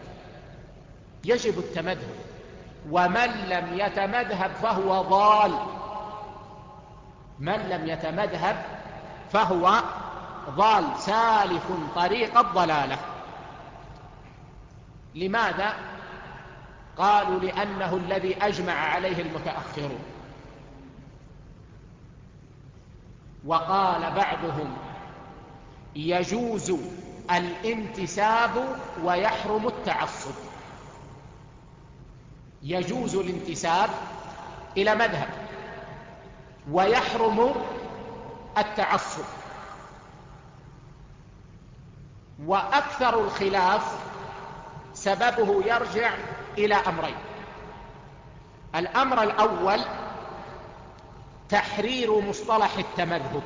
ومن لم يتمذهب فهو ضال، من لم يتمذهب فهو ضال سالف طريق الضلالة. لماذا؟ قالوا لأنه الذي أجمع عليه المتأخرون. وقال بعضهم يجوز الانتساب ويحرم التعصب. يجوز الانتساب إلى مذهب ويحرم التعصب. وأكثر الخلاف سببه يرجع إلى أمرين. الأمر الأول تحرير مصطلح التمذهب،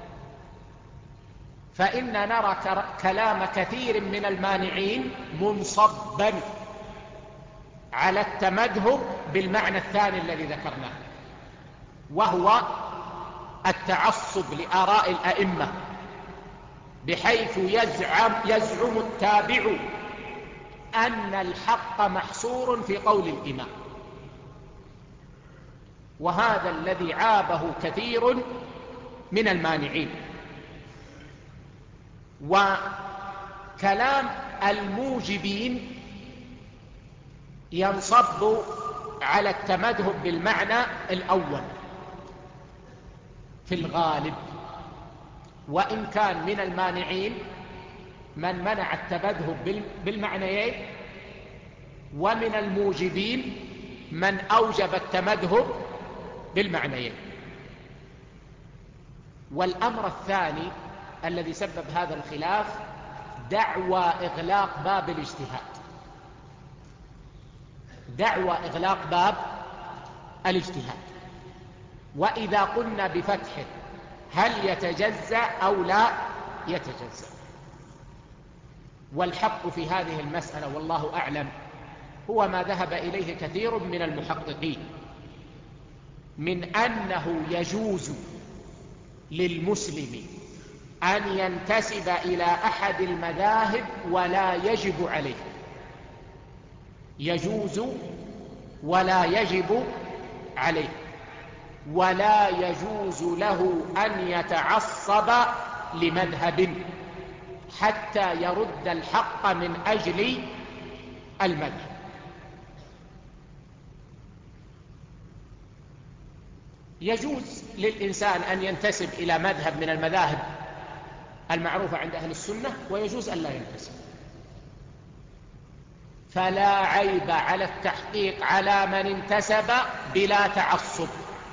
فإن نرى كلام كثير من المانعين منصبا على التمذهب بالمعنى الثاني الذي ذكرناه، وهو التعصب لآراء الأئمة، بحيث يزعم التابع أن الحق محصور في قول الإمام. وهذا الذي عابه كثير من المانعين. وكلام الموجبين ينصب على التمذهب بالمعنى الأول في الغالب، وإن كان من المانعين من منع التمذهب بالمعنيين، ومن الموجبين من أوجب التمذهب بالمعنيين. والأمر الثاني الذي سبب هذا الخلاف دعوى إغلاق باب الاجتهاد. دعوى إغلاق باب الاجتهاد. وإذا قلنا بفتحه هل يتجزأ أو لا يتجزأ؟ والحق في هذه المسألة والله أعلم هو ما ذهب إليه كثير من المحققين، من أنه يجوز للمسلم أن ينتسب إلى أحد المذاهب ولا يجب عليه. يجوز ولا يجب عليه. ولا يجوز له أن يتعصب لمذهب حتى يرد الحق من أجل المذهب. يجوز للإنسان أن ينتسب إلى مذهب من المذاهب المعروفة عند أهل السنة، ويجوز أن لا ينتسب. فلا عيب على التحقيق على من انتسب بلا تعصب،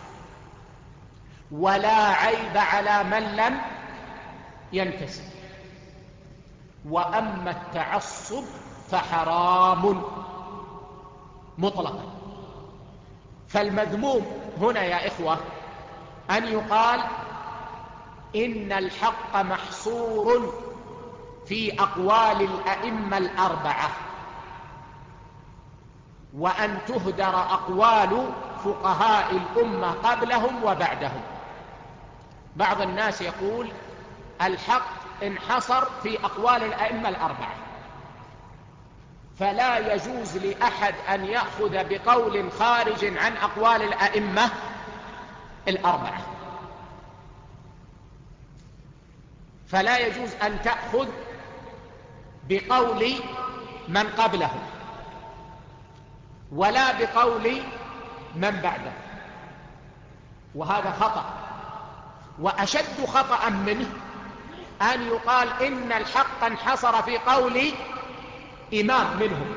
ولا عيب على من لم ينتسب. وأما التعصب فحرام مطلقا. فالمذموم هنا يا إخوة أن يقال إن الحق محصور في أقوال الأئمة الأربعة، وأن تهدر أقوال فقهاء الأمة قبلهم وبعدهم. بعض الناس يقول الحق انحصر في أقوال الأئمة الأربعة، فلا يجوز لأحد أن يأخذ بقول خارج عن أقوال الأئمة الأربعة. فلا يجوز أن تأخذ بقول من قبلهم ولا بقول من بعده، وهذا خطأ. وأشد خطأ منه أن يقال إن الحق انحصر في قول إمام منهم.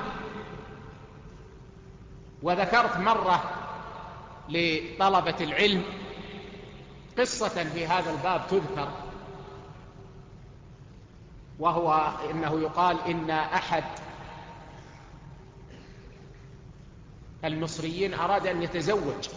وذكرت مرة لطلبة العلم قصة في هذا الباب تذكر، وهو إنه يقال إن أحد المصريين أراد أن يتزوج،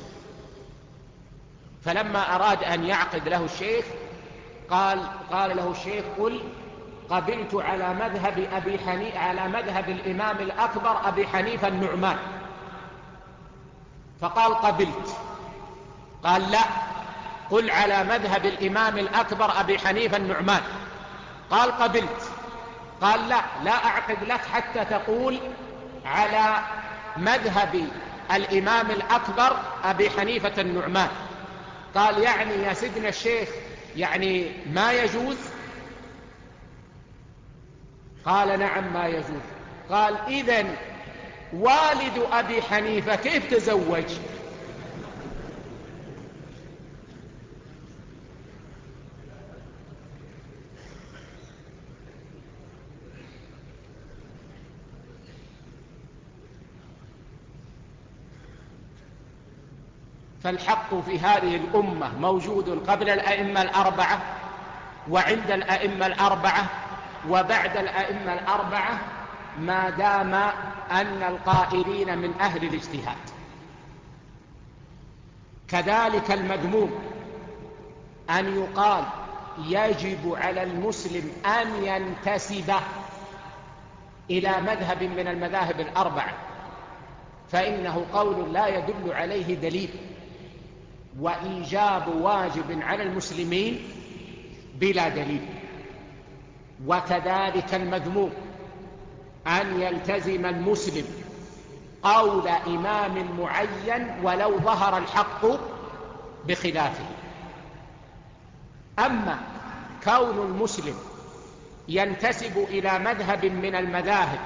فلما أراد أن يعقد له الشيخ قال له الشيخ قل قبلت على مذهب الإمام الأكبر أبي حنيفة النعمان. فقال قبلت. قال لا، قل على مذهب الإمام الأكبر أبي حنيفة النعمان. قال قبلت. قال لا أعقد لك حتى تقول على مذهب الإمام الأكبر أبي حنيفة النعمان. قال يعني يا سيدنا الشيخ يعني ما يجوز؟ قال نعم ما يجوز. قال إذن والد أبي حنيفة كيف تزوج؟ فالحق في هذه الأمة موجود قبل الأئمة الأربعة وعند الأئمة الأربعة وبعد الأئمة الأربعة، ما دام أن القائلين من أهل الاجتهاد. كذلك المذموم أن يقال يجب على المسلم أن ينتسب إلى مذهب من المذاهب الأربعة، فإنه قول لا يدل عليه دليل، وإيجاب واجب على المسلمين بلا دليل. وكذلك المذموم أن يلتزم المسلم قول إمام معين ولو ظهر الحق بخلافه. أما كون المسلم ينتسب إلى مذهب من المذاهب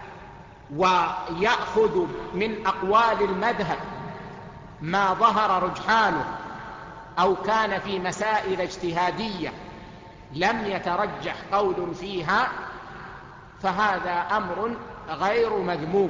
ويأخذ من أقوال المذهب ما ظهر رجحانه أو كان في مسائل اجتهادية لم يترجح قول فيها، فهذا أمر غير مذموم.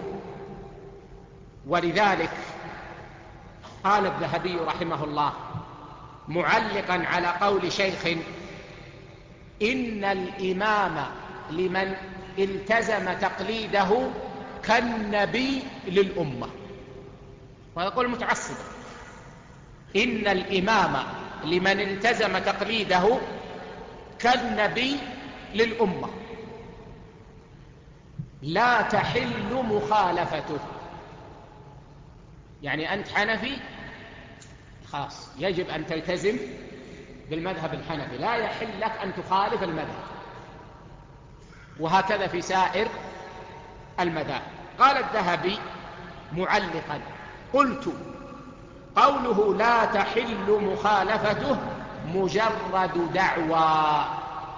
ولذلك قال الذهبي رحمه الله معلقا على قول شيخ: إن الإمام لمن التزم تقليده كالنبي للأمة. ويقول متعصبا: إن الإمام لمن التزم تقليده كالنبي للأمة، لا تحل مخالفته. يعني أنت حنفي خلاص يجب أن تلتزم بالمذهب الحنفي، لا يحل لك أن تخالف المذهب، وهكذا في سائر المذاهب. قال الذهبي معلقا: قلت قوله لا تحل مخالفته مجرد دعوى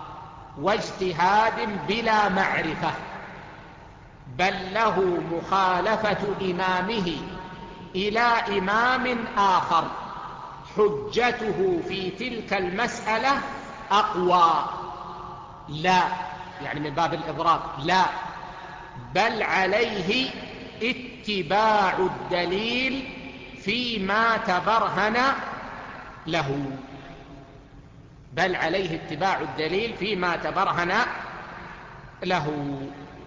واجتهاد بلا معرفة، بل له مخالفة إمامه إلى إمام آخر حجته في تلك المسألة أقوى. لا يعني من باب الإضراب، لا، بل عليه اتباع الدليل فيما تبرهن له، بل عليه اتباع الدليل فيما تبرهن له.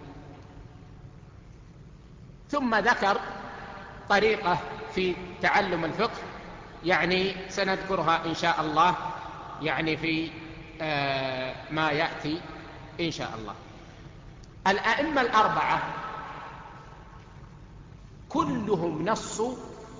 ثم ذكر طريقة في تعلم الفقه، يعني سنذكرها إن شاء الله يعني في ما يأتي إن شاء الله. الأئمة الأربعة كلهم نصوا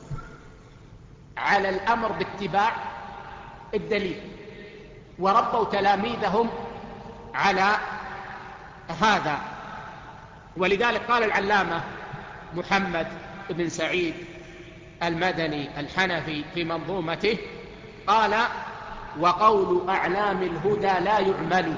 على الأمر باتباع الدليل، وربوا تلاميذهم على هذا. ولذلك قال العلامة محمد بن سعيد المدني الحنفي في منظومته، قال: وقول أعلام الهدى لا يعمل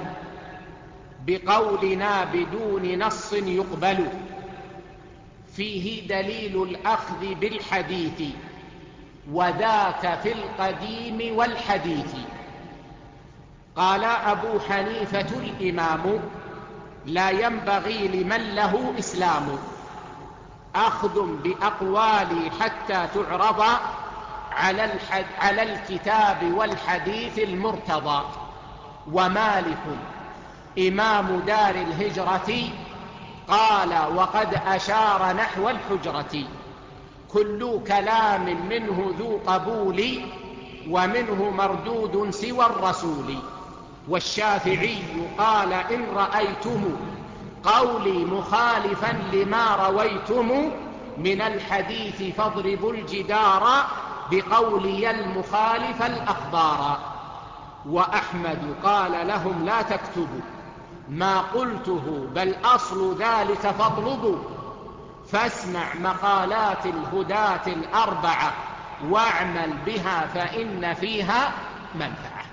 بقولنا بدون نص يقبل، فيه دليل الأخذ بالحديث وذاك في القديم والحديث. قال أبو حنيفة الإمام: لا ينبغي لمن له إسلام أخذ بأقوالي حتى تعرض على الكتاب والحديث المرتضى. ومالك إمام دار الهجرة قال وقد أشار نحو الحجرة، كل كلام منه ذو قبول ومنه مردود سوى الرسول. والشافعي قال إن رأيتم قولي مخالفا لما رويتم من الحديث فاضربوا الجدار بقولي المخالف الأخبار. وأحمد قال لهم لا تكتبوا ما قلته بل أصل ذلك فاطلبوا، فاسمع مقالات الهداة الأربعة واعمل بها فإن فيها منفعة.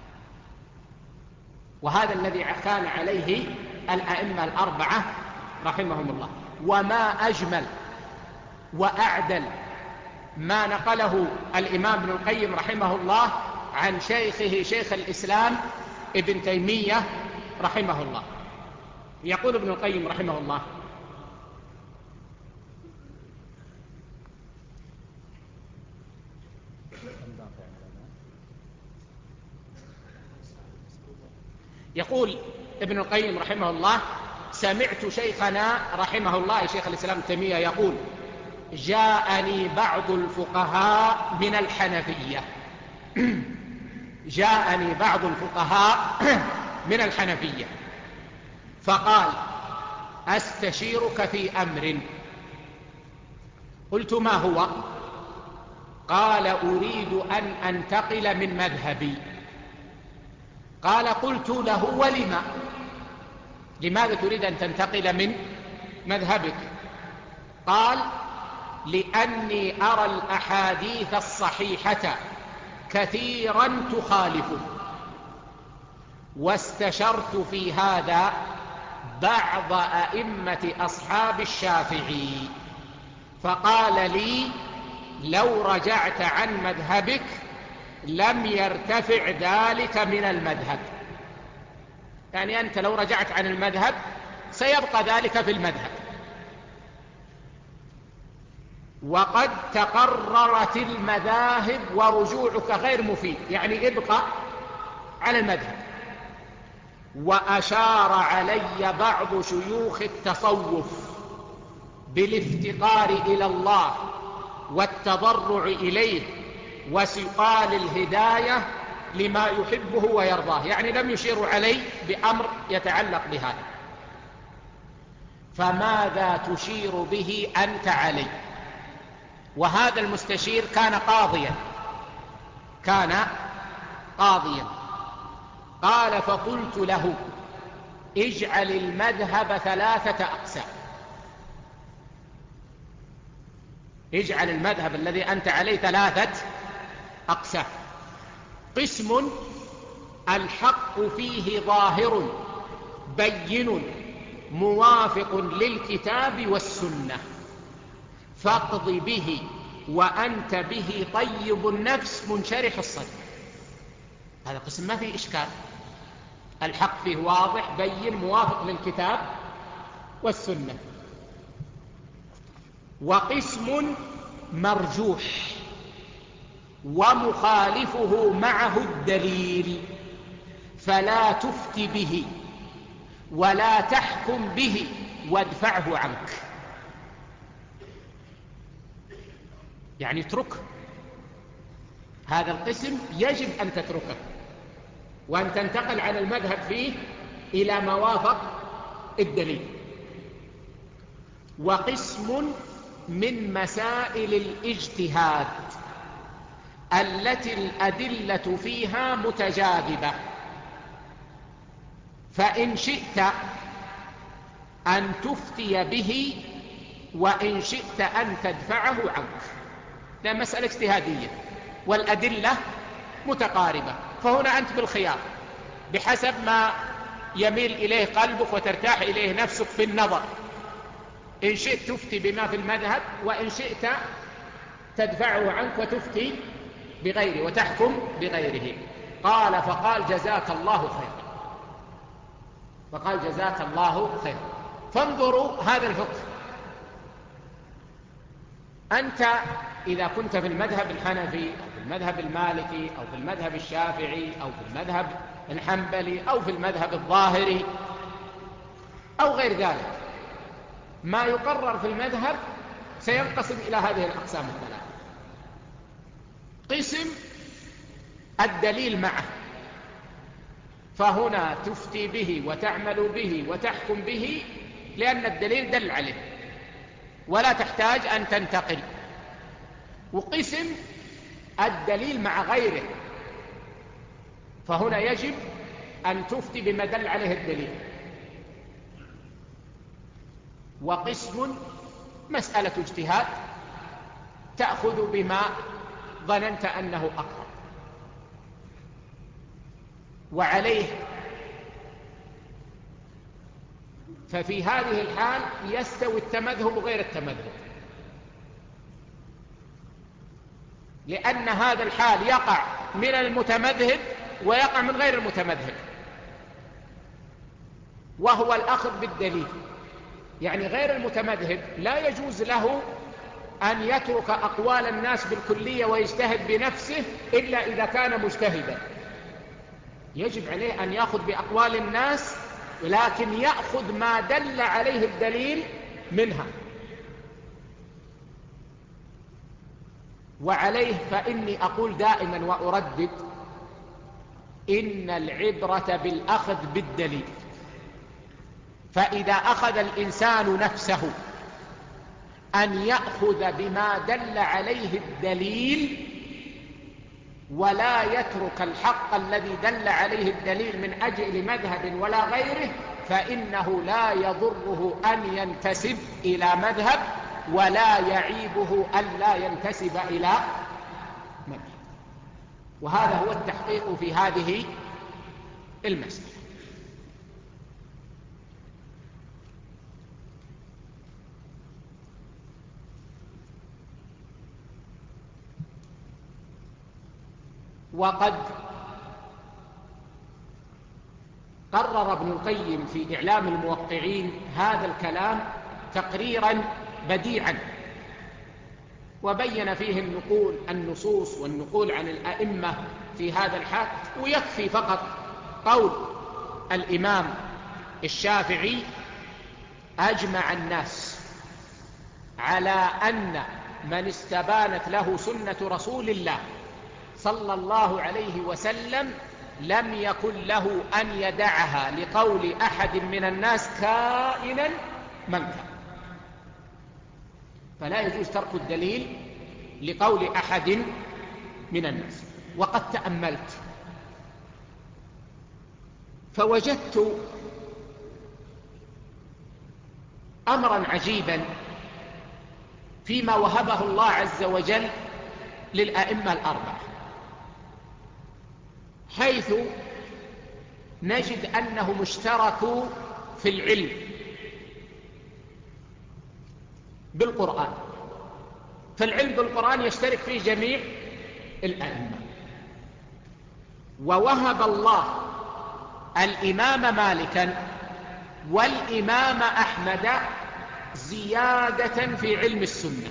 وهذا الذي كان عليه الأئمة الأربعة رحمهم الله. وما أجمل وأعدل ما نقله الإمام ابن القيم رحمه الله عن شيخه شيخ الإسلام ابن تيمية رحمه الله. يقول ابن القيم رحمه الله: يقول ابن القيم رحمه الله: سمعت شيخنا رحمه الله شيخ الإسلام ابن تيمية يقول: جاءني بعض الفقهاء من الحنفية جاءني بعض الفقهاء من الحنفية فقال: أستشيرك في أمر. قلت: ما هو؟ قال: أريد أن أنتقل من مذهبي. قال: قلت له: ولما؟ لماذا تريد أن تنتقل من مذهبك؟ قال: لأني أرى الأحاديث الصحيحة كثيرا تخالفه، واستشرت في هذا بعض أئمة أصحاب الشافعي فقال لي: لو رجعت عن مذهبك لم يرتفع ذلك من المذهب. يعني أنت لو رجعت عن المذهب سيبقى ذلك في المذهب، وقد تقررت المذاهب ورجوعك غير مفيد، يعني ابقى على المذهب. وأشار علي بعض شيوخ التصوف بالافتقار إلى الله والتضرع إليه وسؤال الهداية لما يحبه ويرضاه، يعني لم يشير علي بأمر يتعلق بهذا. فماذا تشير به أنت علي؟ وهذا المستشير كان قاضيا. قال: فقلت له: اجعل المذهب 3 أقسام. اجعل المذهب الذي أنت عليه 3 أقسام: قسم الحق فيه ظاهر بين موافق للكتاب والسنة فاقض به وأنت به طيب النفس منشرح الصدر. هذا قسم ما فيه إشكال، الحق فيه واضح بين موافق للكتاب والسنة. وقسم مرجوح ومخالفه معه الدليل فلا تفتي به ولا تحكم به وادفعه عنك، يعني اتركه. هذا القسم يجب أن تتركه وأن تنتقل عن المذهب فيه إلى ما وافق الدليل. وقسم من مسائل الاجتهاد التي الأدلة فيها متجاذبة، فإن شئت أن تفتي به وإن شئت أن تدفعه عنك. لأن مسألة اجتهادية والأدلة متقاربة، فهنا أنت بالخيار بحسب ما يميل إليه قلبك وترتاح إليه نفسك في النظر. إن شئت تفتي بما في المذهب، وإن شئت تدفعه عنك وتفتي بغيره وتحكم بغيره. قال: فقال: جزاك الله خيرا. فقال: جزاك الله خيرا. فانظروا هذا الفقه. أنت إذا كنت في المذهب الحنفي أو في المذهب المالكي أو في المذهب الشافعي أو في المذهب الحنبلي أو في المذهب الظاهري أو غير ذلك، ما يقرر في المذهب سينقسم إلى هذه الأقسام الثلاثة: قسم الدليل معه، فهنا تفتي به وتعمل به وتحكم به لأن الدليل دل عليه ولا تحتاج أن تنتقل. وقسم الدليل مع غيره، فهنا يجب أن تفتي بما دل عليه الدليل. وقسم مسألة اجتهاد تأخذ بما ظننت أنه أقرب. وعليه ففي هذه الحال يستوي التمذهب وغير التمذهب، لأن هذا الحال يقع من المتمذهب ويقع من غير المتمذهب، وهو الأخذ بالدليل. يعني غير المتمذهب لا يجوز له أن يترك أقوال الناس بالكلية ويجتهد بنفسه إلا إذا كان مجتهدا، يجب عليه أن يأخذ بأقوال الناس، لكن يأخذ ما دل عليه الدليل منها. وعليه فإني أقول دائما وأردد: إن العبرة بالأخذ بالدليل. فإذا أخذ الإنسان نفسه أن يأخذ بما دل عليه الدليل ولا يترك الحق الذي دل عليه الدليل من أجل مذهب ولا غيره، فإنه لا يضره أن ينتسب إلى مذهب، ولا يعيبه أن لا ينتسب إلى مذهب. وهذا هو التحقيق في هذه المسألة. وقد قرر ابن القيم في إعلام الموقعين هذا الكلام تقريرا بديعا، وبين فيه النصوص والنقول عن الأئمة في هذا الحال. ويكفي فقط قول الإمام الشافعي: أجمع الناس على أن من استبانت له سنة رسول الله صلى الله عليه وسلم لم يكن له أن يدعها لقول أحد من الناس كائنا من كان. فلا يجوز ترك الدليل لقول أحد من الناس. وقد تأملت فوجدت أمرا عجيبا فيما وهبه الله عز وجل للأئمة الأربعة، حيث نجد أنهم اشتركوا في العلم بالقرآن. فالعلم بالقرآن يشترك فيه جميع الأئمة. ووهب الله الإمام مالكا والإمام أحمد زيادة في علم السنة.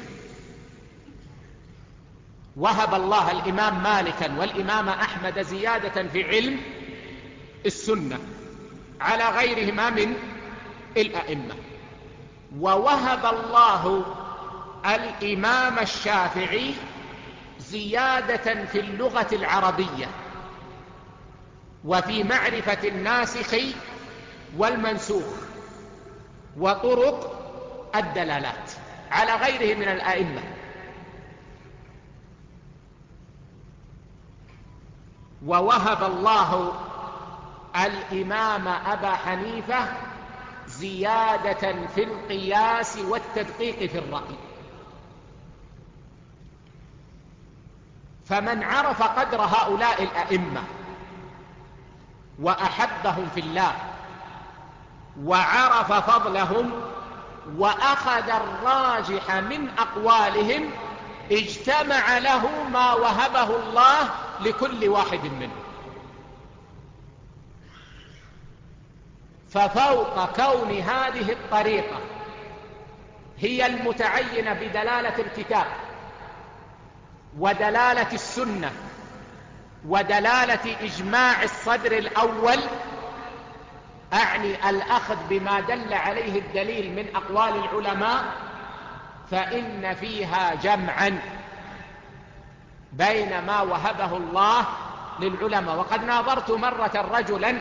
وهب الله الإمام مالكا والإمام أحمد زيادة في علم السنة على غيرهما من الأئمة. ووهب الله الإمام الشافعي زيادة في اللغة العربية وفي معرفة الناسخ والمنسوخ وطرق الدلالات على غيره من الأئمة. ووهب الله الإمام أبا حنيفة زيادة في القياس والتدقيق في الرأي. فمن عرف قدر هؤلاء الأئمة وأحبهم في الله وعرف فضلهم وأخذ الراجح من أقوالهم اجتمع له ما وهبه الله لكل واحد منهم. ففوق كون هذه الطريقة هي المتعينة بدلالة الكتاب ودلالة السنة ودلالة إجماع الصدر الأول، أعني الأخذ بما دل عليه الدليل من أقوال العلماء، فإن فيها جمعا بين ما وهبه الله للعلماء. وقد ناظرت مرة رجلا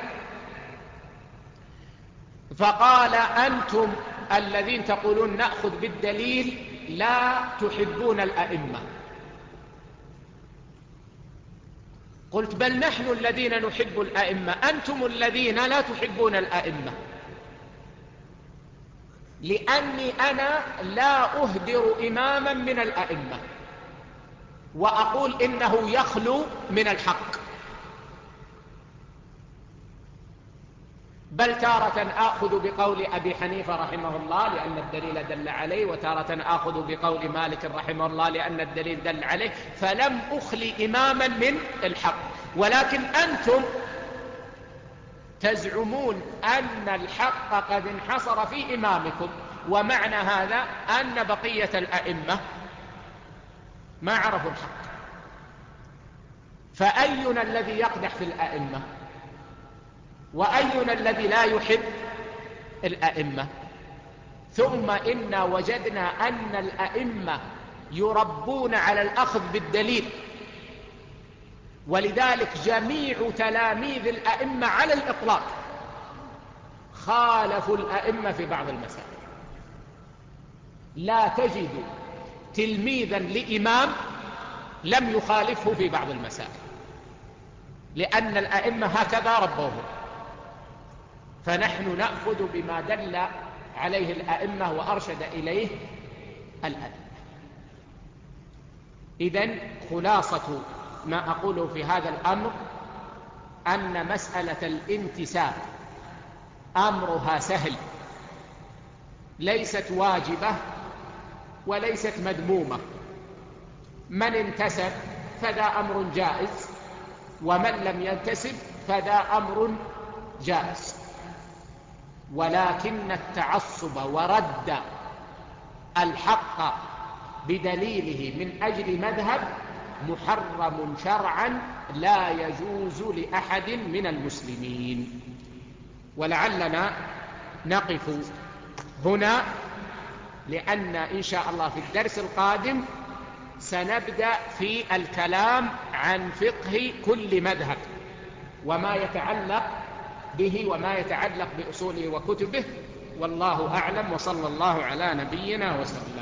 فقال: أنتم الذين تقولون نأخذ بالدليل لا تحبون الأئمة. قلت: بل نحن الذين نحب الأئمة، أنتم الذين لا تحبون الأئمة، لأني أنا لا أهدر إماما من الأئمة، وأقول إنه يخلو من الحق، بل تارة آخذ بقول أبي حنيفة رحمه الله لأن الدليل دل عليه، وتارة آخذ بقول مالك رحمه الله لأن الدليل دل عليه، فلم أخلي إماما من الحق. ولكن أنتم تزعمون أن الحق قد انحصر في إمامكم، ومعنى هذا أن بقية الأئمة ما عرفوا الحق. فأينا الذي يقدح في الأئمة؟ وأينا الذي لا يحب الأئمة؟ ثم إنا وجدنا أن الأئمة يربون على الأخذ بالدليل، ولذلك جميع تلاميذ الأئمة على الإطلاق خالفوا الأئمة في بعض المسائل. لا تجد تلميذا لإمام لم يخالفه في بعض المسائل، لأن الأئمة هكذا ربوه. فنحن نأخذ بما دل عليه الأئمة وأرشد إليه الأئمة. إذن خلاصة ما أقوله في هذا الأمر أن مسألة الانتساب أمرها سهل، ليست واجبة وليست مذمومة. من انتسب فذا أمر جائز، ومن لم ينتسب فذا أمر جائز. ولكن التعصب ورد الحق بدليله من أجل مذهب محرم شرعا لا يجوز لأحد من المسلمين. ولعلنا نقف هنا، لأن إن شاء الله في الدرس القادم سنبدأ في الكلام عن فقه كل مذهب وما يتعلق به وما يتعلق بأصوله وكتبه. والله أعلم، وصلى الله على نبينا وسلم.